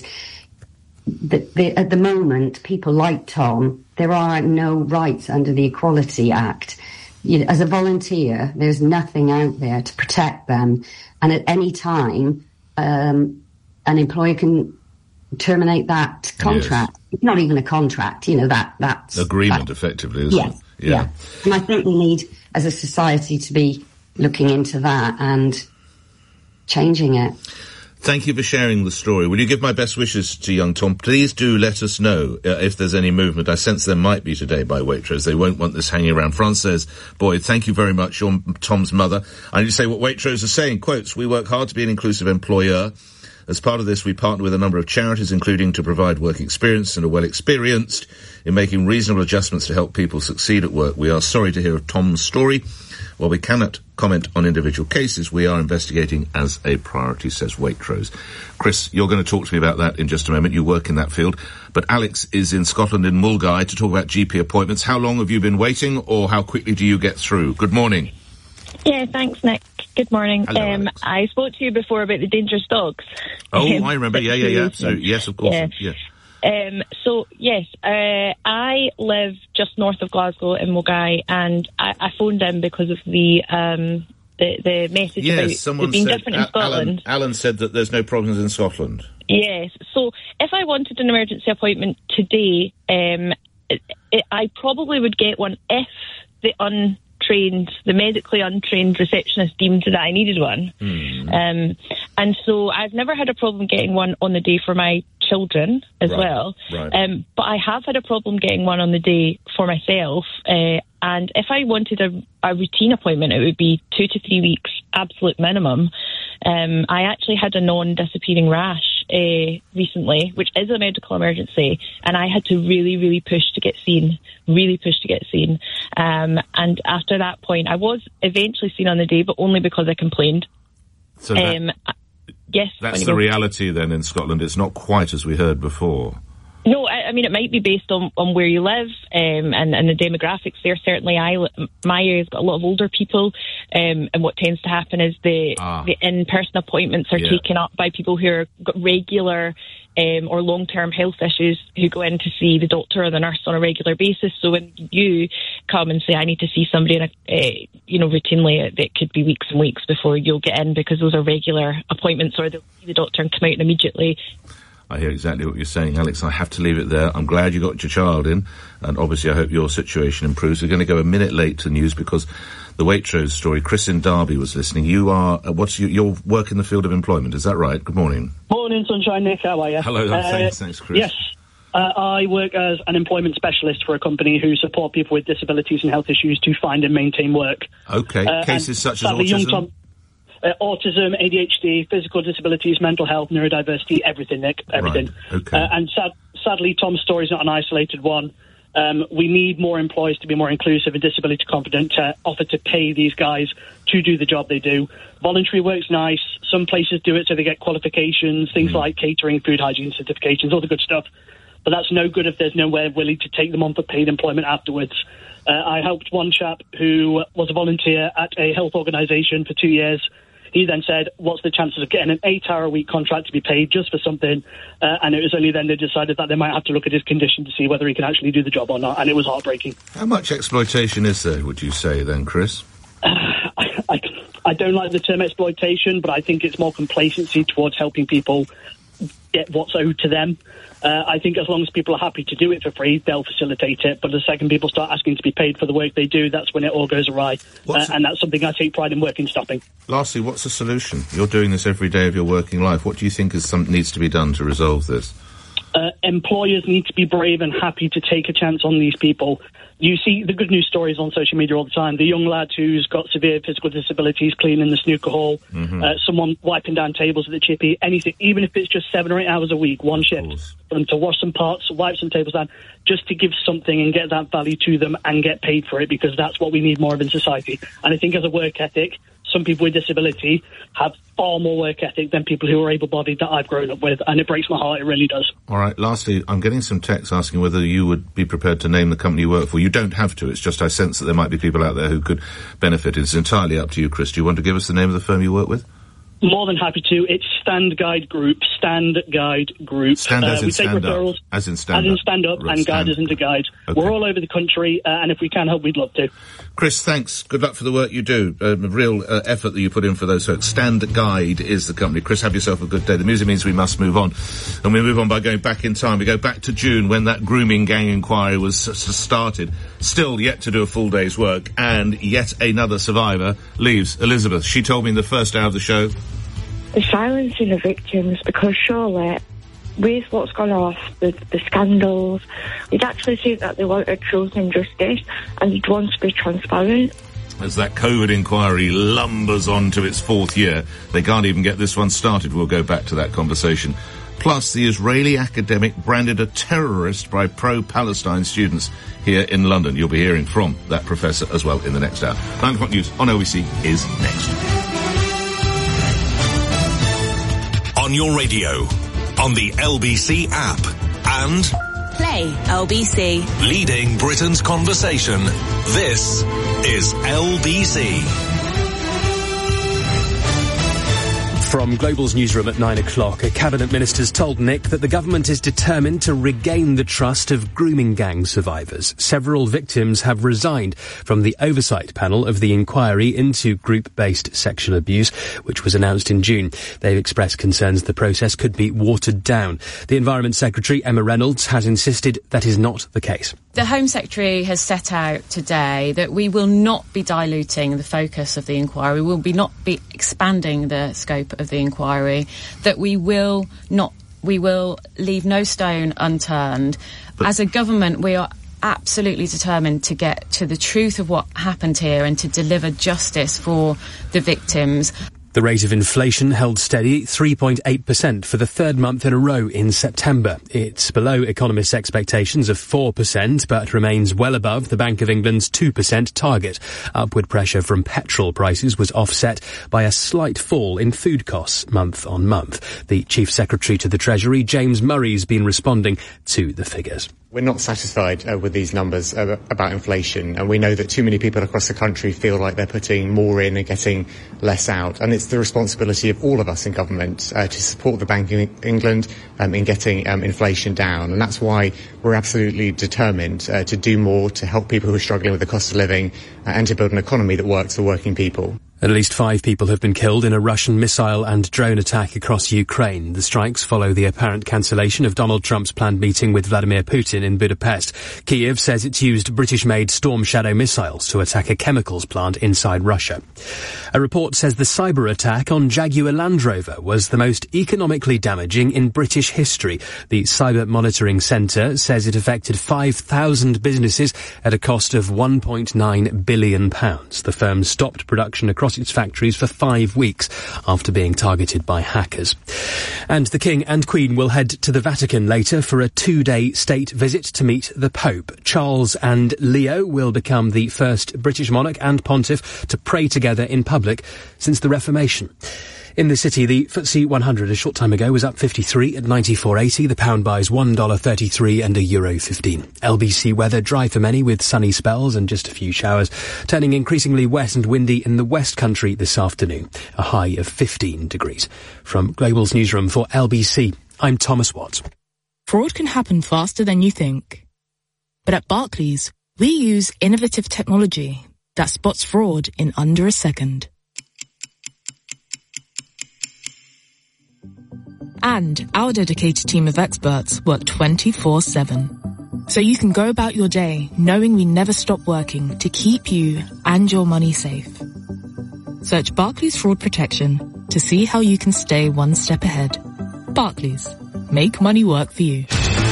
that the, at the moment, people like Tom, there are no rights under the Equality Act. You, as a volunteer, there's nothing out there to protect them, and at any time, um, an employer can terminate that contract. Yes. It's not even a contract, you know, that that's agreement, that, effectively, isn't yes, it? Yeah. yeah. And I think we need, as a society, to be looking into that and changing it. Thank you for sharing the story. Will you give my best wishes to young Tom? Please do let us know uh, if there's any movement. I sense there might be today by Waitrose. They won't want this hanging around. France says, Boyd, thank you very much. You're Tom's mother. I need to say what Waitrose are saying. Quotes, we work hard to be an inclusive employer. As part of this, we partner with a number of charities, including to provide work experience and are well experienced in making reasonable adjustments to help people succeed at work. We are sorry to hear of Tom's story. While we cannot comment on individual cases, we are investigating as a priority, says Waitrose. Chris, you're going to talk to me about that in just a moment. You work in that field. But Alex is in Scotland, in Mulgai, to talk about G P appointments. How long have you been waiting, or how quickly do you get through? Good morning. Yeah, thanks, Nick. Good morning. Hello, um, I spoke to you before about the dangerous dogs. Oh, um, I remember. Yeah, yeah, yeah. So, yes, of course. Yeah. Yes. Um, so, yes, uh, I live just north of Glasgow in Mulgai, and I, I phoned in because of the um, the, the message Yes, about someone it being said, different in Alan, Scotland. Alan said that there's no problems in Scotland. Yes. So if I wanted an emergency appointment today, um, it, it, I probably would get one if the untrained, the medically untrained receptionist deemed that I needed one. Mm. Um, and so I've never had a problem getting one on the day for my children as Right, well. right. Um, but I have had a problem getting one on the day for myself. Uh, and if I wanted a, a routine appointment, it would be two to three weeks, absolute minimum. Um, I actually had a non-disappearing rash uh, recently, which is a medical emergency, and I had to really, really push to get seen, really push to get seen. Um, and after that point, I was eventually seen on the day, but only because I complained. So that, um, yes. that's the reality then in Scotland. It's not quite as we heard before. No, I, I mean, it might be based on, on where you live um, and, and the demographics there. Certainly, I, li- my area's got a lot of older people, um, and what tends to happen is the, Ah. the in-person appointments are Yeah. taken up by people who are got regular um, or long-term health issues who go in to see the doctor or the nurse on a regular basis. So when you come and say, I need to see somebody, in a, uh, you know, routinely, it could be weeks and weeks before you'll get in because those are regular appointments, or they'll see the doctor and come out immediately. I hear exactly what you're saying, Alex. I have to leave it there. I'm glad you got your child in, and obviously I hope your situation improves. We're going to go a minute late to news because the Waitrose story, Chris in Derby was listening. You are, uh, what's your, your work in the field of employment, is that right? Good morning. Morning, Sunshine Nick, how are you? Hello, Uh, thanks, thanks, Chris. Yes, uh, I work as an employment specialist for a company who support people with disabilities and health issues to find and maintain work. Okay, Uh, cases and such as sadly, autism? young Tom, uh, autism, A D H D, physical disabilities, mental health, neurodiversity, everything, Nick, everything. Right, okay. Uh, and sad, sadly, Tom's story is not an isolated one. Um, we need more employers to be more inclusive and disability confident to offer to pay these guys to do the job they do. Voluntary work's nice. Some places do it so they get qualifications, things like catering, food hygiene certifications, all the good stuff. But that's no good if there's nowhere willing to take them on for paid employment afterwards. Uh, I helped one chap who was a volunteer at a health organisation for two years. He then said, what's the chances of getting an eight-hour-a-week contract to be paid just for something? Uh, and it was only then they decided that they might have to look at his condition to see whether he can actually do the job or not, and it was heartbreaking. How much exploitation is there, would you say, then, Chris? I, I, I don't like the term exploitation, but I think it's more complacency towards helping people get what's owed to them. Uh, I think as long as people are happy to do it for free, they'll facilitate it. But the second people start asking to be paid for the work they do, that's when it all goes awry. Uh, and that's something I take pride in working stopping. Lastly, what's the solution? You're doing this every day of your working life. What do you think is some, needs to be done to resolve this? Uh, employers need to be brave and happy to take a chance on these people. You see the good news stories on social media all the time. The young lad who's got severe physical disabilities cleaning the snooker hall, Mm-hmm. uh, someone wiping down tables at the chippy, anything, even if it's just seven or eight hours a week, one shift, for them to wash some pots, wipe some tables down, just to give something and get that value to them and get paid for it, because that's what we need more of in society. And I think as a work ethic, some people with disability have far more work ethic than people who are able-bodied that I've grown up with, and it breaks my heart, it really does. All right, lastly, I'm getting some texts asking whether you would be prepared to name the company you work for. You don't have to, it's just I sense that there might be people out there who could benefit. It's entirely up to you, Chris. Do you want to give us the name of the firm you work with? More than happy to. It's Stand Guide Group. Stand Guide Group. Stand as uh, in we take stand referrals, up. As in stand as up. in stand up, Right, and guide stand. as into guide. Okay. We're all over the country, uh, and if we can help, we'd love to. Chris, thanks. Good luck for the work you do. Uh, a real uh, effort that you put in for those folks. Stand Guide is the company. Chris, have yourself a good day. The music means we must move on. And we move on by going back in time. We go back to June when that grooming gang inquiry was s- started. Still yet to do a full day's work. And yet another survivor leaves. Elizabeth, she told me in the first hour of the show. The silencing of victims, because surely with what's gone off, the, the scandals, you'd actually see that they wanted truth and justice and you'd want to be transparent. As that COVID inquiry lumbers on to its fourth year, they can't even get this one started. We'll go back to that conversation. Plus, the Israeli academic branded a terrorist by pro-Palestine students here in London. You'll be hearing from that professor as well in the next hour. nine o'clock news on L B C is next. On your radio, on the L B C app, and Play L B C. leading Britain's conversation. This is L B C. From Global's newsroom at nine o'clock, a cabinet minister's told Nick that the government is determined to regain the trust of grooming gang survivors. Several victims have resigned from the oversight panel of the inquiry into group-based sexual abuse, which was announced in June. They've expressed concerns the process could be watered down. The Environment Secretary, Emma Reynolds, has insisted that is not the case. The Home Secretary has set out today that we will not be diluting the focus of the inquiry, we will be not be expanding the scope of the inquiry, that we will not, we will leave no stone unturned. But as a government, we are absolutely determined to get to the truth of what happened here and to deliver justice for the victims. The rate of inflation held steady, three point eight percent for the third month in a row in September. It's below economists' expectations of four percent, but remains well above the Bank of England's two percent target. Upward pressure from petrol prices was offset by a slight fall in food costs month on month. The Chief Secretary to the Treasury, James Murray, has been responding to the figures. We're not satisfied uh, with these numbers uh, about inflation, and we know that too many people across the country feel like they're putting more in and getting less out. And it's the responsibility of all of us in government uh, to support the Bank of England um, in getting um, inflation down. And that's why we're absolutely determined uh, to do more to help people who are struggling with the cost of living uh, and to build an economy that works for working people. At least five people have been killed in a Russian missile and drone attack across Ukraine. The strikes follow the apparent cancellation of Donald Trump's planned meeting with Vladimir Putin in Budapest. Kyiv says it's used British-made Storm Shadow missiles to attack a chemicals plant inside Russia. A report says the cyber attack on Jaguar Land Rover was the most economically damaging in British history. The Cyber Monitoring Centre says it affected five thousand businesses at a cost of one point nine billion pounds. The firm stopped production across its factories for five weeks after being targeted by hackers. And the King and Queen will head to the Vatican later for a two-day state visit to meet the Pope. Charles and Leo will become the first British monarch and pontiff to pray together in public since the Reformation. In the city, the F T S E one hundred a short time ago was up fifty-three at ninety-four eighty. The pound buys one dollar thirty-three and a euro fifteen. L B C weather dry for many with sunny spells and just a few showers, turning increasingly wet and windy in the West Country this afternoon. A high of fifteen degrees. From Global's newsroom for L B C, I'm Thomas Watts. Fraud can happen faster than you think. But at Barclays, we use innovative technology that spots fraud in under a second. And our dedicated team of experts work twenty-four seven. So you can go about your day knowing we never stop working to keep you and your money safe. Search Barclays Fraud Protection to see how you can stay one step ahead. Barclays. Make money work for you.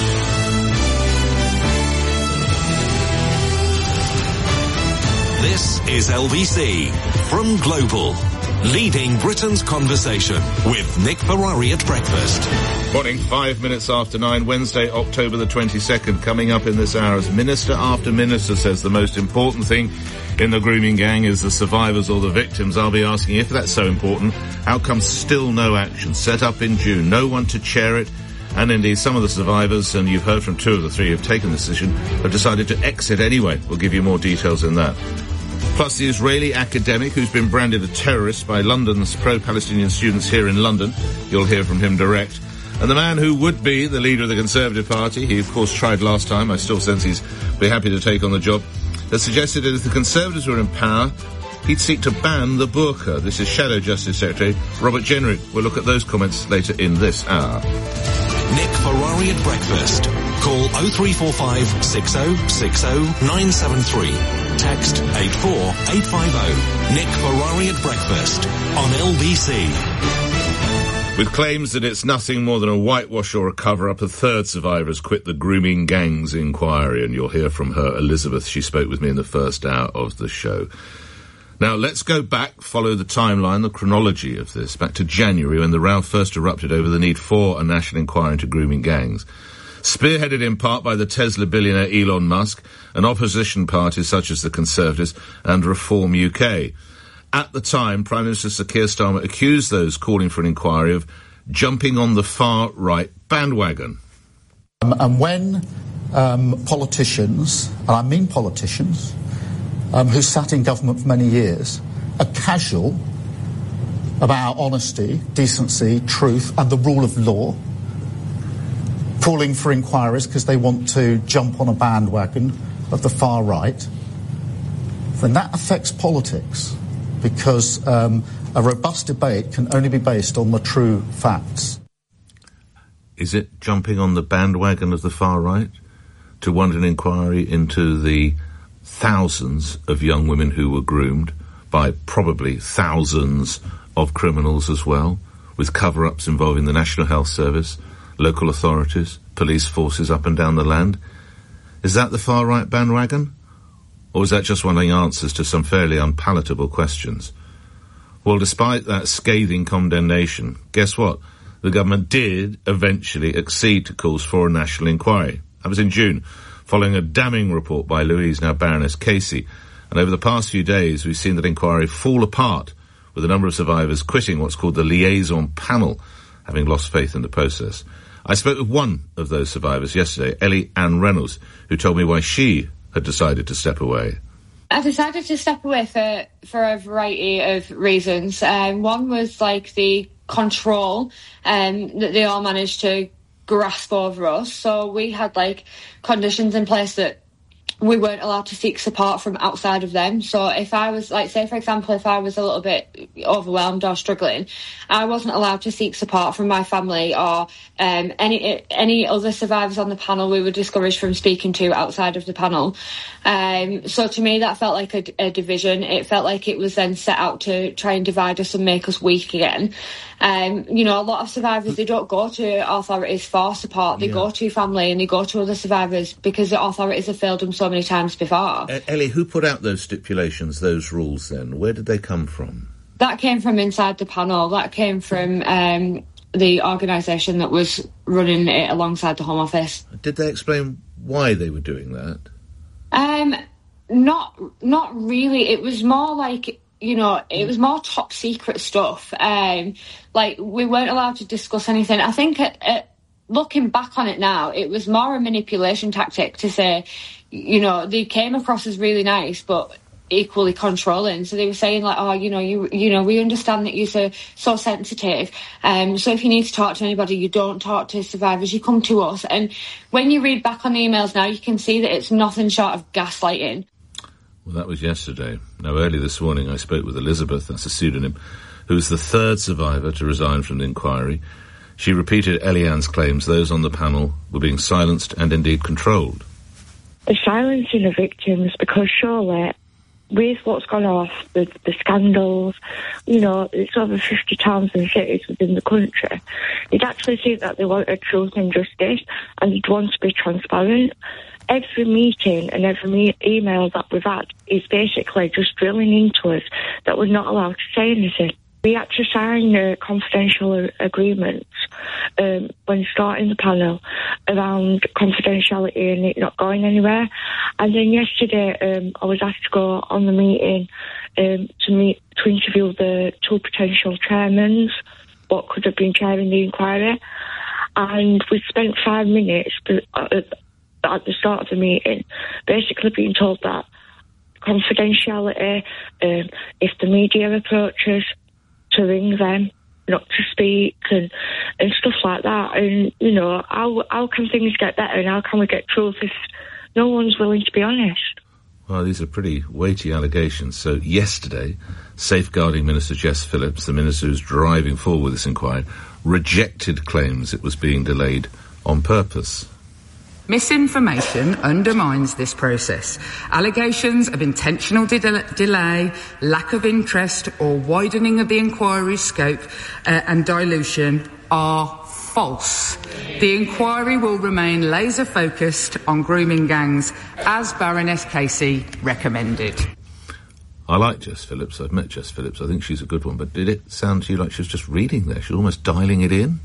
This is L B C from Global. Leading Britain's conversation with Nick Ferrari at breakfast. Morning, five minutes after nine, Wednesday, October the twenty-second. Coming up in this hour, as Minister after Minister says the most important thing in the grooming gang is the survivors or the victims. I'll be asking, if that's so important, how come still no action? Set up in June, no one to chair it. And indeed, some of the survivors, and you've heard from two of the three who've taken the decision, have decided to exit anyway. We'll give you more details in that. Plus the Israeli academic who's been branded a terrorist by London's pro-Palestinian students here in London. You'll hear from him direct. And the man who would be the leader of the Conservative Party, he of course tried last time, I still sense he's be happy to take on the job, has suggested that if the Conservatives were in power, he'd seek to ban the burqa. This is Shadow Justice Secretary Robert Jenrick. We'll look at those comments later in this hour. Nick Ferrari at breakfast. Call oh three four five, six oh six oh, nine seven three. Text eight four eight five oh. Nick Ferrari at breakfast on L B C. With claims that it's nothing more than a whitewash or a cover-up, a third survivor has quit the grooming gangs inquiry, and you'll hear from her, Elizabeth. She spoke with me in the first hour of the show. Now, let's go back, follow the timeline, the chronology of this, back to January when the row first erupted over the need for a national inquiry into grooming gangs. Spearheaded in part by the Tesla billionaire Elon Musk and opposition parties such as the Conservatives and Reform U K. At the time, Prime Minister Sir Keir Starmer accused those calling for an inquiry of jumping on the far-right bandwagon. Um, and when um, politicians, and I mean politicians, um, who sat in government for many years, are casual about honesty, decency, truth and the rule of law, calling for inquiries because they want to jump on a bandwagon of the far right, then that affects politics. Because um, a robust debate can only be based on the true facts. Is it jumping on the bandwagon of the far right to want an inquiry into the thousands of young women who were groomed by probably thousands of criminals as well, with cover-ups involving the National Health Service, local authorities, police forces up and down the land? Is that the far right bandwagon? Or is that just wanting answers to some fairly unpalatable questions? Well, despite that scathing condemnation, guess what? The government did eventually accede to calls for a national inquiry. That was in June, following a damning report by Louise, now Baroness Casey. And over the past few days, we've seen that inquiry fall apart, with a number of survivors quitting what's called the liaison panel, having lost faith in the process. I spoke with one of those survivors yesterday, Ellie Ann Reynolds, who told me why she had decided to step away. I decided to step away for, for a variety of reasons. Um, one was like the control um, that they all managed to grasp over us. So we had like conditions in place that we weren't allowed to seek support from outside of them. So if I was, like, say, for example, if I was a little bit overwhelmed or struggling, I wasn't allowed to seek support from my family or um, any any other survivors on the panel. We were discouraged from speaking to outside of the panel. Um, so to me, that felt like a, a division. It felt like it was then set out to try and divide us and make us weak again. Um, you know, a lot of survivors, they don't go to authorities for support. They yeah. go to family and they go to other survivors because the authorities have failed them so many times before. Uh, Ellie, who put out those stipulations, those rules then? Where did they come from? That came from inside the panel. That came from um, the organisation that was running it alongside the Home Office. Did they explain why they were doing that? Um, not, not really. It was more like, you know, it was more top secret stuff. Um, like, we weren't allowed to discuss anything. I think at, at, looking back on it now, it was more a manipulation tactic to say, you know, they came across as really nice, but equally controlling. So they were saying like, oh, you know, you you know, we understand that you're so, so sensitive. Um, so if you need to talk to anybody, you don't talk to survivors, you come to us. And when you read back on the emails now, you can see that it's nothing short of gaslighting. Well, that was yesterday. Now, early this morning, I spoke with Elizabeth, that's a pseudonym, who was the third survivor to resign from the inquiry. She repeated Eliane's claims those on the panel were being silenced and indeed controlled. The silencing the victims, because surely, with what's gone off, the, the scandals, you know, it's over fifty towns and cities within the country, you'd actually see that they wanted truth and justice, and you'd want to be transparent. Every meeting and every me- email that we've had is basically just drilling into us that we're not allowed to say anything. We had to sign uh, confidential agreements um, when starting the panel around confidentiality and it not going anywhere. And then yesterday um, I was asked to go on the meeting um, to meet to interview the two potential chairmen, what could have been chairing the inquiry. And we spent five minutes at the start of the meeting basically being told that confidentiality, um, if the media approaches, to ring them, not to speak, and, and stuff like that. And, you know, how, how can things get better and how can we get truth if no one's willing to be honest? Well, these are pretty weighty allegations. So yesterday, Safeguarding Minister Jess Phillips, the minister who's driving forward with this inquiry, rejected claims it was being delayed on purpose. Misinformation undermines this process. Allegations of intentional de- delay, lack of interest or widening of the inquiry's scope uh, and dilution are false. The inquiry will remain laser-focused on grooming gangs, as Baroness Casey recommended. I like Jess Phillips. I've met Jess Phillips. I think she's a good one. But did it sound to you like she was just reading there? She was almost dialing it in?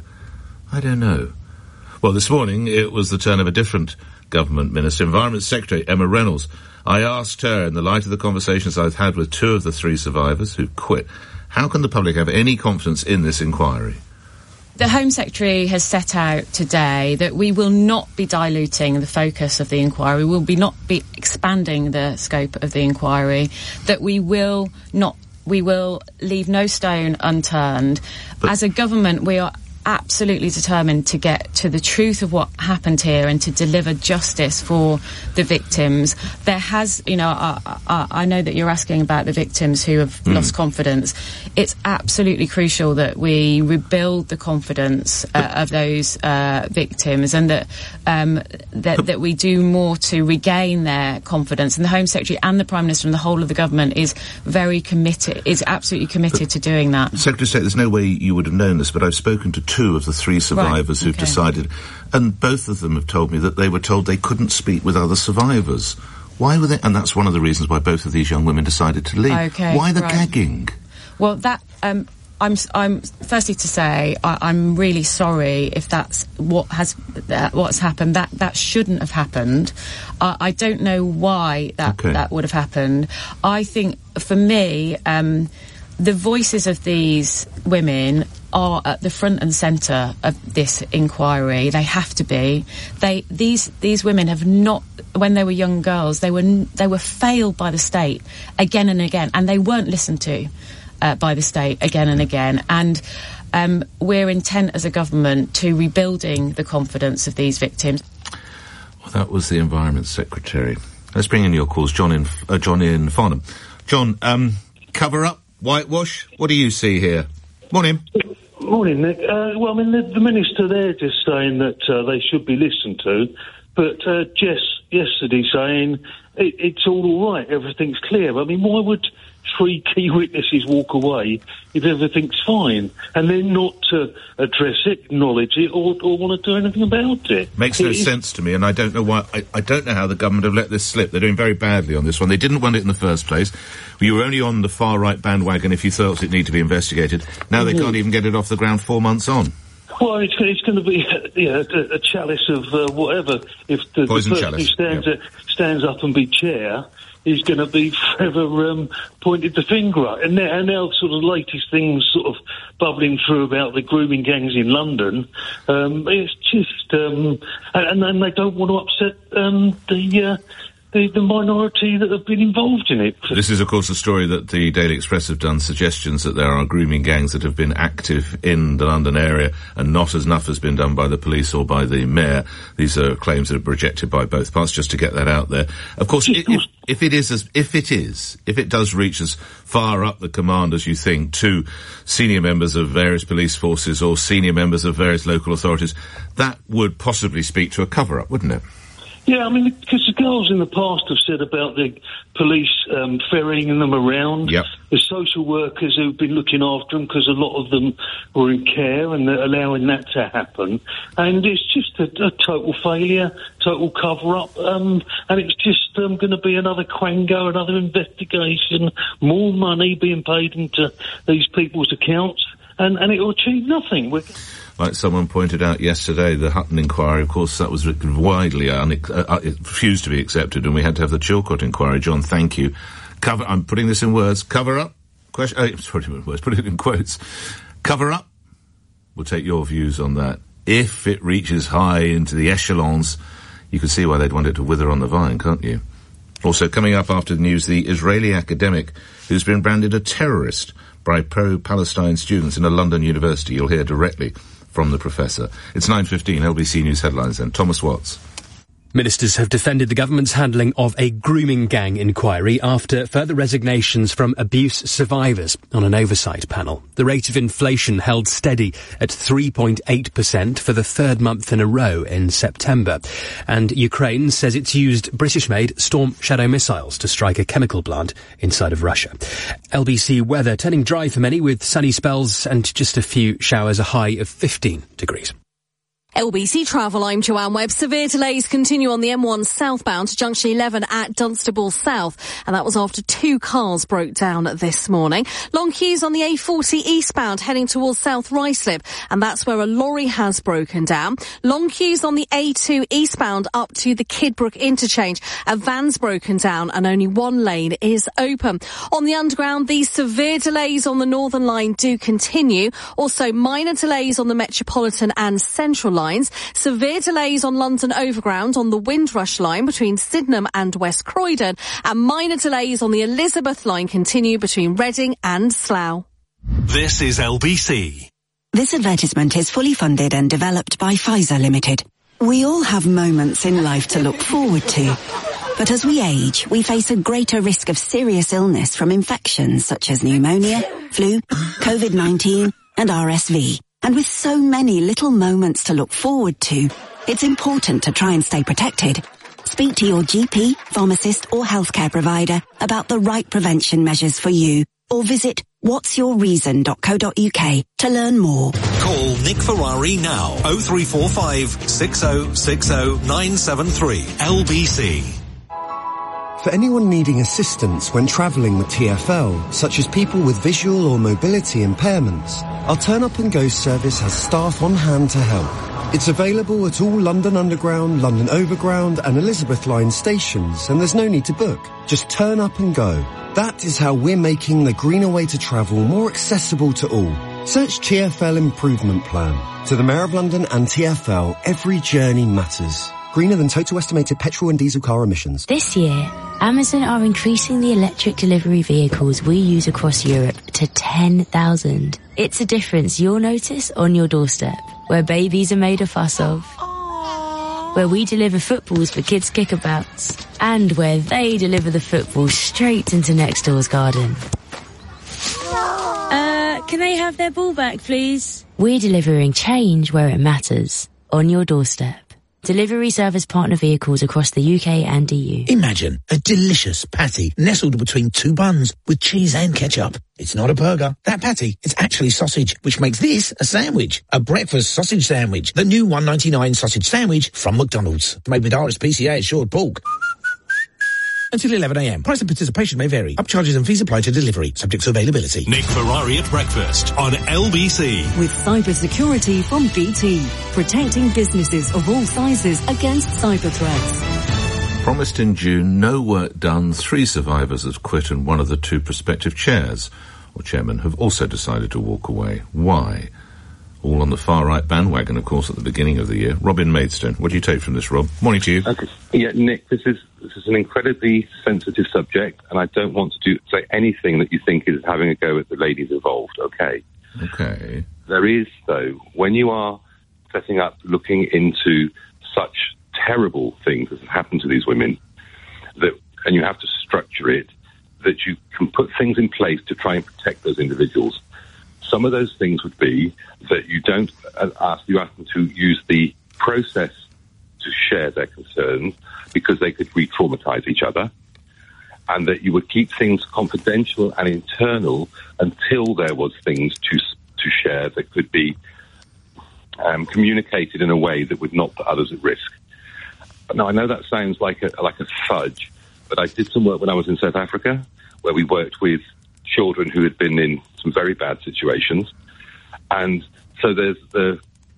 I don't know. Well, this morning it was the turn of a different government minister, Environment Secretary Emma Reynolds. I asked her, in the light of the conversations I've had with two of the three survivors who quit, how can the public have any confidence in this inquiry? The Home Secretary has set out today that we will not be diluting the focus of the inquiry, we will be not be expanding the scope of the inquiry, that we will not, we will leave no stone unturned. But as a government, we are absolutely determined to get to the truth of what happened here and to deliver justice for the victims. There has, you know, I, I, I know that you're asking about the victims who have mm. lost confidence. It's absolutely crucial that we rebuild the confidence uh, of those uh, victims, and that, um, that that we do more to regain their confidence. And the Home Secretary and the Prime Minister and the whole of the government is very committed, is absolutely committed but to doing that. Secretary of State, there's no way you would have known this, but I've spoken to two of the three survivors right, who've okay. decided, and both of them have told me that they were told they couldn't speak with other survivors. Why were they? And that's one of the reasons why both of these young women decided to leave. Okay, why the right. gagging? Well, that um, I'm I'm firstly to say I, I'm really sorry if that's what has uh, what's happened. That that shouldn't have happened. Uh, I don't know why that okay. that would have happened. I think for me, um, the voices of these women are at the front and centre of this inquiry. They have to be. They these these women have not, when they were young girls, they were they were failed by the state again and again, and they weren't listened to uh, by the state again and again. And um, we're intent as a government to rebuilding the confidence of these victims. Well, that was the Environment Secretary. Let's bring in your calls, John in uh, John in Farnham. John, um, cover up, whitewash. What do you see here? Morning. Morning, Nick. Uh, well, I mean, the, the minister there just saying that uh, they should be listened to, but uh, Jess yesterday saying it, it's all all right, everything's clear. I mean, why would three key witnesses walk away if everything's fine, and then not to address it, acknowledge it, or, or want to do anything about it? Makes no it, sense to me, and I don't know why. I, I don't know how the government have let this slip. They're doing very badly on this one. They didn't want it in the first place. You were only on the far right bandwagon if you thought it needed to be investigated. Now they mm-hmm. can't even get it off the ground four months on. Well, it's, it's going to be you know, a, a chalice of uh, whatever. If the, the person chalice. who stands, yep. uh, stands up and be chair is going to be forever um, pointed the finger at. And now, and now sort of latest things sort of bubbling through about the grooming gangs in London. Um, it's just... Um, and, and they don't want to upset um, the... Uh, The, the minority that have been involved in it. This is, of course, a story that the Daily Express have done, suggestions that there are grooming gangs that have been active in the London area, and not as enough has been done by the police or by the mayor. These are claims that are rejected by both parts, just to get that out there. Of course, if, if, if it is, as, if it is, if it does reach as far up the command as you think, to senior members of various police forces or senior members of various local authorities, that would possibly speak to a cover-up, wouldn't it? Yeah, I mean, because the girls in the past have said about the police um, ferrying them around. Yep. The social workers who've been looking after them, because a lot of them were in care, and they're allowing that to happen. And it's just a, a total failure, total cover-up, um, and it's just um, going to be another quango, another investigation, more money being paid into these people's accounts, and, and it will achieve nothing. We're Like someone pointed out yesterday, the Hutton inquiry, of course, that was widely un- uh, uh, refused to be accepted, and we had to have the Chilcot inquiry. John, thank you. Cover. I'm putting this in words. Cover up. Question. Uh, sorry, in words. Put it in quotes. Cover up. We'll take your views on that. If it reaches high into the echelons, you can see why they'd want it to wither on the vine, can't you? Also coming up after the news, the Israeli academic who's been branded a terrorist by pro-Palestine students in a London university. You'll hear directly from the professor. It's nine fifteen, L B C News headlines then. Thomas Watts. Ministers have defended the government's handling of a grooming gang inquiry after further resignations from abuse survivors on an oversight panel. The rate of inflation held steady at three point eight percent for the third month in a row in September. And Ukraine says it's used British-made Storm Shadow missiles to strike a chemical plant inside of Russia. L B C weather turning dry for many with sunny spells and just a few showers, a high of fifteen degrees. L B C Travel, I'm Joanne Webb. Severe delays continue on the M one southbound to junction eleven at Dunstable South, and that was after two cars broke down this morning. Long queues on the A forty eastbound heading towards South Ruislip, and that's where a lorry has broken down. Long queues on the A two eastbound up to the Kidbrooke interchange. A van's broken down and only one lane is open. On the underground, these severe delays on the Northern Line do continue. Also, minor delays on the Metropolitan and Central Line. Lines. Severe delays on London Overground on the Windrush line between Sydenham and West Croydon, and minor delays on the Elizabeth line continue between Reading and Slough. This is L B C. This advertisement is fully funded and developed by Pfizer Limited. We all have moments in life to look forward to. But as we age, we face a greater risk of serious illness from infections such as pneumonia, flu, COVID nineteen and R S V. And with so many little moments to look forward to, it's important to try and stay protected. Speak to your G P, pharmacist or healthcare provider about the right prevention measures for you, or visit what's your reason dot co dot uk to learn more. Call Nick Ferrari now. oh three four five, six oh six oh, nine seven three. L B C. For anyone needing assistance when travelling with T F L, such as people with visual or mobility impairments, our Turn Up and Go service has staff on hand to help. It's available at all London Underground, London Overground and Elizabeth Line stations, and there's no need to book. Just turn up and go. That is how we're making the greener way to travel more accessible to all. Search T F L Improvement Plan. To the Mayor of London and T F L, every journey matters. Greener than total estimated petrol and diesel car emissions. This year, Amazon are increasing the electric delivery vehicles we use across Europe to ten thousand. It's a difference you'll notice on your doorstep, where babies are made a fuss of, where we deliver footballs for kids' kickabouts, and where they deliver the football straight into next door's garden. Uh, can they have their ball back, please? We're delivering change where it matters, on your doorstep. Delivery service partner vehicles across the U K and E U. Imagine a delicious patty nestled between two buns with cheese and ketchup. It's not a burger. That patty, it's actually sausage, which makes this a sandwich. A breakfast sausage sandwich. The new one ninety-nine sausage sandwich from McDonald's. Made with R S P C A assured pork. Until eleven a m. Price and participation may vary. Upcharges and fees apply to delivery, subject to availability. Nick Ferrari at breakfast on L B C. With cybersecurity from B T, protecting businesses of all sizes against cyber threats. Promised in June, no work done. Three survivors have quit, and one of the two prospective chairs or chairmen have also decided to walk away. Why? All on the far-right bandwagon, of course, at the beginning of the year. Robin Maidstone, what do you take from this, Rob? Morning to you. Okay. Yeah, Nick, this is this is an incredibly sensitive subject, and I don't want to do, say anything that you think is having a go at the ladies involved, okay? Okay. There is, though, when you are setting up, looking into such terrible things that have happened to these women, that and you have to structure it, that you can put things in place to try and protect those individuals. Some of those things would be that you don't ask, you ask them to use the process to share their concerns because they could re-traumatize each other, and that you would keep things confidential and internal until there was things to to share that could be um, communicated in a way that would not put others at risk. Now, I know that sounds like a like a fudge, but I did some work when I was in South Africa where we worked with children who had been in some very bad situations. And so there's the...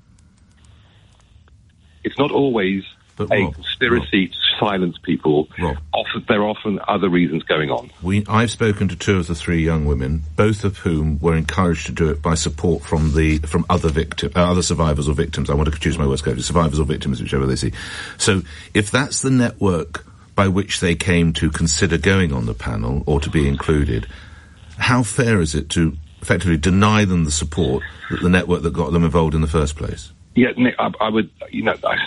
It's not always but a Rob, conspiracy Rob. to silence people. Rob. Often, there are often other reasons going on. We, I've spoken to two of the three young women, both of whom were encouraged to do it by support from the from other victim, uh, other survivors or victims. I want to choose my words carefully. Survivors or victims, whichever they see. So if that's the network by which they came to consider going on the panel or to be included, how fair is it to effectively deny them the support that the network that got them involved in the first place? Yeah, Nick, I, I would, you know, I,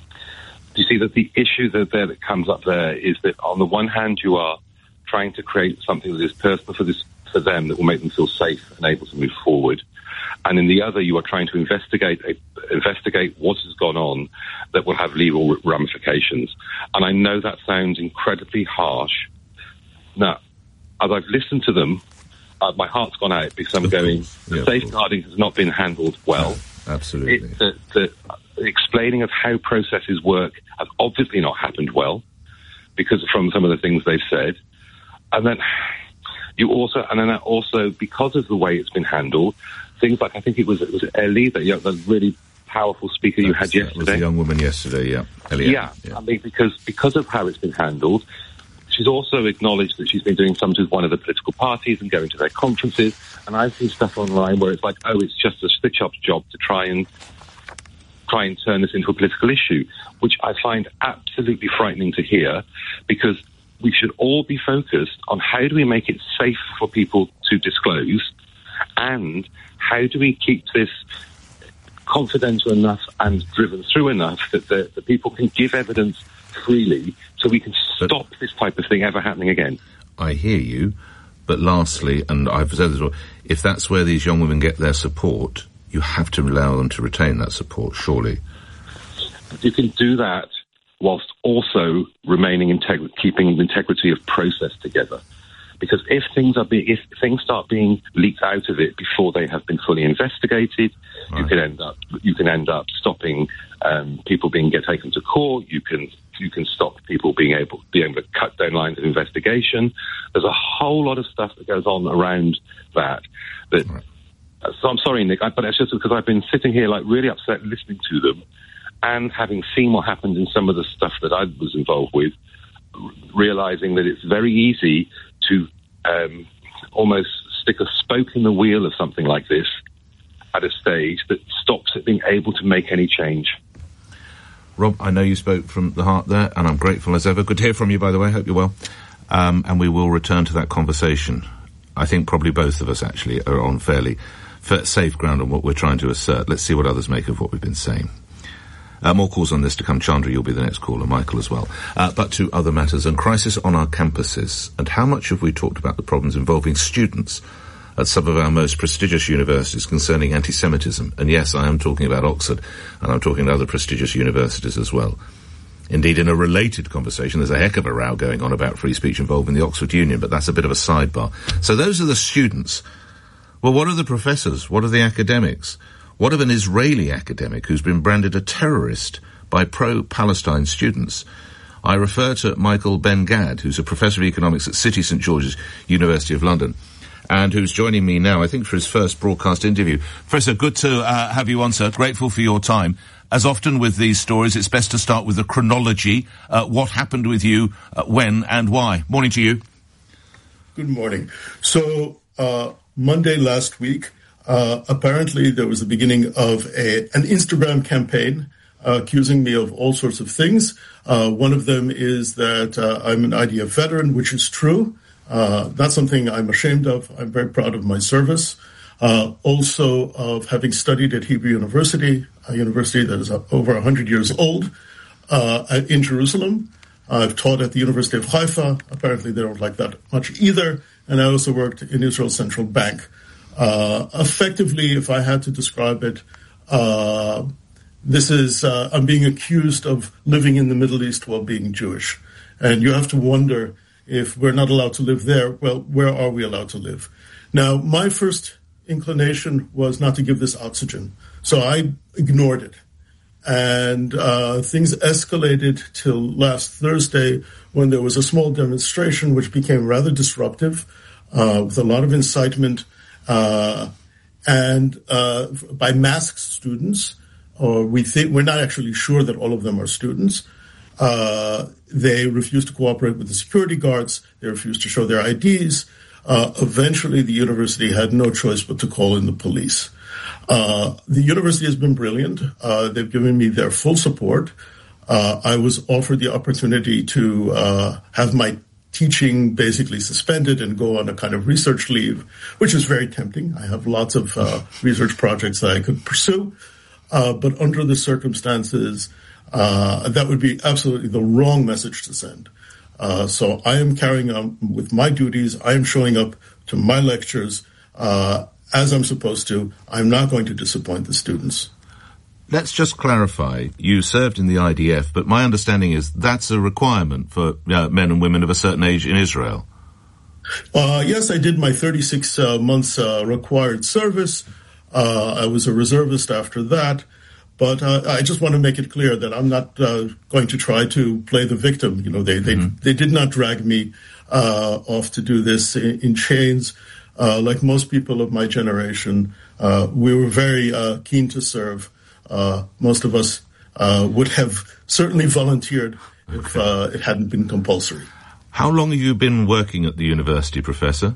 you see that the issue that there that comes up there is that on the one hand you are trying to create something that is personal for this for them that will make them feel safe and able to move forward, and in the other you are trying to investigate a, investigate what has gone on that will have legal ramifications. And I know that sounds incredibly harsh. Now, as I've listened to them, uh, my heart's gone out because I'm going, yeah, safeguarding has not been handled well. No, absolutely. It, the, the, the explaining of how processes work has obviously not happened well because from some of the things they've said. And then you also, and then also because of the way it's been handled, things like, I think it was, it was Ellie, that, you know, the really powerful speaker you had yesterday. That was the young woman yesterday, yeah. Ellie, yeah, yeah. I mean, because, because of how it's been handled, she's also acknowledged that she's been doing something with one of the political parties and going to their conferences. And I've seen stuff online where it's like, oh, it's just a stitch-up's job to try and try and turn this into a political issue, which I find absolutely frightening to hear, because we should all be focused on how do we make it safe for people to disclose, and how do we keep this confidential enough and driven through enough that the, the people can give evidence freely so we can stop but, this type of thing ever happening again. I hear you, but lastly, and I've said this, if that's where these young women get their support, you have to allow them to retain that support, surely. You can do that whilst also remaining integ- keeping the integrity of process together. Because if things are being, if things start being leaked out of it before they have been fully investigated, right, you can end up, you can end up stopping um, people being get taken to court. You can, you can stop people being able, being able to cut down lines of investigation. There's a whole lot of stuff that goes on around that. That, right. So I'm sorry, Nick, I, but it's just because I've been sitting here like really upset listening to them, and having seen what happened in some of the stuff that I was involved with, realizing that it's very easy to um, almost stick a spoke in the wheel of something like this at a stage that stops it being able to make any change. Rob, I know you spoke from the heart there, and I'm grateful as ever. Good to hear from you, by the way. Hope you're well. Um, and we will return to that conversation. I think probably both of us, actually, are on fairly safe ground on what we're trying to assert. Let's see what others make of what we've been saying. Uh, more calls on this to come. Chandra, you'll be the next caller. Michael as well. Uh, but to other matters and crisis on our campuses. And how much have we talked about the problems involving students at some of our most prestigious universities concerning anti-Semitism? And yes, I am talking about Oxford, and I'm talking about other prestigious universities as well. Indeed, in a related conversation, there's a heck of a row going on about free speech involving the Oxford Union, but that's a bit of a sidebar. So those are the students. Well, what are the professors? What are the academics? What of an Israeli academic who's been branded a terrorist by pro-Palestine students? I refer to Michael Ben-Gad, who's a professor of economics at City St George's, University of London, and who's joining me now, I think, for his first broadcast interview. Professor, good to uh, have you on, sir. Grateful for your time. As often with these stories, it's best to start with the chronology. Uh, what happened with you, uh, when, and why? Morning to you. Good morning. So, uh, Monday last week, Uh, apparently there was the beginning of a, an Instagram campaign uh, accusing me of all sorts of things. Uh, one of them is that uh, I'm an I D F veteran, which is true. Uh, not something I'm ashamed of. I'm very proud of my service. Uh, also of having studied at Hebrew University, a university that is over one hundred years old, uh, in Jerusalem. I've taught at the University of Haifa. Apparently they don't like that much either. And I also worked in Israel Central Bank. Uh, effectively, if I had to describe it, uh, this is, uh, I'm being accused of living in the Middle East while being Jewish. And you have to wonder, if we're not allowed to live there, well, where are we allowed to live? Now, my first inclination was not to give this oxygen, so I ignored it. And uh, things escalated till last Thursday when there was a small demonstration which became rather disruptive, uh, with a lot of incitement, Uh, and uh, by masked students, or we think we're not actually sure that all of them are students. Uh, they refused to cooperate with the security guards. They refused to show their I Ds. Uh, eventually, the university had no choice but to call in the police. Uh, the university has been brilliant. Uh, they've given me their full support. Uh, I was offered the opportunity to uh, have my teaching basically suspended and go on a kind of research leave, which is very tempting. I have lots of uh, research projects that I could pursue, uh, but under the circumstances, uh, that would be absolutely the wrong message to send. Uh, so I am carrying on with my duties. I am showing up to my lectures uh, as I'm supposed to. I'm not going to disappoint the students. Let's just clarify. You served in the I D F, but my understanding is that's a requirement for uh, men and women of a certain age in Israel. Uh, yes, I did my thirty-six uh, months uh, required service. Uh, I was a reservist after that. But uh, I just want to make it clear that I'm not uh, going to try to play the victim. You know, they they, mm-hmm. they did not drag me uh, off to do this in, in chains. Uh, like most people of my generation, uh, we were very uh, keen to serve. Uh, most of us uh, would have certainly volunteered if okay. uh, it hadn't been compulsory. How long have you been working at the university, Professor?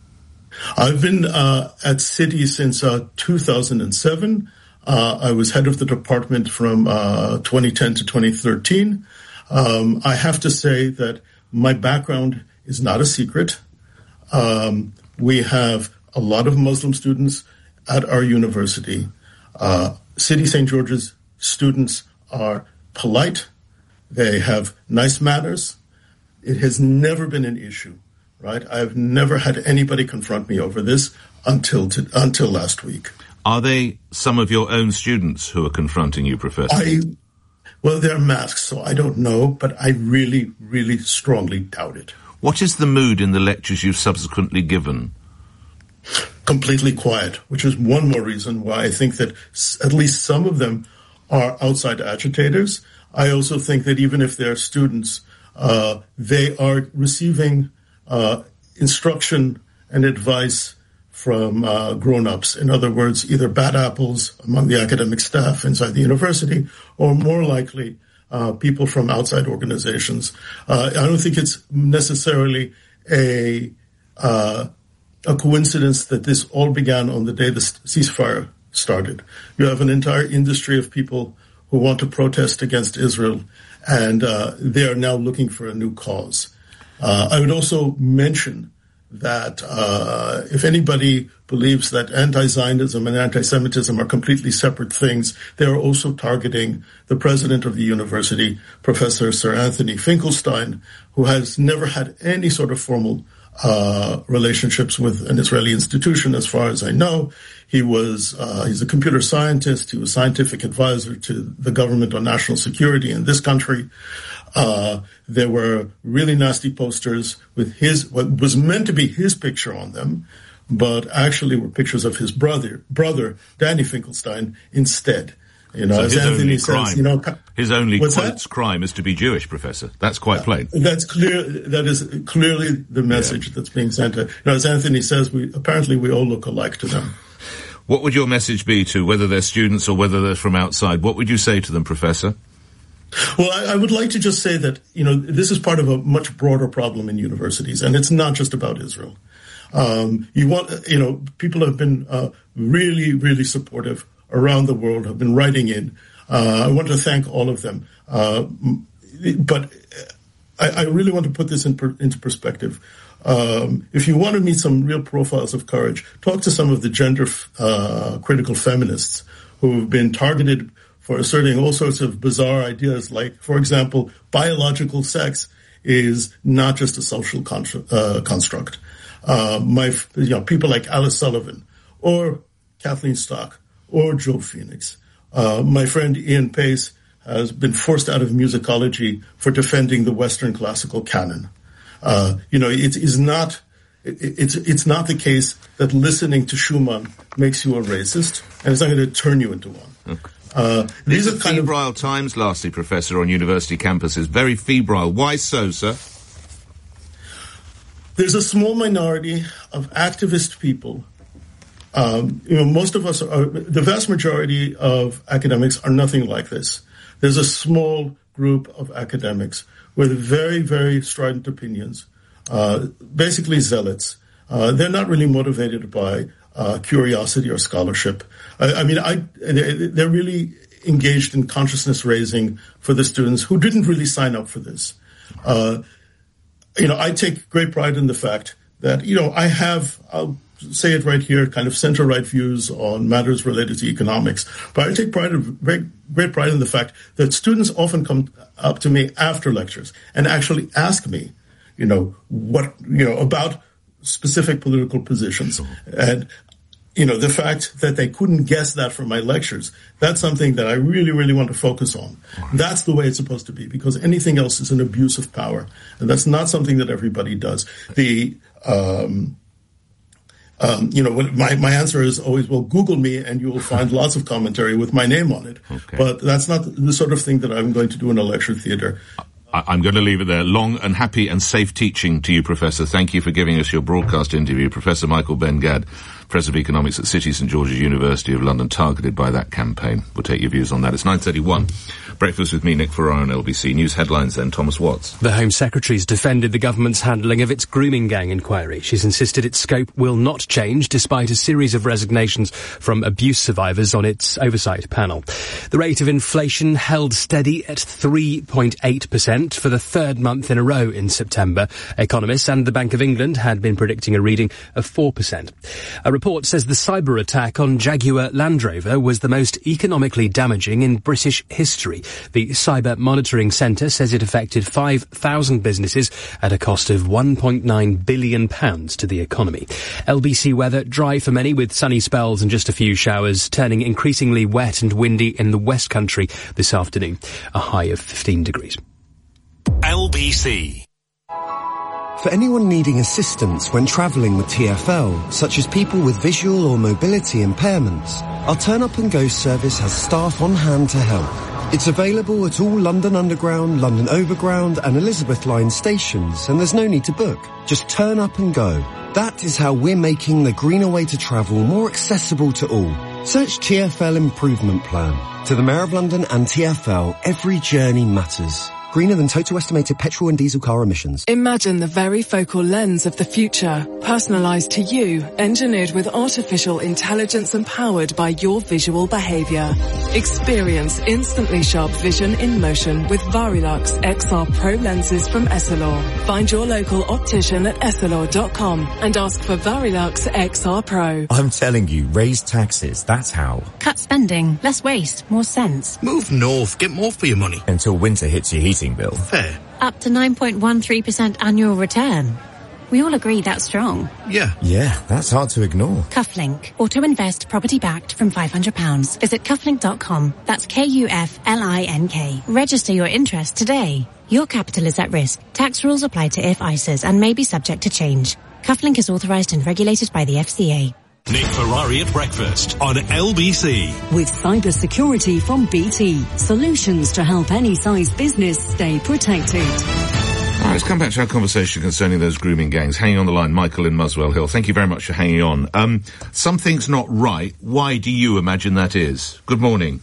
I've been uh, at City since uh, two thousand seven. Uh, I was head of the department from uh, twenty ten to twenty thirteen. Um, I have to say that my background is not a secret. Um, we have a lot of Muslim students at our university. Uh, City Saint George's students are polite. They have nice manners. It has never been an issue, right? I've never had anybody confront me over this until to, until last week. Are they some of your own students who are confronting you, Professor? I, well, they're masked, so I don't know, but I really, really strongly doubt it. What is the mood in the lectures you've subsequently given? Completely quiet, which is one more reason why I think that at least some of them are outside agitators. I also think that even if they're students, uh, they are receiving uh, instruction and advice from uh, grown-ups. In other words, either bad apples among the academic staff inside the university, or more likely uh, people from outside organizations. Uh, I don't think it's necessarily a uh, a coincidence that this all began on the day the ceasefire started. You have an entire industry of people who want to protest against Israel, and uh, they are now looking for a new cause. Uh, I would also mention that uh, if anybody believes that anti-Zionism and anti-Semitism are completely separate things, they are also targeting the president of the university, Professor Sir Anthony Finkelstein, who has never had any sort of formal uh relationships with an Israeli institution, as far as I know. He was, uh, he's a computer scientist. He was scientific advisor to the government on national security in this country. Uh, there were really nasty posters with his, what was meant to be his picture on them, but actually were pictures of his brother, brother, Danny Finkelstein, instead. You know, so as his Anthony only says, crime, you know, his only what's quotes that? crime is to be Jewish, Professor. That's quite plain. Uh, that's clear. That is clearly the message yeah. that's being sent. You know, as Anthony says, we apparently we all look alike to them. What would your message be to whether they're students or whether they're from outside? What would you say to them, Professor? Well, I, I would like to just say that, you know, this is part of a much broader problem in universities, and it's not just about Israel. Um, you want, you know, people have been uh, really, really supportive around the world, have been writing in. Uh, I want to thank all of them. Uh, but I, I really want to put this in per, into perspective. Um, if you want to meet some real profiles of courage, talk to some of the gender uh, critical feminists who have been targeted for asserting all sorts of bizarre ideas, like, for example, biological sex is not just a social constru- uh, construct. Uh, my, you know, people like Alice Sullivan or Kathleen Stock or Joe Phoenix. Uh, my friend Ian Pace has been forced out of musicology for defending the Western classical canon. Uh, you know, it is not, it, it's, it's not the case that listening to Schumann makes you a racist, and it's not going to turn you into one. Okay. Uh, these, these are kind febrile of times, lastly, Professor, on university campuses. Very febrile. Why so, sir? There's a small minority of activist people. Um, you know, most of us are, the vast majority of academics are nothing like this. There's a small group of academics with very, very strident opinions, uh, basically zealots. Uh, they're not really motivated by uh, curiosity or scholarship. I, I mean, I, they're really engaged in consciousness raising for the students who didn't really sign up for this. Uh, you know, I take great pride in the fact that, you know, I have, I'll say it right here, kind of center-right views on matters related to economics. But I take pride of, great, great pride in the fact that students often come up to me after lectures and actually ask me, you know, what, you know, about specific political positions. And, you know, the fact that they couldn't guess that from my lectures, that's something that I really, really want to focus on. That's the way it's supposed to be, because anything else is an abuse of power. And that's not something that everybody does. The, um, um, you know, my, my answer is always, well, Google me and you will find lots of commentary with my name on it. Okay. But that's not the sort of thing that I'm going to do in a lecture theatre. I'm going to leave it there. Long and happy and safe teaching to you, Professor. Thank you for giving us your broadcast interview. Professor Michael Ben-Gad, Professor of Economics at City St George's University of London, targeted by that campaign. We'll take your views on that. It's nine thirty-one. Breakfast with me, Nick Ferrara on L B C. News headlines then, Thomas Watts. The Home Secretary's defended the government's handling of its grooming gang inquiry. She's insisted its scope will not change despite a series of resignations from abuse survivors on its oversight panel. The rate of inflation held steady at three point eight percent for the third month in a row in September. Economists and the Bank of England had been predicting a reading of four percent. A report says the cyber attack on Jaguar Land Rover was the most economically damaging in British history. The Cyber Monitoring Centre says it affected five thousand businesses at a cost of one point nine billion pounds to the economy. L B C weather dry for many with sunny spells and just a few showers, turning increasingly wet and windy in the West Country this afternoon. A high of fifteen degrees. L B C. For anyone needing assistance when travelling with T F L, such as people with visual or mobility impairments, our Turn Up and Go service has staff on hand to help. It's available at all London Underground, London Overground and Elizabeth Line stations, and there's no need to book. Just turn up and go. That is how we're making the greener way to travel more accessible to all. Search T F L Improvement Plan. To the Mayor of London and T F L, every journey matters. Greener than total estimated petrol and diesel car emissions. Imagine the very focal lens of the future, personalised to you, engineered with artificial intelligence and powered by your visual behaviour. Experience instantly sharp vision in motion with Varilux X R Pro lenses from Essilor. Find your local optician at essilor dot com and ask for Varilux X R Pro. I'm telling you, raise taxes, that's how. Cut spending, less waste, more sense. Move north, get more for your money. Until winter hits your heating bill. Fair. Up to nine point one three percent annual return. We all agree that's strong. Yeah. Yeah, that's hard to ignore. Cufflink. Auto invest property backed from five hundred pounds. Visit cufflink dot com. That's K U F L I N K. Register your interest today. Your capital is at risk. Tax rules apply to I F I S As and may be subject to change. Cufflink is authorised and regulated by the F C A. Nick Ferrari at breakfast on L B C. With cyber security from B T. Solutions to help any size business stay protected. All right, let's come back to our conversation concerning those grooming gangs. Hanging on the line, Michael in Muswell Hill. Thank you very much for hanging on. Um, something's not right. Why do you imagine that is? Good morning.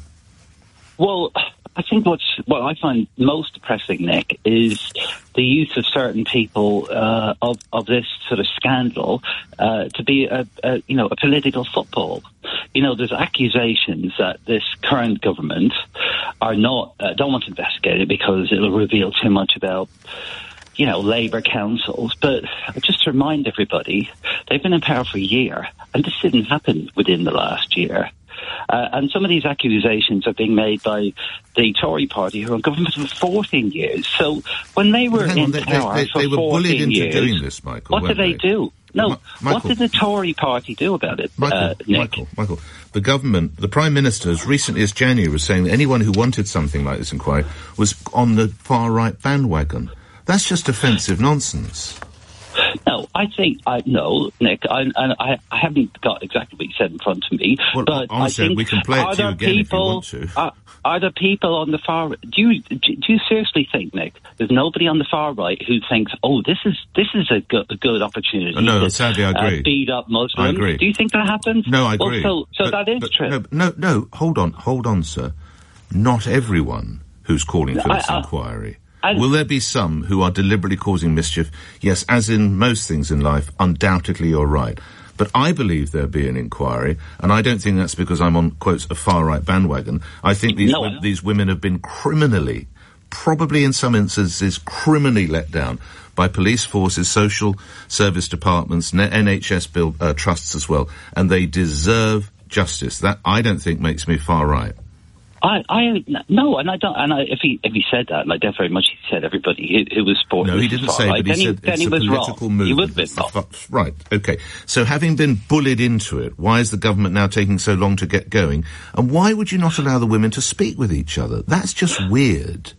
Well, I think what's what I find most depressing, Nick, is the use of certain people uh, of of this sort of scandal uh, to be a, a you know a political football. You know, there's accusations that this current government are not uh, don't want to investigate it because it'll reveal too much about you know Labour councils. But just to remind everybody, they've been in power for a year, and this didn't happen within the last year. Uh, and some of these accusations are being made by the Tory party, who are in government for fourteen years. So when they were Hang in on, they, power they, they, for they were bullied fourteen into years, doing this, Michael. what did they, they do? No, Ma- Michael, what did the Tory party do about it, Michael, uh, Nick? Michael, Michael, the government, the Prime Minister, as recently as January, was saying that anyone who wanted something like this inquiry was on the far-right bandwagon. That's just offensive nonsense. No, I think I no, Nick. I, I I haven't got exactly what you said in front of me. Well, but honestly, I think, we can play it to you again people, if you want to. Are, are there people on the far? Do you do you seriously think, Nick? There's nobody on the far right who thinks, "Oh, this is this is a good, a good opportunity." No, to, sadly, I agree. Uh, beat up Muslims. I agree. Do you think that happens? No, I agree. Well, so so but, that is but, true. No, no, no. Hold on, hold on, sir. Not everyone who's calling for this I, I, inquiry. I, Will there be some who are deliberately causing mischief? Yes, as in most things in life, undoubtedly you're right. But I believe there'll be an inquiry, and I don't think that's because I'm on, quotes, a far-right bandwagon. I think these, No, w- these women have been criminally, probably in some instances, criminally let down by police forces, social service departments, N H S build, uh, trusts as well, and they deserve justice. That, I don't think, makes me far-right. I, I, no, and I don't, and I, if he, if he said that, and I doubt very much he said everybody who, who was sport. No, he didn't say, right, but he then said he, then it's he a was political wrong. movement. He would have been It's the wrong. fu- Right, okay. So having been bullied into it, why is the government now taking so long to get going? And why would you not allow the women to speak with each other? That's just weird.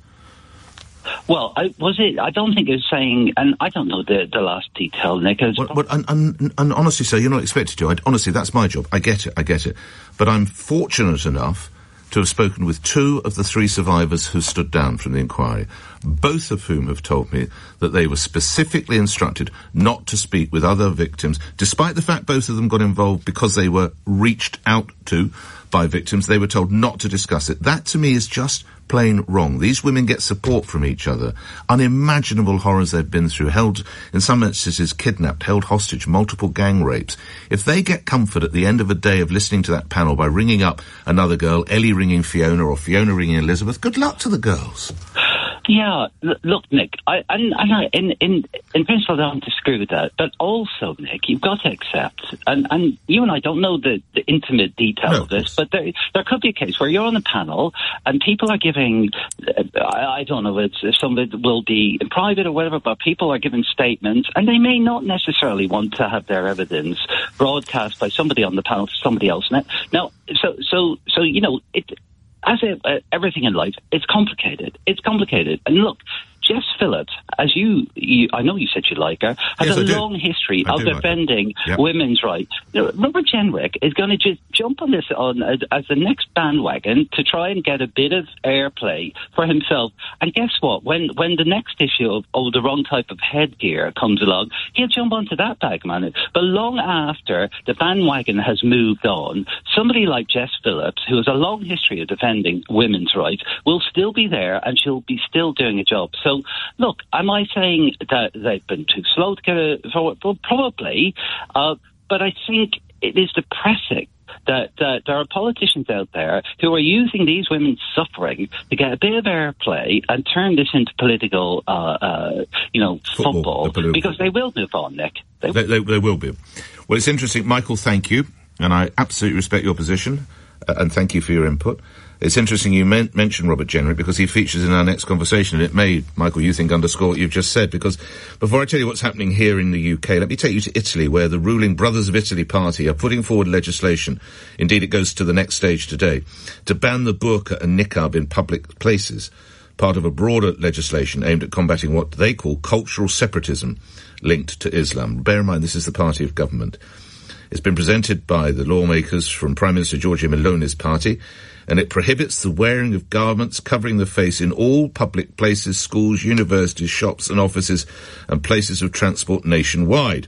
Well, I, was it? I don't think it was saying, and I don't know the, the last detail, Nick. As Well, well, and, and, and honestly, sir, you're not expected to. I, honestly, that's my job. I get it, I get it. But I'm fortunate enough to have spoken with two of the three survivors who stood down from the inquiry, both of whom have told me that they were specifically instructed not to speak with other victims, despite the fact both of them got involved because they were reached out to by victims. They were told not to discuss it. That, to me, is just plain wrong. These women get support from each other. Unimaginable horrors they've been through, held, in some instances, kidnapped, held hostage, multiple gang rapes. If they get comfort at the end of a day of listening to that panel by ringing up another girl, Ellie ringing Fiona or Fiona ringing Elizabeth, good luck to the girls. Yeah, l- look, Nick, I, and, and I, in, in, in principle, I don't disagree with that. But also, Nick, you've got to accept, and, and you and I don't know the, the intimate detail No, of this, but there, there could be a case where you're on a panel and people are giving, uh, I, I don't know if, if some of it will be in private or whatever, but people are giving statements, and they may not necessarily want to have their evidence broadcast by somebody on the panel to somebody else. Now, now so, so, so, you know, it, as a, uh, everything in life, it's complicated. It's complicated. And look, Jess Phillips, as you, you I know you said you like her, has Yes, a I do. long history I of do like her. defending Yep. women's rights. Now, Robert Jenrick is going to just jump on this on as, as the next bandwagon to try and get a bit of airplay for himself. And guess what? When when the next issue of oh, the wrong type of headgear comes along, he'll jump onto that bandwagon. But long after the bandwagon has moved on, somebody like Jess Phillips, who has a long history of defending women's rights, will still be there, and she'll be still doing a job. So, look, am I saying that they've been too slow to get a forward? Well, probably, uh, but I think it is depressing that, that there are politicians out there who are using these women's suffering to get a bit of airplay and turn this into political, uh, uh, you know, Football, football, the political because they will move on, Nick. They They, they, they will be. Well, it's interesting. Michael, thank you. And I absolutely respect your position. Uh, and thank you for your input. It's interesting you men- mentioned Robert Jenrick because he features in our next conversation, and it may, Michael, you think, underscore what you've just said, because before I tell you what's happening here in the U K, let me take you to Italy, where the ruling Brothers of Italy party are putting forward legislation, indeed it goes to the next stage today, to ban the burqa and niqab in public places, part of a broader legislation aimed at combating what they call cultural separatism linked to Islam. Bear in mind, this is the party of government. It's been presented by the lawmakers from Prime Minister Giorgia Meloni's party, and it prohibits the wearing of garments covering the face in all public places, schools, universities, shops and offices and places of transport nationwide.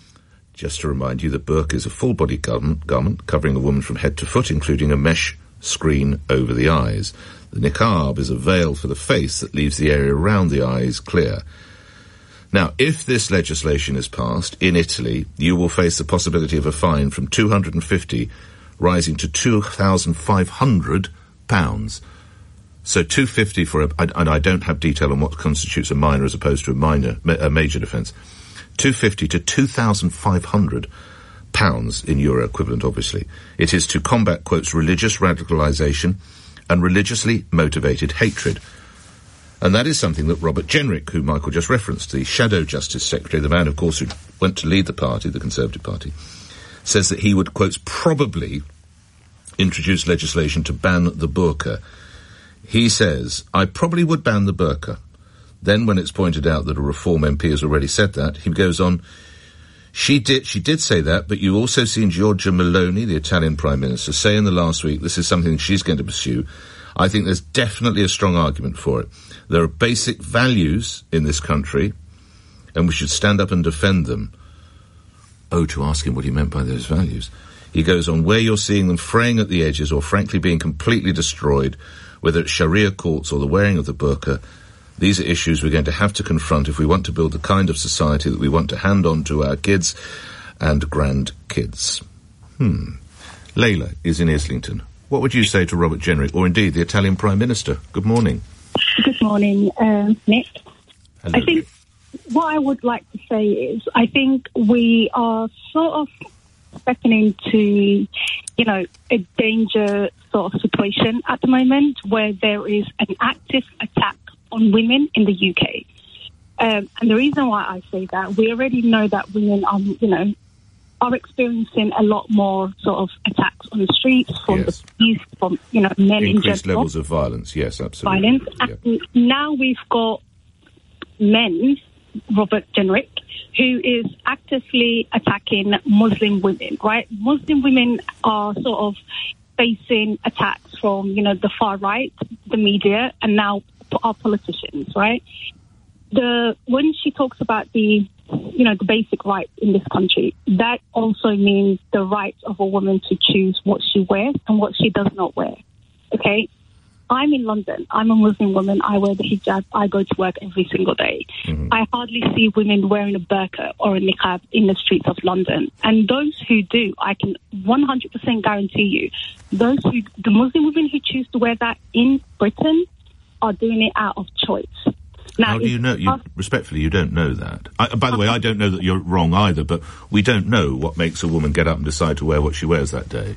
Just to remind you, the burqa is a full-body garment, garment covering a woman from head to foot, including a mesh screen over the eyes. The niqab is a veil for the face that leaves the area around the eyes clear. Now, if this legislation is passed in Italy, you will face the possibility of a fine from two hundred fifty rising to two thousand five hundred pounds. So two hundred fifty for a, and I don't have detail on what constitutes a minor as opposed to a minor, a major offence. two hundred fifty to two thousand five hundred pounds in euro equivalent, obviously. It is to combat, quotes, religious radicalisation and religiously motivated hatred. And that is something that Robert Jenrick, who Michael just referenced, the Shadow Justice Secretary, the man, of course, who went to lead the party, the Conservative Party, says that he would, quotes, probably introduce legislation to ban the burqa. He says, I probably would ban the burqa. Then, when it's pointed out that a Reform M P has already said that, he goes on, She did, she did say that, but you've also seen Giorgia Meloni, the Italian Prime Minister, say in the last week this is something she's going to pursue. I think there's definitely a strong argument for it. There are basic values in this country, and we should stand up and defend them. Oh, to ask him what he meant by those values. He goes on, where you're seeing them fraying at the edges or frankly being completely destroyed, whether it's Sharia courts or the wearing of the burqa, these are issues we're going to have to confront if we want to build the kind of society that we want to hand on to our kids and grandkids. Hmm. Layla is in Islington. What would you say to Robert Jenrick, or indeed the Italian Prime Minister? Good morning. Good morning, uh, Nick. Hello. I think what I would like to say is I think we are sort of stepping into, you know, a danger sort of situation at the moment where there is an active attack on women in the U K. Um, and the reason why I say that, we already know that women are, you know, are experiencing a lot more sort of attacks on the streets from yes. the police, from, you know, men in Increased general. levels of violence, yes, absolutely. Violence. Yeah. And now we've got men, Robert Jenrick, who is actively attacking Muslim women, right? Muslim women are sort of facing attacks from, you know, the far right, the media, and now our politicians, right? The when she talks about the, you know, the basic rights in this country, that also means the right of a woman to choose what she wears and what she does not wear. Okay? I'm in London. I'm a Muslim woman. I wear the hijab. I go to work every single day. Mm-hmm. I hardly see women wearing a burqa or a niqab in the streets of London. And those who do, I can one hundred percent guarantee you, those who, the Muslim women who choose to wear that in Britain are doing it out of choice. Now, how do you know? You, respectfully, you don't know that. I, by the way, I don't know that you're wrong either, but we don't know what makes a woman get up and decide to wear what she wears that day.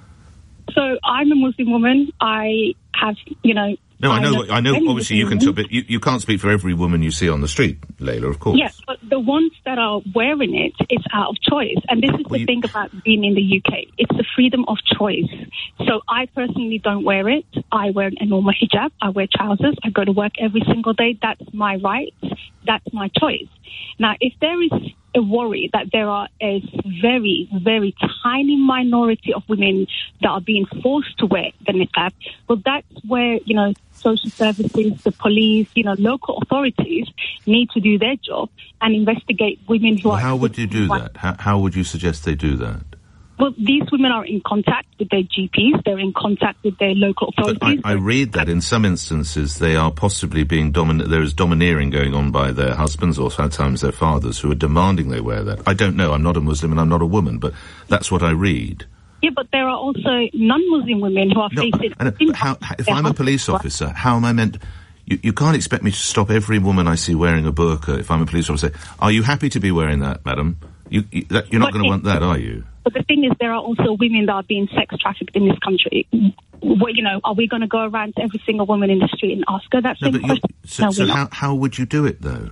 So I'm a Muslim woman. I have, you know... No, I know, I know, I know obviously you can tell, but you, you can't speak for every woman you see on the street, Layla, of course. Yes, but the ones that are wearing it is out of choice. And this is well, the you... thing about being in the U K. It's the freedom of choice. So I personally don't wear it. I wear a normal hijab. I wear trousers. I go to work every single day. That's my right. That's my choice. Now, if there is a worry that there are a very, very tiny minority of women that are being forced to wear the niqab, well, that's where, you know, social services, the police, you know, local authorities need to do their job and investigate women who well, are... How would you do that? How, how would you suggest they do that? Well, these women are in contact with their G Ps. They're in contact with their local authorities. But I, I read that in some instances they are possibly being domin- there is domineering going on by their husbands or sometimes their fathers who are demanding they wear that. I don't know. I'm not a Muslim and I'm not a woman, but that's what I read. Yeah, but there are also non-Muslim women who are no, facing... I know, but how, if I'm a police officer, how am I meant... You, you can't expect me to stop every woman I see wearing a burqa if I'm a police officer. Are you happy to be wearing that, madam? You, you, that, you're not going to want that, are you? But the thing is, there are also women that are being sex trafficked in this country. Well, you know, are we going to go around to every single woman in the street and ask her that no, same question? So, no, so how, how would you do it, though?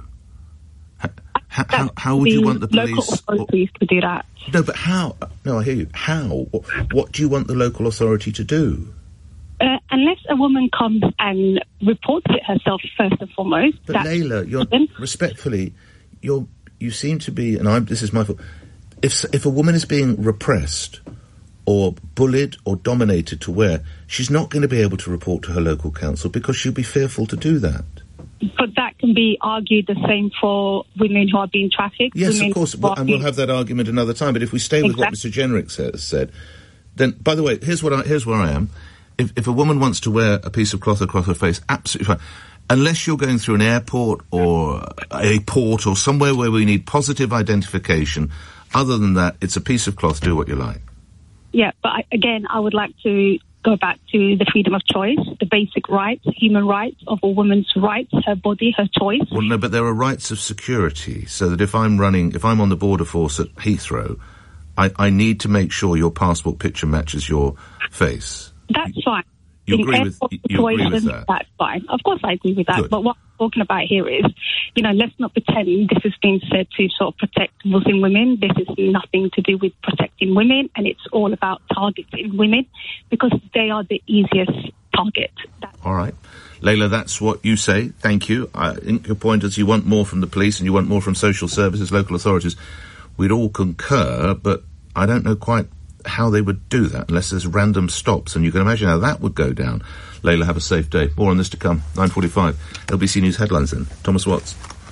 How, how, how would the you want the police... local authorities to do that. No, but how? No, I hear you. How? What, what do you want the local authority to do? Uh, unless a woman comes and reports it herself first and foremost. But Layla, you're, respectfully, you're, you seem to be, and I'm, this is my fault, if, if a woman is being repressed or bullied or dominated to wear, she's not going to be able to report to her local council because she'll be fearful to do that. But that can be argued the same for women who are being trafficked. Yes, women of course, well, and we'll have that argument another time. But if we stay with exactly. what Mister Jenrick says, said, then, by the way, here's what I, here's where I am. If, if a woman wants to wear a piece of cloth across her face, absolutely fine. Unless you're going through an airport or a port or somewhere where we need positive identification, other than that, it's a piece of cloth, do what you like. Yeah, but I, again, I would like to go back to the freedom of choice, the basic rights, human rights of a woman's rights, her body, her choice. Well, no, but there are rights of security, so that if I'm running, if I'm on the border force at Heathrow, I, I need to make sure your passport picture matches your face. That's fine. You In agree with, you agree with that? That's fine. Of course I agree with that. Good. But what I'm talking about here is, you know, let's not pretend this has been said to sort of protect Muslim women. This is nothing to do with protecting women, and it's all about targeting women because they are the easiest target. That's all right. Layla, that's what you say. Thank you. I think your point is you want more from the police and you want more from social services, local authorities. We'd all concur, but I don't know quite how they would do that unless there's random stops, and you can imagine how that would go down. Layla, have a safe day. More on this to come. nine forty-five. L B C News headlines then. Thomas Watts.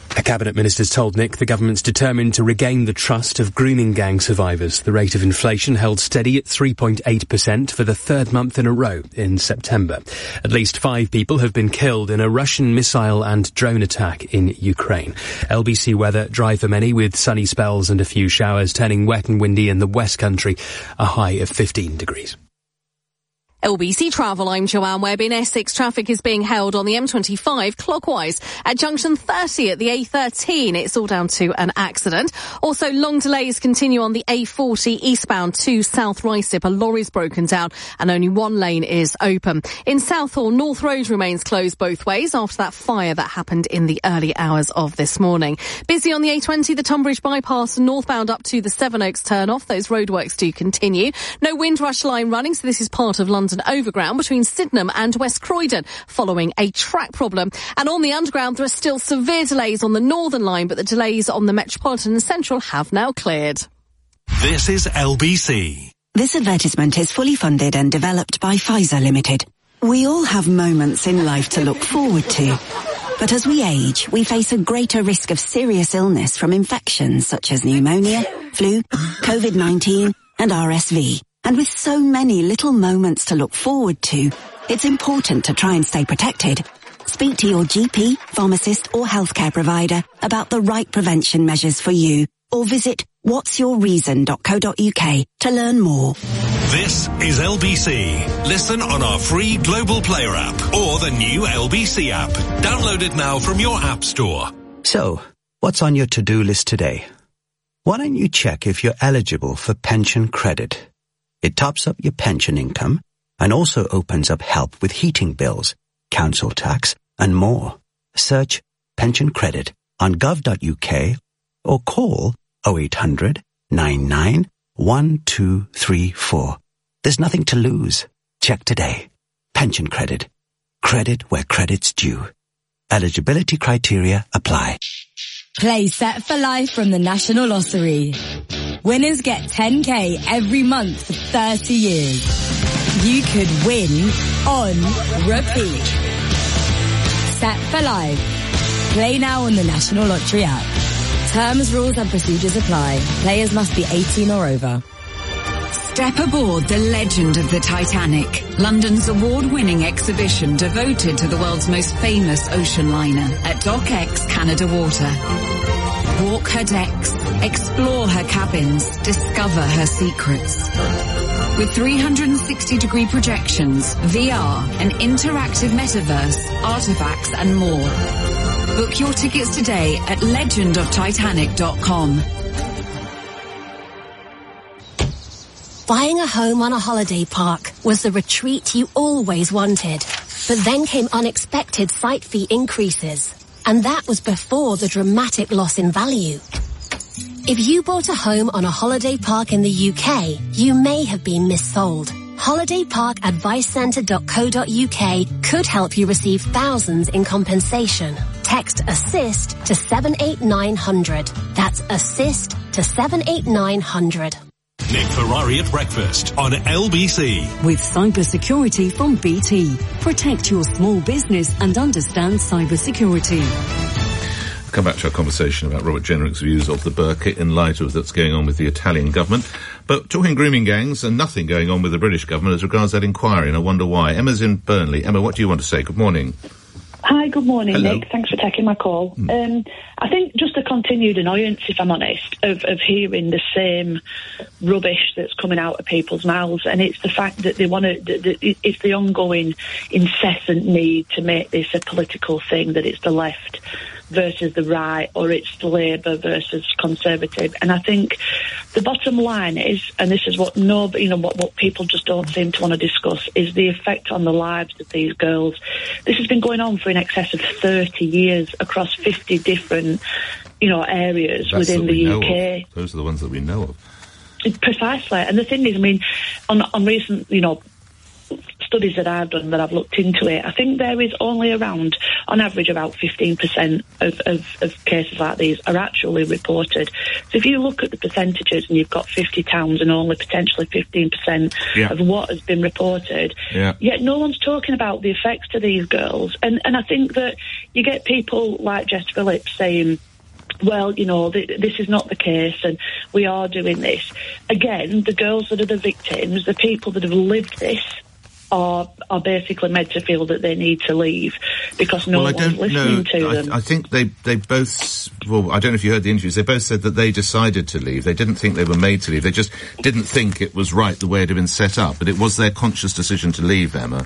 A cabinet minister's told Nick the government's determined to regain the trust of grooming gang survivors. The rate of inflation held steady at three point eight percent for the third month in a row in September. At least five people have been killed in a Russian missile and drone attack in Ukraine. L B C weather dry for many with sunny spells and a few showers, turning wet and windy in the West Country, a high of fifteen degrees. L B C Travel, I'm Joanne Webb. In Essex, traffic is being held on the M twenty-five clockwise at junction thirty at the A thirteen. It's all down to an accident. Also, long delays continue on the A forty eastbound to South Ruislip. A lorry's broken down and only one lane is open. In Southall, North Road remains closed both ways after that fire that happened in the early hours of this morning. Busy on the A twenty, the Tunbridge bypass northbound up to the Sevenoaks turn-off. Those roadworks do continue. No Windrush line running, so this is part of London Overground between Sydenham and West Croydon following a track problem. And on the Underground, there are still severe delays on the Northern line, but the delays on the Metropolitan and Central have now cleared. This is L B C. This advertisement is fully funded and developed by Pfizer Limited. We all have moments in life to look forward to. But as we age, we face a greater risk of serious illness from infections such as pneumonia, flu, COVID nineteen and R S V. And with so many little moments to look forward to, it's important to try and stay protected. Speak to your G P, pharmacist or healthcare provider about the right prevention measures for you, or visit whats your reason dot co dot uk to learn more. This is L B C. Listen on our free Global Player app or the new L B C app. Download it now from your app store. So, what's on your to-do list today? Why don't you check if you're eligible for pension credit? It tops up your pension income and also opens up help with heating bills, council tax and more. Search pension credit on gov dot uk or call oh eight hundred, nine nine, one two three four. There's nothing to lose. Check today. Pension credit. Credit where credit's due. Eligibility criteria apply. Play Set for Life from the National Lottery. Winners get ten K every month for thirty years. You could win on repeat. Set for Life. Play now on the National Lottery app. Terms, rules and procedures apply. Players must be eighteen or over. Step aboard the legend of the Titanic, London's award-winning exhibition devoted to the world's most famous ocean liner at DocX Canada Water. Walk her decks, explore her cabins, discover her secrets. With three hundred sixty degree projections, V R, an interactive metaverse, artifacts and more. Book your tickets today at legend of titanic dot com. Buying a home on a holiday park was the retreat you always wanted. But then came unexpected site fee increases. And that was before the dramatic loss in value. If you bought a home on a holiday park in the U K, you may have been missold. holiday park advice centre dot co dot uk could help you receive thousands in compensation. Text ASSIST to seven eight nine hundred. That's ASSIST to seven eight nine hundred. Nick Ferrari at breakfast on L B C. With cybersecurity from B T. Protect your small business and understand cybersecurity. We'll come back to our conversation about Robert Jenrick's views of the burqa in light of what's going on with the Italian government. But talking grooming gangs and nothing going on with the British government as regards that inquiry, and I wonder why. Emma's in Burnley. Emma, what do you want to say? Good morning. Hi, good morning, Hello. Nick. Thanks for taking my call. Mm. Um, I think just a continued annoyance, if I'm honest, of, of hearing the same rubbish that's coming out of people's mouths, and it's the fact that they want to, it's the ongoing incessant need to make this a political thing, that it's the left versus the right, or it's Labour versus Conservative. And I think the bottom line is, and this is what no, you know, what, what people just don't seem to want to discuss, is the effect on the lives of these girls. This has been going on for in excess of thirty years across fifty different, you know, areas That's within the U K. Those are the ones that we know of. Precisely. And the thing is, I mean, on, on recent, you know, studies that I've done, that I've looked into it, I think there is only around, on average, about fifteen percent of, of, of cases like these are actually reported. So if you look at the percentages and you've got fifty towns and only potentially fifteen percent Yeah. of what has been reported, Yeah. yet no one's talking about the effects to these girls. And, and I think that you get people like Jess Phillips saying, well, you know, th- this is not the case and we are doing this. Again, the girls that are the victims, the people that have lived this, are are basically made to feel that they need to leave because no well, I one's don't listening know. to I, them. I think they, they both, well, I don't know if you heard the interviews, they both said that they decided to leave. They didn't think they were made to leave. They just didn't think it was right the way it had been set up. But it was their conscious decision to leave, Emma.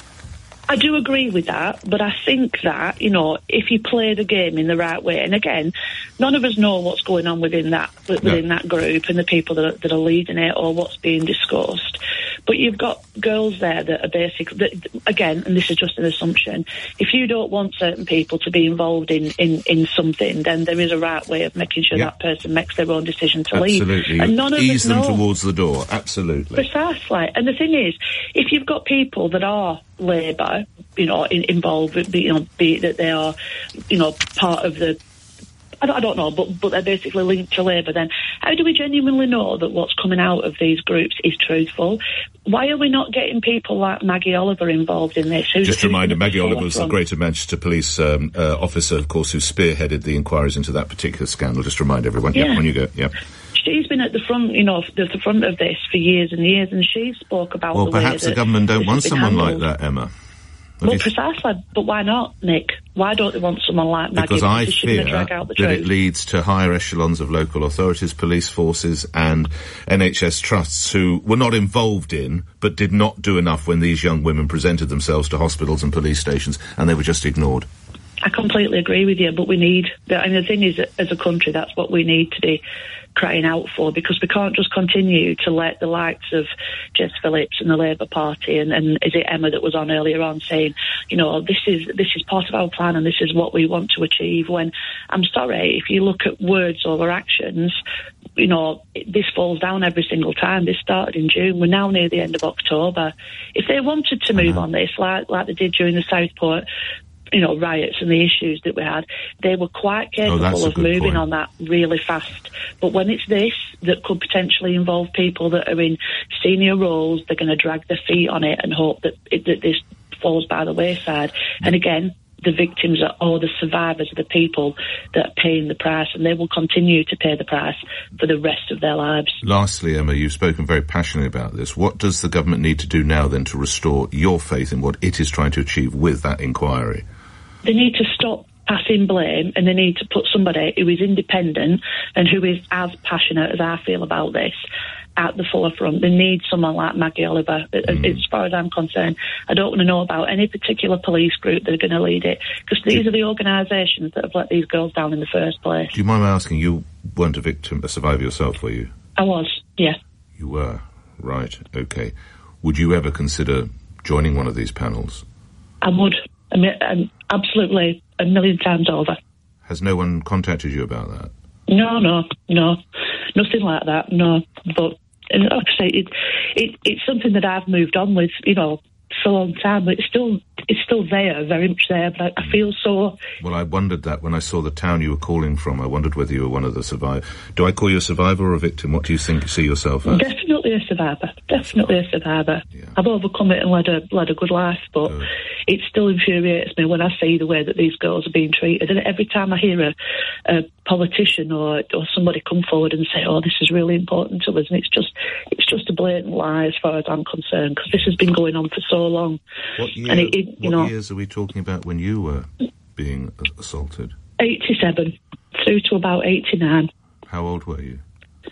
I do agree with that, but I think that, you know, if you play the game in the right way, and again, none of us know what's going on within that within No. that group and the people that are, that are leading it or what's being discussed. But you've got girls there that are basically, that, again, and this is just an assumption, if you don't want certain people to be involved in, in, in something, then there is a right way of making sure Yeah. that person makes their own decision to Absolutely. leave. And none of Ease us them know. towards the door. Absolutely. Precisely. And the thing is, if you've got people that are Labour, you know, in, involved, with, you know, be it that they are, you know, part of the, I don't, I don't know, but, but they're basically linked to Labour, then how do we genuinely know that what's coming out of these groups is truthful? Why are we not getting people like Maggie Oliver involved in this? Who's, Just a reminder, who's Maggie at the Oliver was the forefront? Greater Manchester Police um, uh, officer, of course, who spearheaded the inquiries into that particular scandal. Just to remind everyone. Yeah, Yeah. on you go. Yeah. She's been at the front, you know, the, the front of this for years and years, and she spoke about Well, the way perhaps that the government don't this want has been someone handled. like that, Emma. What Well, do you th- precisely. But why not, Nick? Why don't they want someone like Maggie? Because I she's fear going to drag out the that it truth. leads to higher echelons of local authorities, police forces and N H S trusts who were not involved in, but did not do enough when these young women presented themselves to hospitals and police stations, and they were just ignored. I completely agree with you, but we need, and the thing is, that as a country, that's what we need to be crying out for, because we can't just continue to let the likes of Jess Phillips and the Labour Party, and, and is it Emma that was on earlier on saying, you know, this is this is part of our plan and this is what we want to achieve, when, I'm sorry, if you look at words over actions, you know, this falls down every single time. This started in June. We're now near the end of October. If they wanted to move on this, like like they did during the Southport, you know, riots and the issues that we had, they were quite capable that's a of good moving point. on that really fast. But when it's this that could potentially involve people that are in senior roles, they're going to drag their feet on it and hope that, it, that this falls by the wayside. And again, the victims are, or the survivors are the people that are paying the price, and they will continue to pay the price for the rest of their lives. Lastly, Emma, you've spoken very passionately about this. What does the government need to do now, then, to restore your faith in what it is trying to achieve with that inquiry? They need to stop passing blame, and they need to put somebody who is independent and who is as passionate as I feel about this at the forefront. They need someone like Maggie Oliver. Mm. As far as I'm concerned, I don't want to know about any particular police group that are going to lead it, because these are the organisations that have let these girls down in the first place. Do you mind my asking, you weren't a victim, a survivor yourself, were you? I was, yeah. You were, right, okay. Would you ever consider joining one of these panels? I would. I mean, um, absolutely, a million times over. Has no one contacted you about that? No, no, no, nothing like that. No, but and like I say, it, it it's something that I've moved on with, you know, for a long time. But it's still it's still there, very much there. But I, I feel so. Well, I wondered that when I saw the town you were calling from. I wondered whether you were one of the survivors. Do I call you a survivor or a victim? What do you think? See yourself as? Definitely a survivor. Definitely a survivor. Yeah. I've overcome it and led a led a good life, but good. It still infuriates me when I see the way that these girls are being treated. And every time I hear a, a politician or or somebody come forward and say, "Oh, this is really important to us," and it's just it's just a blatant lie as far as I'm concerned, because this has been going on for so long. What, year, and it, it, you what know, years are we talking about when you were being assaulted? eighty-seven through to about eighty-nine. How old were you?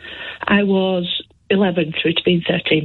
I was eleven through to being thirteen.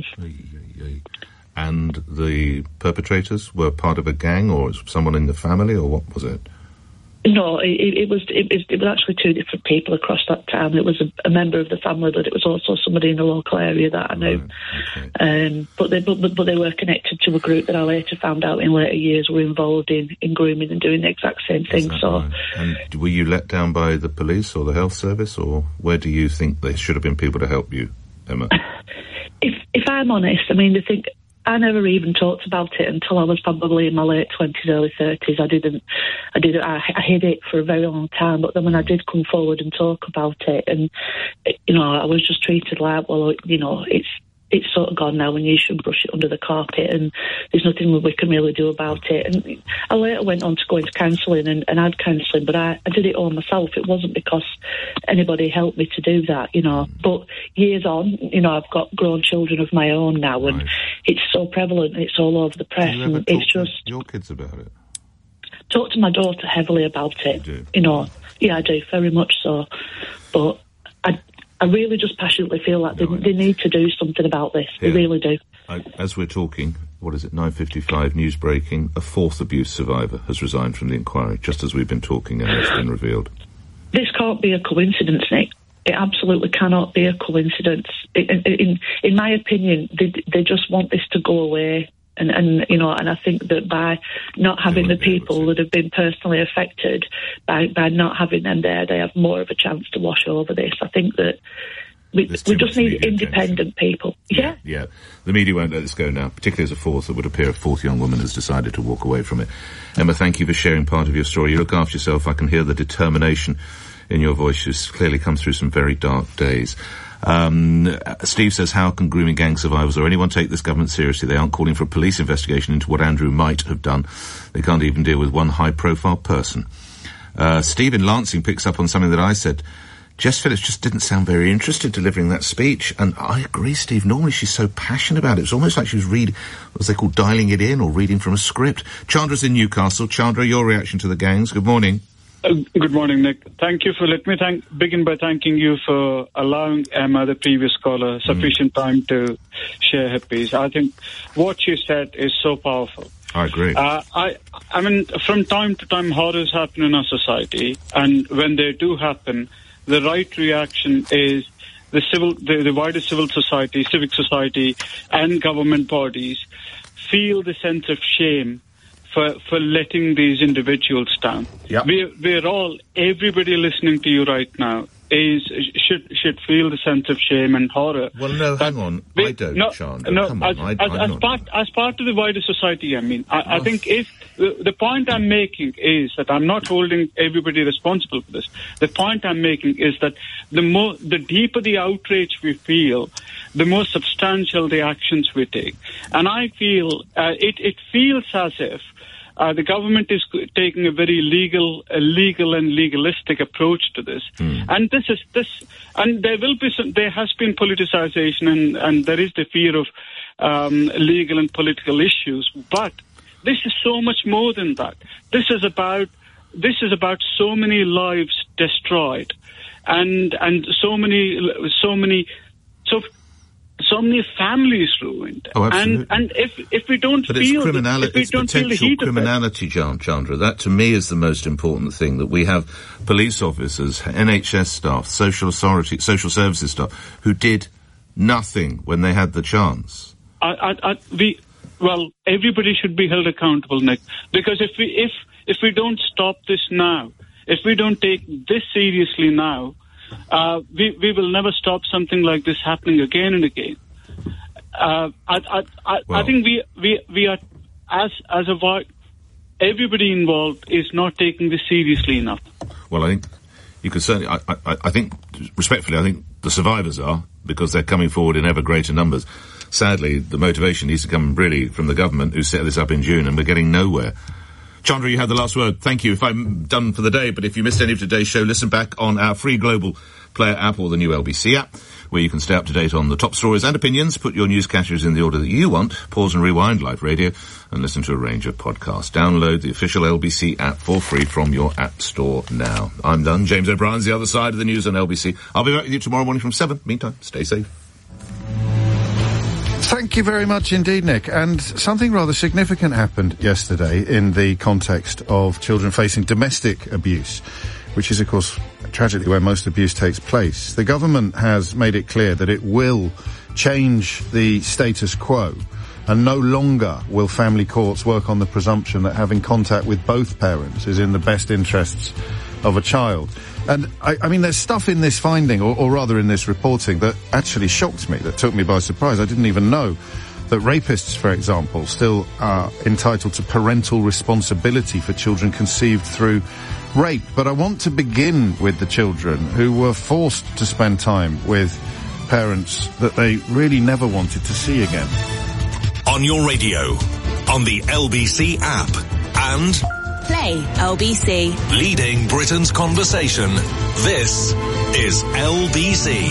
And the perpetrators were part of a gang, or someone in the family, or what was it? No, it, it was it was it was actually two different people across that town. It was a, a member of the family, but it was also somebody in the local area that I knew. Right, okay. Um, but they but, but they were connected to a group that I later found out in later years were involved in, in grooming and doing the exact same thing. So, right? And were you let down by the police or the health service, or where do you think there should have been people to help you, Emma? if if I'm honest, I mean, the thing. I never even talked about it until I was probably in my late twenties, early thirties. I didn't, I did, I, I hid it for a very long time. But then when I did come forward and talk about it, and you know, I was just treated like, well, you know, it's it's sort of gone now, and you should brush it under the carpet, and there's nothing we can really do about it. And I later went on to go into counselling and, and had counselling, but I, I did it all myself. It wasn't because anybody helped me to do that, you know. But years on, you know, I've got grown children of my own now, and right. It's so prevalent, it's all over the press, and it's just your kids about it. Talk to my daughter heavily about it. You, you know, yeah, I do very much so. But I. I really just passionately feel like they, they need to do something about this. They yeah. really do. I, as we're talking, what is it, nine fifty-five, news breaking, a fourth abuse survivor has resigned from the inquiry, just as we've been talking, and it's been revealed. This can't be a coincidence, Nick. It absolutely cannot be a coincidence. In, in, in my opinion, they, they just want this to go away. And, and, you know, and I think that by not having the people that have been personally affected, by, by not having them there, they have more of a chance to wash over this. I think that we, we just need independent attention. people. Yeah. Yeah. The media won't let this go now, particularly as a fourth. It would appear a fourth young woman has decided to walk away from it. Emma, thank you for sharing part of your story. You look after yourself. I can hear the determination in your voice. You've clearly come through some very dark days. Um, Steve says, how can grooming gang survivors or anyone take this government seriously? They aren't calling for a police investigation into what Andrew might have done. They can't even deal with one high-profile person. Uh, Steve in Lancing picks up on something that I said. Jess Phillips just didn't sound very interested delivering that speech. And I agree, Steve. Normally she's so passionate about it. It's almost like she was reading, what they call dialing it in or reading from a script. Chandra's in Newcastle. Chandra, your reaction to the gangs. Good morning. Uh, good morning, Nick. Thank you for, let me thank, begin by thanking you for allowing Emma, the previous caller, sufficient mm. time to share her piece. I think what she said is so powerful. I agree. Uh, I, I mean, from time to time, horrors happen in our society, and when they do happen, the right reaction is the civil, the, the wider civil society, civic society, and government bodies feel the sense of shame for, for letting these individuals down. Yep. We're, we're all, everybody listening to you right now is, should, should feel the sense of shame and horror. Well, no, hang on. We, I don't, no, Chandra. No, Come as, on. I, as, I'm as, not. part, as part of the wider society, I mean, I, oh. I think if, the, the point I'm making is that I'm not holding everybody responsible for this. The point I'm making is that the more, the deeper the outrage we feel, the more substantial the actions we take. And I feel, uh, it, it feels as if Uh, the government is taking a very legal, a legal and legalistic approach to this, mm. and this is this, and there will be some, there has been politicization, and, and there is the fear of um, legal and political issues. But this is so much more than that. This is about this is about so many lives destroyed, and and so many so many so. So many families ruined. Oh, absolutely. And, and if, if we don't but feel it's criminality, the, if we it's don't feel the potential heat criminality, Jan, Chandra. That, to me, is the most important thing, that we have police officers, N H S staff, social authority, social services staff, who did nothing when they had the chance. I, I, I, we, well, everybody should be held accountable, Nick, because if we, if, if we don't stop this now, if we don't take this seriously now, Uh, we, we will never stop something like this happening again and again. Uh, I, I, I, well, I think we, we, we are, as, as a, everybody involved is not taking this seriously enough. Well, I think you could certainly, I, I, I think, respectfully, I think the survivors are, because they're coming forward in ever greater numbers. Sadly, the motivation needs to come really from the government, who set this up in June, and we're getting nowhere. Chandra, you had the last word. Thank you. If I'm done for the day, but if you missed any of today's show, listen back on our free global player app or the new L B C app, where you can stay up to date on the top stories and opinions, put your news categories in the order that you want, pause and rewind live radio, and listen to a range of podcasts. Download the official L B C app for free from your app store now. I'm done. James O'Brien's the other side of the news on L B C. I'll be back with you tomorrow morning from seven. Meantime, stay safe. Thank you very much indeed, Nick. And something rather significant happened yesterday in the context of children facing domestic abuse, which is, of course, tragically where most abuse takes place. The government has made it clear that it will change the status quo, and no longer will family courts work on the presumption that having contact with both parents is in the best interests of a child. And, I, I mean, there's stuff in this finding, or, or rather in this reporting, that actually shocked me, that took me by surprise. I didn't even know that rapists, for example, still are entitled to parental responsibility for children conceived through rape. But I want to begin with the children who were forced to spend time with parents that they really never wanted to see again. On your radio, on the L B C app, and Play L B C. Leading Britain's conversation. This is L B C.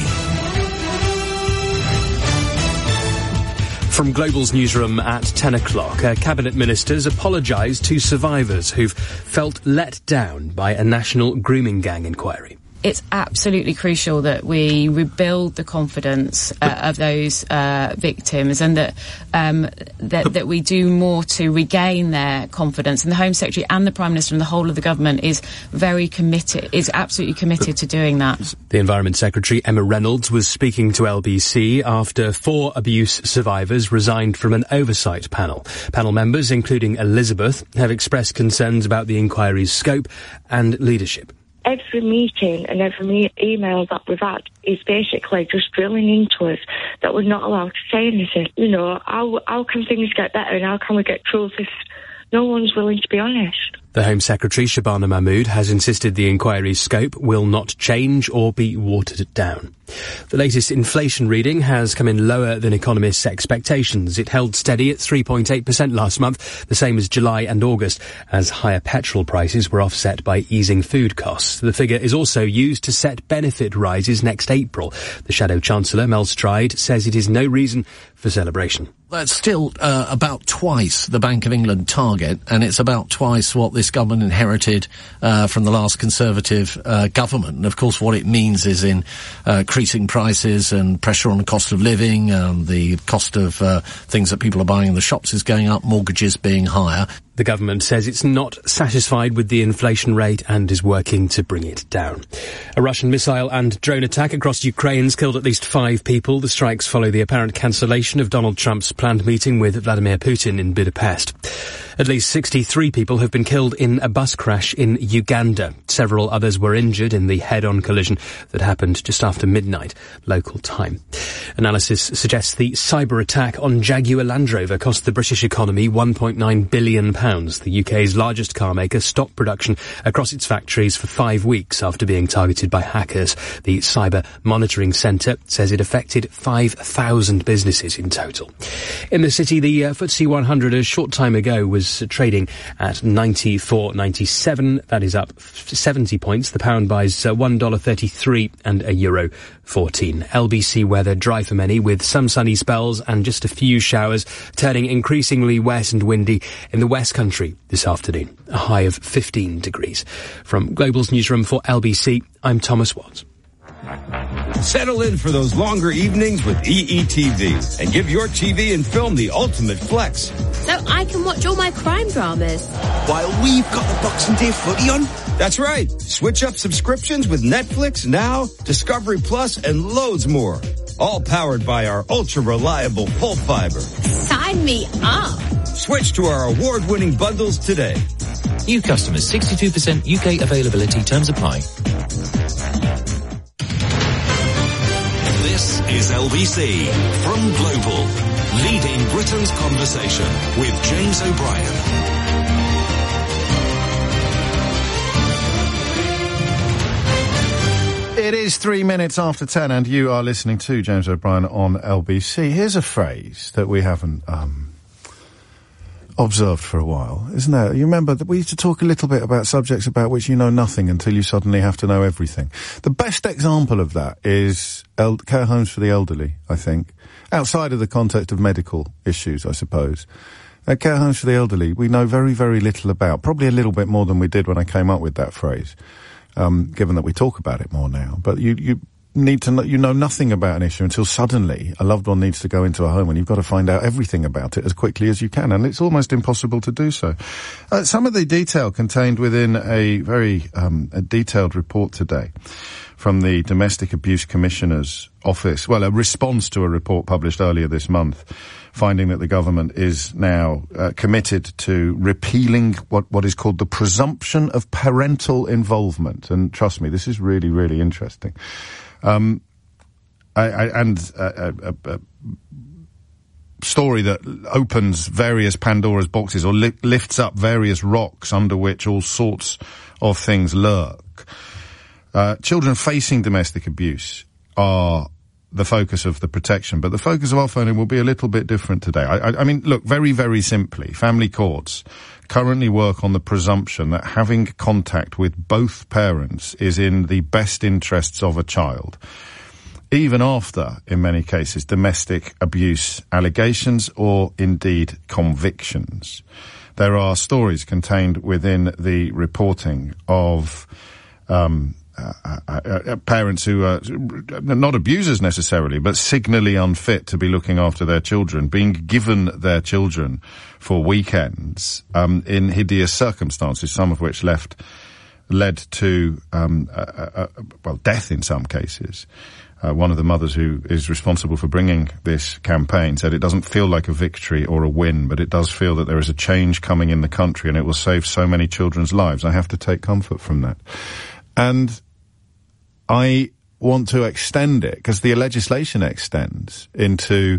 From Global's newsroom at ten o'clock, uh, Cabinet Ministers apologised to survivors who've felt let down by a national grooming gang inquiry. It's absolutely crucial that we rebuild the confidence uh, of those uh, victims, and that, um, that that we do more to regain their confidence. And the Home Secretary and the Prime Minister and the whole of the government is very committed, is absolutely committed to doing that. The Environment Secretary, Emma Reynolds, was speaking to L B C after four abuse survivors resigned from an oversight panel. Panel members, including Elizabeth, have expressed concerns about the inquiry's scope and leadership. Every meeting and every me- email that we've had is basically just drilling into us that we're not allowed to say anything. You know, how, how can things get better and how can we get truth if no one's willing to be honest? The Home Secretary, Shabana Mahmood, has insisted the inquiry's scope will not change or be watered down. The latest inflation reading has come in lower than economists' expectations. It held steady at three point eight percent last month, the same as July and August, as higher petrol prices were offset by easing food costs. The figure is also used to set benefit rises next April. The Shadow Chancellor, Mel Stride, says it is no reason for celebration. That's still uh, about twice the Bank of England target, and it's about twice what this government inherited uh, from the last Conservative uh, government. And of course what it means is in uh, increasing prices and pressure on the cost of living, um, the cost of uh, things that people are buying in the shops is going up, mortgages being higher. The government says it's not satisfied with the inflation rate and is working to bring it down. A Russian missile and drone attack across Ukraine has killed at least five people. The strikes follow the apparent cancellation of Donald Trump's planned meeting with Vladimir Putin in Budapest. At least sixty-three people have been killed in a bus crash in Uganda. Several others were injured in the head-on collision that happened just after midnight, local time. Analysis suggests the cyber attack on Jaguar Land Rover cost the British economy one point nine billion pounds. The U K's largest car maker stopped production across its factories for five weeks after being targeted by hackers. The Cyber Monitoring Centre says it affected five thousand businesses in total. In the city, the uh, F T S E one hundred a short time ago was trading at ninety-four ninety-seven. That is up seventy points. The pound buys uh, one dollar thirty-three and a euro fourteen. L B C weather dry for many with some sunny spells and just a few showers, turning increasingly wet and windy in the West Country this afternoon. A high of fifteen degrees. From Global's newsroom for L B C, I'm Thomas Watts. Settle in for those longer evenings with E E T V and give your T V and film the ultimate flex. So I can watch all my crime dramas. While we've got the Boxing Day footy on. That's right. Switch up subscriptions with Netflix, Now, Discovery Plus, and loads more. All powered by our ultra-reliable full fiber. Sign me up. Switch to our award-winning bundles today. New customers, sixty-two percent U K availability. Terms apply. This is L B C from Global, leading Britain's conversation with James O'Brien. It is three minutes after ten, and you are listening to James O'Brien on L B C. Here's a phrase that we haven't um, observed for a while, isn't there? You remember that we used to talk a little bit about subjects about which you know nothing until you suddenly have to know everything. The best example of that is el- care homes for the elderly, I think. Outside of the context of medical issues, I suppose. Uh, care homes for the elderly, we know very, very little about. Probably a little bit more than we did when I came up with that phrase. Um, given that we talk about it more now. But you, you need to know, you know nothing about an issue until suddenly a loved one needs to go into a home and you've got to find out everything about it as quickly as you can. And it's almost impossible to do so. Uh, some of the detail contained within a very, um, a detailed report today from the Domestic Abuse Commissioner's Office. Well, a response to a report published earlier this month, finding that the government is now uh, committed to repealing what, what is called the presumption of parental involvement. And trust me, this is really, really interesting. Um, I, I, and uh, uh, uh, story that opens various Pandora's boxes or li- lifts up various rocks under which all sorts of things lurk. Uh, children facing domestic abuse are the focus of the protection, but the focus of our phoning will be a little bit different today. I, I, I mean, look, very, very simply, family courts currently work on the presumption that having contact with both parents is in the best interests of a child, even after, in many cases, domestic abuse allegations or indeed convictions. There are stories contained within the reporting of um Uh, uh, uh, parents who are not abusers necessarily, but signally unfit to be looking after their children, being given their children for weekends um, in hideous circumstances, some of which left led to um, uh, uh, well, death in some cases. Uh, one of the mothers who is responsible for bringing this campaign said it doesn't feel like a victory or a win, but it does feel that there is a change coming in the country and it will save so many children's lives. I have to take comfort from that. And I want to extend it, because the legislation extends into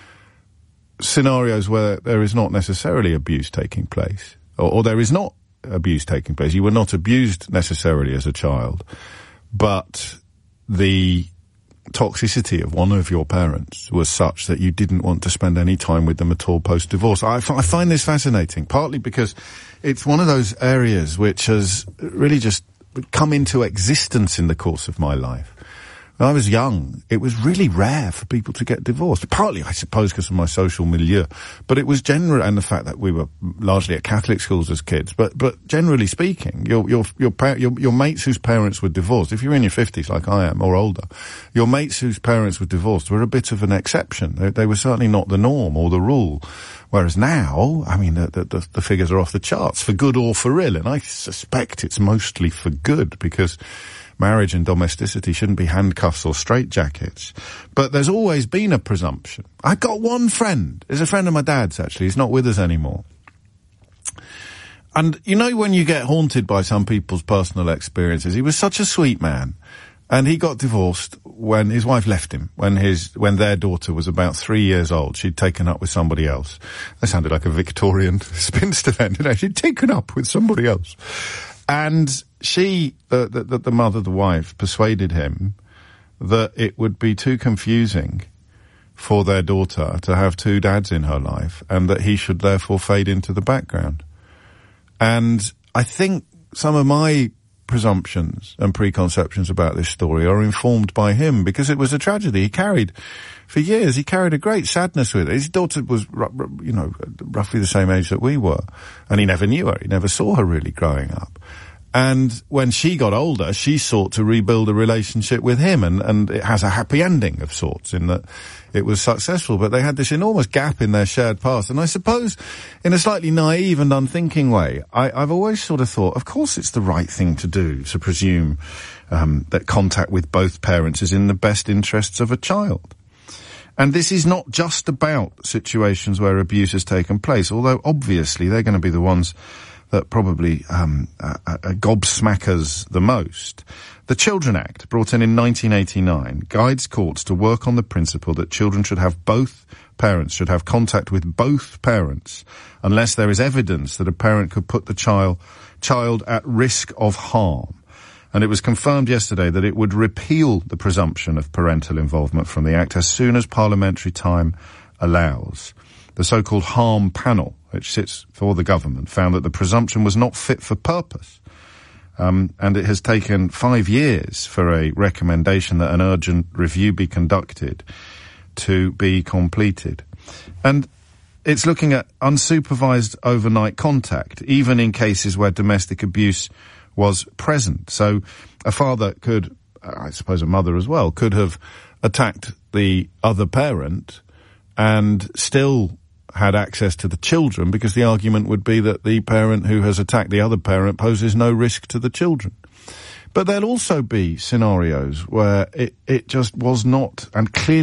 scenarios where there is not necessarily abuse taking place, or, or there is not abuse taking place. You were not abused necessarily as a child, but the toxicity of one of your parents was such that you didn't want to spend any time with them at all post-divorce. I, f- I find this fascinating, partly because it's one of those areas which has really just come into existence in the course of my life. When I was young, it was really rare for people to get divorced. Partly, I suppose, because of my social milieu, but it was general, and the fact that we were largely at Catholic schools as kids. But but generally speaking, your your your pa- your, your mates whose parents were divorced, if you're in your fifties like I am or older, your mates whose parents were divorced were a bit of an exception. They, they were certainly not the norm or the rule. Whereas now, I mean, the, the, the figures are off the charts, for good or for ill, and I suspect it's mostly for good, because marriage and domesticity shouldn't be handcuffs or straitjackets. But there's always been a presumption. I've got one friend. He's a friend of my dad's, actually. He's not with us anymore. And you know when you get haunted by some people's personal experiences? He was such a sweet man. And he got divorced when his wife left him, when his, when their daughter was about three years old. She'd taken up with somebody else. That sounded like a Victorian spinster then, didn't it? She'd taken up with somebody else. And she, the, the, the mother, the wife, persuaded him that it would be too confusing for their daughter to have two dads in her life, and that he should therefore fade into the background. And I think some of my presumptions and preconceptions about this story are informed by him, because it was a tragedy. He carried, for years, he carried a great sadness with it. His daughter was, you know, roughly the same age that we were, and he never knew her. He never saw her really growing up. And when she got older, she sought to rebuild a relationship with him, and, and it has a happy ending of sorts in that it was successful, but they had this enormous gap in their shared past. And I suppose, in a slightly naive and unthinking way, I, I've always sort of thought, of course it's the right thing to do to presume um, that contact with both parents is in the best interests of a child. And this is not just about situations where abuse has taken place, although obviously they're going to be the ones that probably um, uh, uh, gobsmackers the most. The Children Act, brought in in nineteen eighty-nine, guides courts to work on the principle that children should have both parents, should have contact with both parents, unless there is evidence that a parent could put the child child at risk of harm. And it was confirmed yesterday that it would repeal the presumption of parental involvement from the Act as soon as parliamentary time allows. The so-called Harm Panel, which sits for the government, found that the presumption was not fit for purpose. Um, and it has taken five years for a recommendation that an urgent review be conducted to be completed. And it's looking at unsupervised overnight contact, even in cases where domestic abuse was present. So a father could, I suppose a mother as well, could have attacked the other parent and still had access to the children, because the argument would be that the parent who has attacked the other parent poses no risk to the children. But there'll also be scenarios where it, it just was not, and clearly